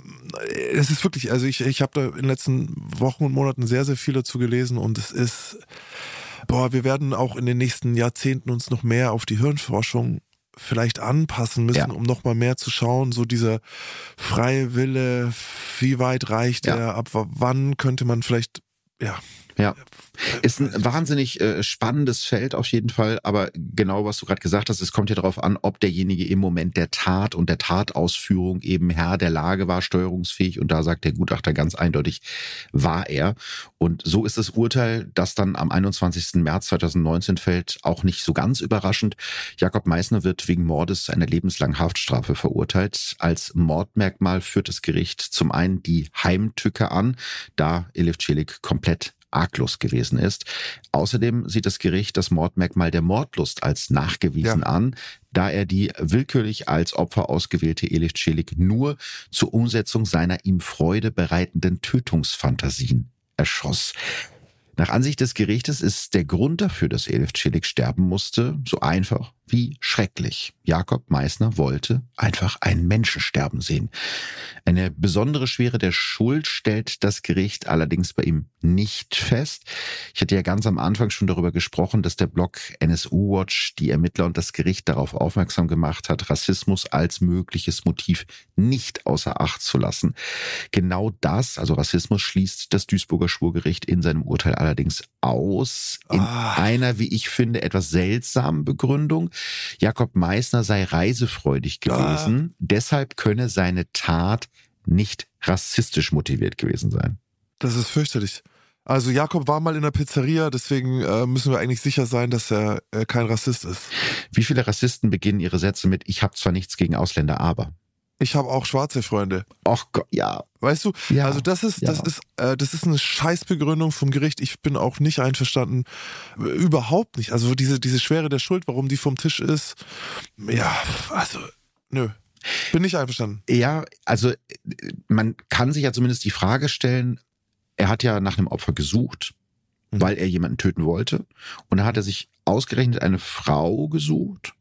es ist wirklich, also ich, ich habe da in den letzten Wochen und Monaten sehr, sehr viel dazu gelesen und es ist, boah, wir werden auch in den nächsten Jahrzehnten uns noch mehr auf die Hirnforschung vielleicht anpassen müssen, Ja. um nochmal mehr zu schauen, so dieser freie Wille, wie weit reicht Ja. er, ab w- wann könnte man vielleicht, ja. Ja, ist ein wahnsinnig äh, spannendes Feld auf jeden Fall, aber genau was du gerade gesagt hast, es kommt ja darauf an, ob derjenige im Moment der Tat und der Tatausführung eben Herr der Lage war, steuerungsfähig, und da sagt der Gutachter ganz eindeutig, war er. Und so ist das Urteil, das dann am einundzwanzigsten März zweitausendneunzehn fällt, auch nicht so ganz überraschend. Jakob Meißner wird wegen Mordes zu einer lebenslangen Haftstrafe verurteilt. Als Mordmerkmal führt das Gericht zum einen die Heimtücke an, da Elif Çelik komplett arglos gewesen ist. Außerdem sieht das Gericht das Mordmerkmal der Mordlust als nachgewiesen Ja. an, da er die willkürlich als Opfer ausgewählte Elif Çelik nur zur Umsetzung seiner ihm Freude bereitenden Tötungsfantasien erschoss. Nach Ansicht des Gerichtes ist der Grund dafür, dass Elif Çelik sterben musste, so einfach wie schrecklich. Jakob Meißner wollte einfach einen Menschen sterben sehen. Eine besondere Schwere der Schuld stellt das Gericht allerdings bei ihm nicht fest. Ich hatte ja ganz am Anfang schon darüber gesprochen, dass der Blog N S U Watch die Ermittler und das Gericht darauf aufmerksam gemacht hat, Rassismus als mögliches Motiv nicht außer Acht zu lassen. Genau das, also Rassismus, schließt das Duisburger Schwurgericht in seinem Urteil allerdings aus. In Ah. einer, wie ich finde, etwas seltsamen Begründung. Jakob Meißner sei reisefreudig gewesen, Ah. deshalb könne seine Tat nicht rassistisch motiviert gewesen sein. Das ist fürchterlich. Also Jakob war mal in der Pizzeria, deswegen äh, müssen wir eigentlich sicher sein, dass er äh, kein Rassist ist. Wie viele Rassisten beginnen ihre Sätze mit "Ich habe zwar nichts gegen Ausländer, aber"? Ich habe auch schwarze Freunde. Ach Gott, ja. Weißt du? Ja, also das ist, ja. das ist, äh, das ist eine Scheißbegründung vom Gericht. Ich bin auch nicht einverstanden. Äh, Überhaupt nicht. Also diese, diese Schwere der Schuld, warum die vom Tisch ist. Ja, also, nö. Bin nicht einverstanden. Ja, also äh, man kann sich ja zumindest die Frage stellen, er hat ja nach einem Opfer gesucht, Mhm. weil er jemanden töten wollte. Und da hat er sich ausgerechnet eine Frau gesucht,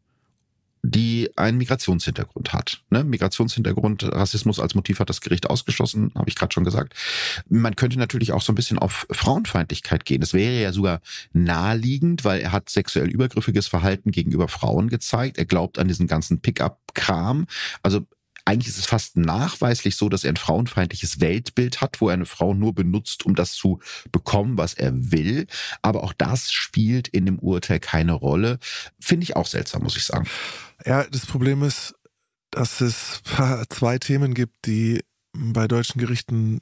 die einen Migrationshintergrund hat. Ne? Migrationshintergrund, Rassismus als Motiv hat das Gericht ausgeschlossen, habe ich gerade schon gesagt. Man könnte natürlich auch so ein bisschen auf Frauenfeindlichkeit gehen. Das wäre ja sogar naheliegend, weil er hat sexuell übergriffiges Verhalten gegenüber Frauen gezeigt. Er glaubt an diesen ganzen Pick-up-Kram. Also eigentlich ist es fast nachweislich so, dass er ein frauenfeindliches Weltbild hat, wo er eine Frau nur benutzt, um das zu bekommen, was er will. Aber auch das spielt in dem Urteil keine Rolle. Finde ich auch seltsam, muss ich sagen. Ja, das Problem ist, dass es zwei Themen gibt, die bei deutschen Gerichten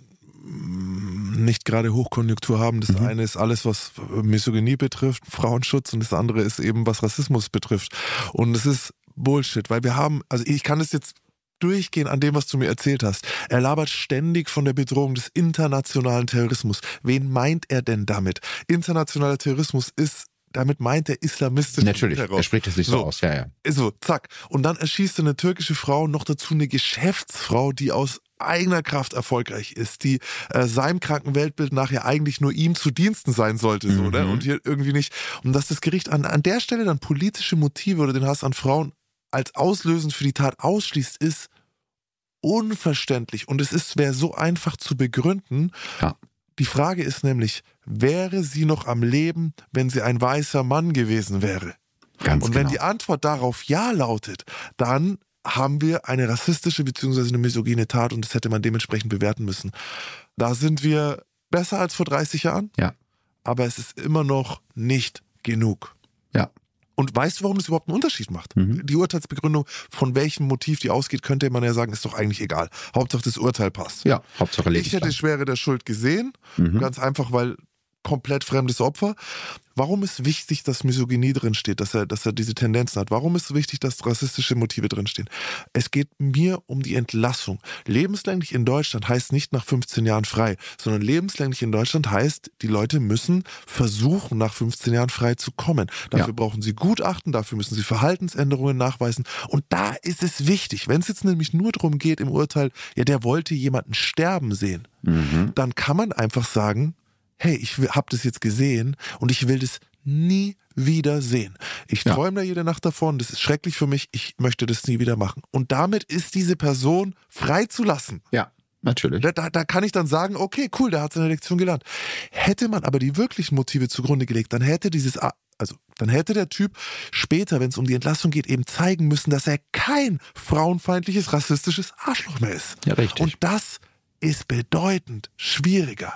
nicht gerade Hochkonjunktur haben. Das Mhm. eine ist alles, was Misogynie betrifft, Frauenschutz, und das andere ist eben, was Rassismus betrifft. Und es ist Bullshit, weil wir haben, also ich kann das jetzt durchgehen an dem, was du mir erzählt hast. Er labert ständig von der Bedrohung des internationalen Terrorismus. Wen meint er denn damit? Internationaler Terrorismus ist, damit meint er islamistischen Natürlich, Terror. er spricht es nicht so, So. aus. Ja, ja. So, zack. Und dann erschießt er eine türkische Frau, noch dazu eine Geschäftsfrau, die aus eigener Kraft erfolgreich ist, die äh, seinem kranken Weltbild nachher eigentlich nur ihm zu Diensten sein sollte, so, Mhm. ne? Und hier irgendwie nicht. Und dass das Gericht an, an der Stelle dann politische Motive oder den Hass an Frauen als auslösend für die Tat ausschließt, ist unverständlich. Und es ist, wäre so einfach zu begründen. Ja. Die Frage ist nämlich, wäre sie noch am Leben, wenn sie ein weißer Mann gewesen wäre? Ganz Und wenn genau. die Antwort darauf ja lautet, dann haben wir eine rassistische bzw. eine misogyne Tat und das hätte man dementsprechend bewerten müssen. Da sind wir besser als vor dreißig Jahren, Ja. aber es ist immer noch nicht genug. Ja. Und weißt du, warum das überhaupt einen Unterschied macht? Mhm. Die Urteilsbegründung, von welchem Motiv die ausgeht, könnte man ja sagen, ist doch eigentlich egal. Hauptsache das Urteil passt. Ja, Hauptsache Ich Lebenslang. hätte Schwere der Schuld gesehen, Mhm. ganz einfach, weil komplett fremdes Opfer. Warum ist wichtig, dass Misogynie drinsteht, dass er, dass er diese Tendenzen hat? Warum ist es wichtig, dass rassistische Motive drinstehen? Es geht mir um die Entlassung. Lebenslänglich in Deutschland heißt nicht nach fünfzehn Jahren frei, sondern lebenslänglich in Deutschland heißt, die Leute müssen versuchen, nach fünfzehn Jahren frei zu kommen. Dafür Ja. brauchen sie Gutachten, dafür müssen sie Verhaltensänderungen nachweisen. Und da ist es wichtig, wenn es jetzt nämlich nur darum geht im Urteil, ja, der wollte jemanden sterben sehen, Mhm. dann kann man einfach sagen, hey, ich habe das jetzt gesehen und ich will das nie wieder sehen. Ich Ja. träume da jede Nacht davon, das ist schrecklich für mich, ich möchte das nie wieder machen. Und damit ist diese Person freizulassen. Ja, natürlich. Da, da, da kann ich dann sagen, okay, cool, der hat seine Lektion gelernt. Hätte man aber die wirklichen Motive zugrunde gelegt, dann hätte dieses, also dann hätte der Typ später, wenn es um die Entlassung geht, eben zeigen müssen, dass er kein frauenfeindliches, rassistisches Arschloch mehr ist. Ja, richtig. Und das ist bedeutend schwieriger.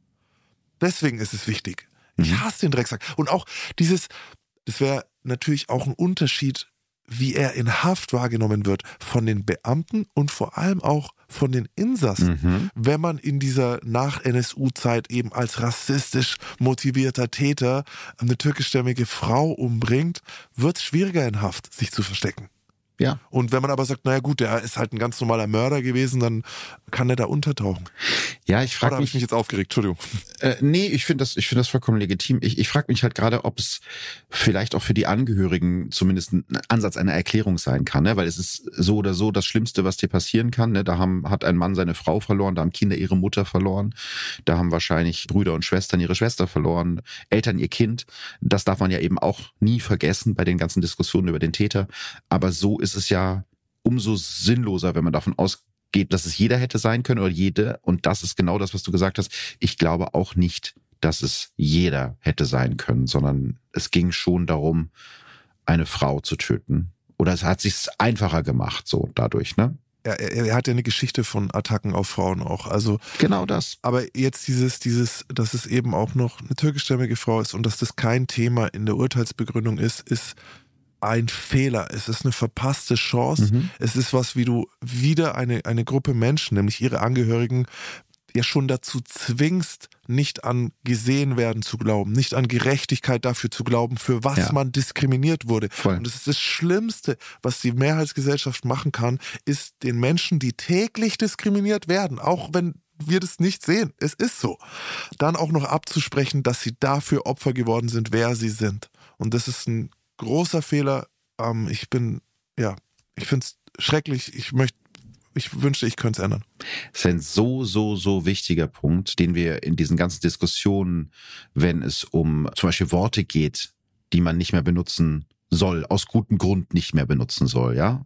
Deswegen ist es wichtig. Ich Mhm. hasse den Drecksack. Und auch dieses, das wäre natürlich auch ein Unterschied, wie er in Haft wahrgenommen wird von den Beamten und vor allem auch von den Insassen. Mhm. Wenn man in dieser Nach-N S U-Zeit eben als rassistisch motivierter Täter eine türkischstämmige Frau umbringt, wird es schwieriger in Haft, sich zu verstecken. Ja. Und wenn man aber sagt, naja gut, der ist halt ein ganz normaler Mörder gewesen, dann kann der da untertauchen. Ja, ich Oder frage habe ich mich, mich jetzt aufgeregt? Entschuldigung. äh, nee, ich finde das, ich finde das vollkommen legitim. Ich, ich frage mich halt gerade, ob es vielleicht auch für die Angehörigen zumindest ein Ansatz einer Erklärung sein kann, ne? Weil es ist so oder so das Schlimmste, was dir passieren kann. Ne? Da haben, hat ein Mann seine Frau verloren, da haben Kinder ihre Mutter verloren, da haben wahrscheinlich Brüder und Schwestern ihre Schwester verloren, Eltern ihr Kind. Das darf man ja eben auch nie vergessen bei den ganzen Diskussionen über den Täter. Aber so ist es ja umso sinnloser, wenn man davon ausgeht, dass es jeder hätte sein können oder jede. Und das ist genau das, was du gesagt hast. Ich glaube auch nicht, dass es jeder hätte sein können, sondern es ging schon darum, eine Frau zu töten. Oder es hat sich einfacher gemacht, so dadurch, ne? Er, er, er hat ja eine Geschichte von Attacken auf Frauen auch. Also, Genau das. aber jetzt dieses, dieses, dass es eben auch noch eine türkischstämmige Frau ist und dass das kein Thema in der Urteilsbegründung ist, ist ein Fehler. Es ist eine verpasste Chance. Mhm. Es ist was, wie du wieder eine, eine Gruppe Menschen, nämlich ihre Angehörigen, ja schon dazu zwingst, nicht an gesehen werden zu glauben, nicht an Gerechtigkeit dafür zu glauben, für was Ja. man diskriminiert wurde. Voll. Und das ist das Schlimmste, was die Mehrheitsgesellschaft machen kann, ist den Menschen, die täglich diskriminiert werden, auch wenn wir das nicht sehen, es ist so, dann auch noch abzusprechen, dass sie dafür Opfer geworden sind, wer sie sind. Und das ist ein großer Fehler. Ähm, ich bin, ja, ich finde es schrecklich. Ich möchte, ich wünschte, ich könnte es ändern. Das ist ein so, so, so wichtiger Punkt, den wir in diesen ganzen Diskussionen, wenn es um zum Beispiel Worte geht, die man nicht mehr benutzen soll, aus gutem Grund nicht mehr benutzen soll, ja,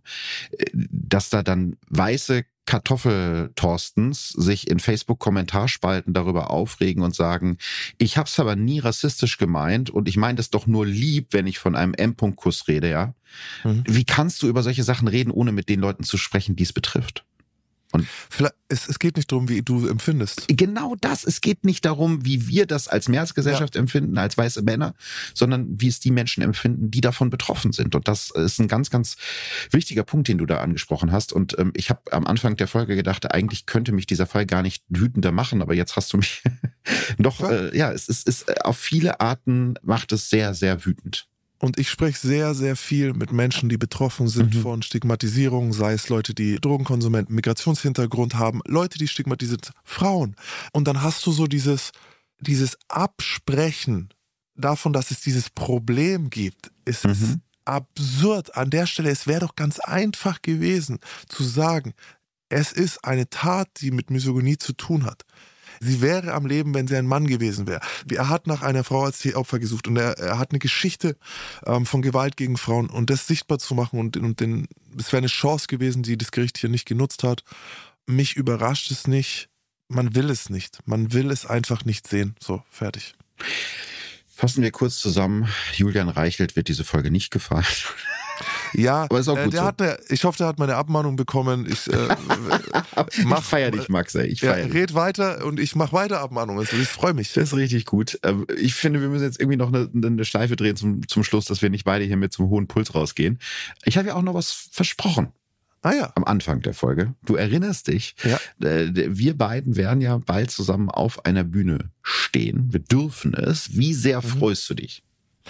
dass da dann weiße Kartoffel-Torstens sich in Facebook-Kommentarspalten darüber aufregen und sagen, ich hab's aber nie rassistisch gemeint und ich meine das doch nur lieb, wenn ich von einem M-Punkt-Kuss rede, ja. Mhm. Wie kannst du über solche Sachen reden, ohne mit den Leuten zu sprechen, die es betrifft? Und Vielleicht, es, es geht nicht darum, wie du empfindest. genau das, es geht nicht darum, wie wir das als Mehrheitsgesellschaft ja. empfinden, als weiße Männer, sondern wie es die Menschen empfinden, die davon betroffen sind. Und das ist ein ganz, ganz wichtiger Punkt, den du da angesprochen hast. Und ähm, ich habe am Anfang der Folge gedacht, eigentlich könnte mich dieser Fall gar nicht wütender machen, aber jetzt hast du mich doch, ja, äh, ja es ist, ist auf viele Arten macht es sehr, sehr wütend. Und ich spreche sehr, sehr viel mit Menschen, die betroffen sind mhm. von Stigmatisierung, sei es Leute, die Drogenkonsumenten, Migrationshintergrund haben, Leute, die stigmatisiert sind, Frauen. Und dann hast du so dieses, dieses Absprechen davon, dass es dieses Problem gibt. Es mhm. ist absurd. An der Stelle, es wäre doch ganz einfach gewesen, zu sagen, Es ist eine Tat, die mit Misogynie zu tun hat. Sie wäre am Leben, wenn sie ein Mann gewesen wäre. Er hat nach einer Frau als Opfer gesucht und er, er hat eine Geschichte ähm, von Gewalt gegen Frauen und das sichtbar zu machen und, und den, es wäre eine Chance gewesen, die das Gericht hier nicht genutzt hat. Mich überrascht es nicht. Man will es nicht. Man will es einfach nicht sehen. So, fertig. Fassen wir kurz zusammen. Julian Reichelt wird diese Folge nicht gefallen. Ja, aber ist auch äh, gut der so. hat eine, ich hoffe, der hat meine Abmahnung bekommen. Ich, äh, mach, ich feier dich, Max, ey. Ich feier ja, dich. Red weiter und ich mache weiter Abmahnungen. Also ich freue mich. Das ist richtig gut. Ich finde, wir müssen jetzt irgendwie noch eine, eine Schleife drehen zum, zum Schluss, dass wir nicht beide hier mit zum hohen Puls rausgehen. Ich habe ja auch noch was versprochen. Ah ja. Am Anfang der Folge. Du erinnerst dich, ja. Wir beiden werden ja bald zusammen auf einer Bühne stehen. Wir dürfen es. Wie sehr mhm. freust du dich?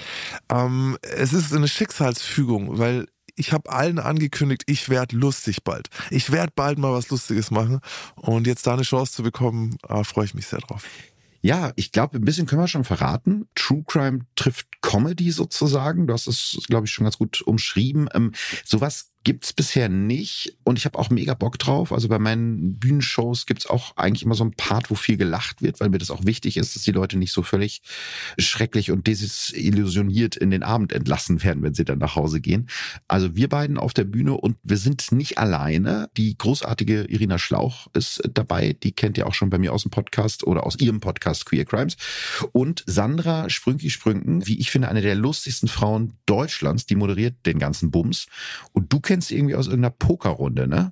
Ähm, es ist eine Schicksalsfügung, weil ich habe allen angekündigt, ich werde lustig bald. Ich werde bald mal was Lustiges machen. Und jetzt da eine Chance zu bekommen, äh, freue ich mich sehr drauf. Ja, ich glaube, ein bisschen können wir schon verraten. True Crime trifft Comedy sozusagen. Du hast es, glaube ich, schon ganz gut umschrieben. Ähm, sowas gibt's bisher nicht und ich habe auch mega Bock drauf. Also bei meinen Bühnenshows gibt's auch eigentlich immer so ein Part, wo viel gelacht wird, weil mir das auch wichtig ist, dass die Leute nicht so völlig schrecklich und desillusioniert in den Abend entlassen werden, wenn sie dann nach Hause gehen. Also wir beiden auf der Bühne und wir sind nicht alleine. Die großartige Irina Schlauch ist dabei. Die kennt ihr auch schon bei mir aus dem Podcast oder aus ihrem Podcast Queer Crimes. Und Sandra Sprünki-Sprünken, wie ich finde, eine der lustigsten Frauen Deutschlands, die moderiert den ganzen Bums. Und du kennst sie irgendwie aus irgendeiner Pokerrunde, ne?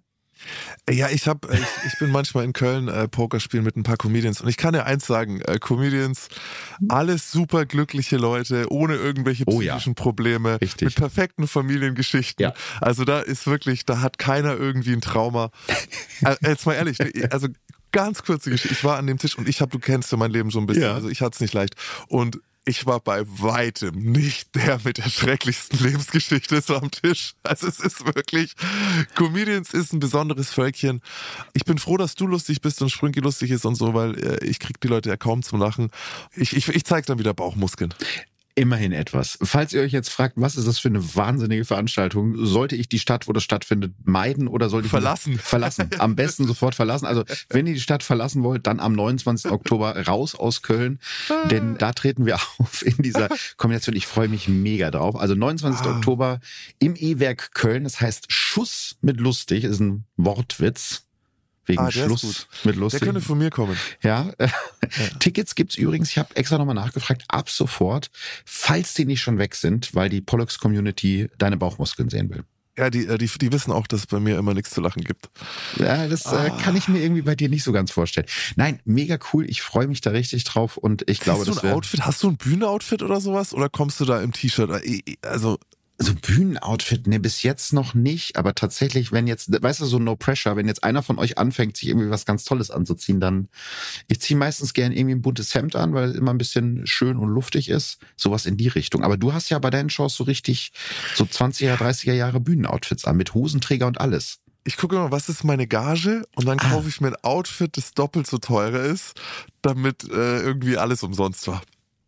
Ja, ich hab, ich, ich bin manchmal in Köln äh, Poker spielen mit ein paar Comedians und ich kann ja eins sagen, äh, Comedians, alles super glückliche Leute, ohne irgendwelche psychischen oh ja. Probleme, Richtig. Mit perfekten Familiengeschichten. Ja. Also da ist wirklich, da hat keiner irgendwie ein Trauma. äh, jetzt mal ehrlich, also ganz kurze Geschichte, ich war an dem Tisch und ich habe, du kennst ja mein Leben so ein bisschen, ja. also ich hatte es nicht leicht und ich war bei weitem nicht der mit der schrecklichsten Lebensgeschichte so am Tisch. Also es ist wirklich, Comedians ist ein besonderes Völkchen. Ich bin froh, dass du lustig bist und Sprünki lustig ist und so, weil äh, ich krieg die Leute ja kaum zum Lachen. Ich, ich, ich zeig dann wieder Bauchmuskeln. Immerhin etwas. Falls ihr euch jetzt fragt, was ist das für eine wahnsinnige Veranstaltung, sollte ich die Stadt, wo das stattfindet, meiden oder sollte ich verlassen? Verlassen. Am besten sofort verlassen. Also wenn ihr die Stadt verlassen wollt, dann am neunundzwanzigsten Oktober raus aus Köln, denn da treten wir auf in dieser Kombination. Ich freue mich mega drauf. Also neunundzwanzigsten Oktober im E-Werk Köln. Das heißt Schuss mit lustig, ist ein Wortwitz. Wegen ah, Schluss mit lustig. Der könnte von mir kommen. Ja. ja. Tickets gibt's übrigens, ich habe extra nochmal nachgefragt, ab sofort, falls die nicht schon weg sind, weil die Pollux-Community deine Bauchmuskeln sehen will. Ja, die, die, die wissen auch, dass es bei mir immer nichts zu lachen gibt. Ja, das ah. äh, kann ich mir irgendwie bei dir nicht so ganz vorstellen. Nein, mega cool, ich freue mich da richtig drauf und ich Siehst glaube, du das ein Outfit? Hast du ein Bühnenoutfit oder sowas? Oder kommst du da im T-Shirt? Also So Bühnenoutfit, ne, bis jetzt noch nicht, aber tatsächlich, wenn jetzt, weißt du, so no pressure, wenn jetzt einer von euch anfängt, sich irgendwie was ganz Tolles anzuziehen, dann, ich ziehe meistens gern irgendwie ein buntes Hemd an, weil es immer ein bisschen schön und luftig ist, sowas in die Richtung. Aber du hast ja bei deinen Shows so richtig so zwanziger, dreißiger Jahre Bühnenoutfits an, mit Hosenträger und alles. Ich gucke immer, was ist meine Gage und dann kaufe ich mir ein Outfit, das doppelt so teuer ist, damit äh, irgendwie alles umsonst war.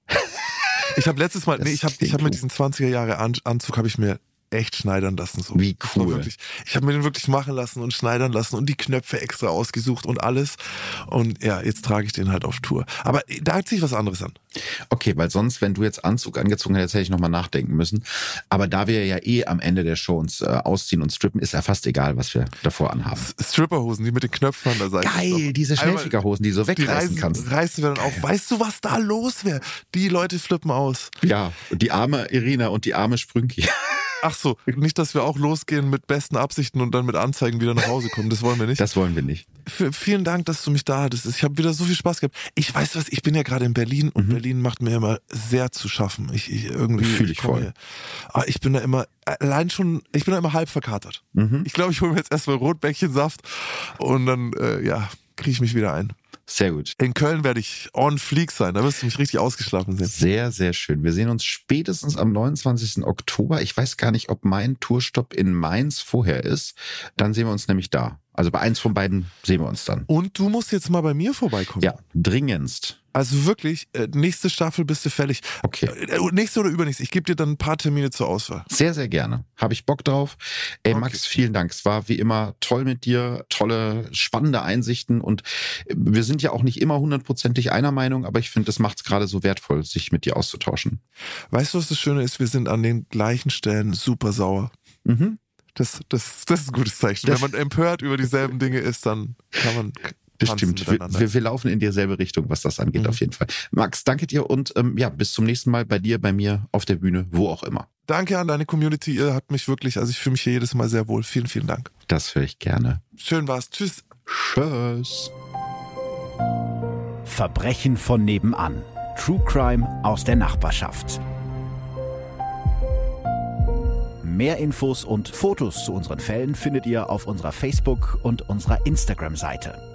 Ich habe letztes Mal, das nee, ich habe ich hab mit diesem zwanziger Jahre Anzug habe ich mir echt schneidern lassen. So. Wie cool. Wirklich, ich habe mir den wirklich machen lassen und schneidern lassen und die Knöpfe extra ausgesucht und alles. Und ja, jetzt trage ich den halt auf Tour. Aber da ziehe ich was anderes an. Okay, weil sonst, wenn du jetzt Anzug angezogen hättest, hätte ich nochmal nachdenken müssen. Aber da wir ja eh am Ende der Show uns äh, ausziehen und strippen, ist ja fast egal, was wir davor anhaben. Stripperhosen, die mit den Knöpfen an der Seite. Geil, diese Schnellfickerhosen, die du so wegreißen die kannst. Reißen wir dann auf. Weißt du, was da los wäre? Die Leute flippen aus. Ja, die arme Irina und die arme Sprünki. Ach so, nicht, dass wir auch losgehen mit besten Absichten und dann mit Anzeigen wieder nach Hause kommen. Das wollen wir nicht. Das wollen wir nicht. F- vielen Dank, dass du mich da hattest. Ich habe wieder so viel Spaß gehabt. Ich weiß was, ich bin ja gerade in Berlin und mhm. Berlin macht mir immer sehr zu schaffen. Ich, ich irgendwie fühle ich voll. Hier. Aber ich bin da immer allein schon, ich bin da immer halb verkatert. Mhm. Ich glaube, ich hole mir jetzt erstmal Rotbäckchensaft und dann äh, ja, kriege ich mich wieder ein. Sehr gut. In Köln werde ich on fleek sein, da wirst du mich richtig ausgeschlafen sehen. Sehr, sehr schön. Wir sehen uns spätestens am neunundzwanzigsten Oktober. Ich weiß gar nicht, ob mein Tourstopp in Mainz vorher ist. Dann sehen wir uns nämlich da. Also bei eins von beiden sehen wir uns dann. Und du musst jetzt mal bei mir vorbeikommen. Ja, dringendst. Also wirklich, äh, nächste Staffel bist du fällig. Okay. Äh, nächste oder übernächste. Ich gebe dir dann ein paar Termine zur Auswahl. Sehr, sehr gerne. Habe ich Bock drauf. Ey, Okay. Max, vielen Dank. Es war wie immer toll mit dir. Tolle, spannende Einsichten. Und wir sind ja auch nicht immer hundertprozentig einer Meinung, aber ich finde, das macht es gerade so wertvoll, sich mit dir auszutauschen. Weißt du, was das Schöne ist? Wir sind an den gleichen Stellen super sauer. Mhm. Das, das, das ist ein gutes Zeichen. Das- Wenn man empört über dieselben Dinge ist, dann kann man Das tanzen stimmt. Wir, miteinander. wir, wir laufen in dieselbe Richtung, was das angeht, Mhm. auf jeden Fall. Max, danke dir und ähm, ja, bis zum nächsten Mal bei dir, bei mir, auf der Bühne, wo auch immer. Danke an deine Community. Ihr habt mich wirklich, also ich fühle mich hier jedes Mal sehr wohl. Vielen, vielen Dank. Das höre ich gerne. Schön war's. Tschüss. Tschüss. Verbrechen von nebenan. True Crime aus der Nachbarschaft. Mehr Infos und Fotos zu unseren Fällen findet ihr auf unserer Facebook- und unserer Instagram-Seite.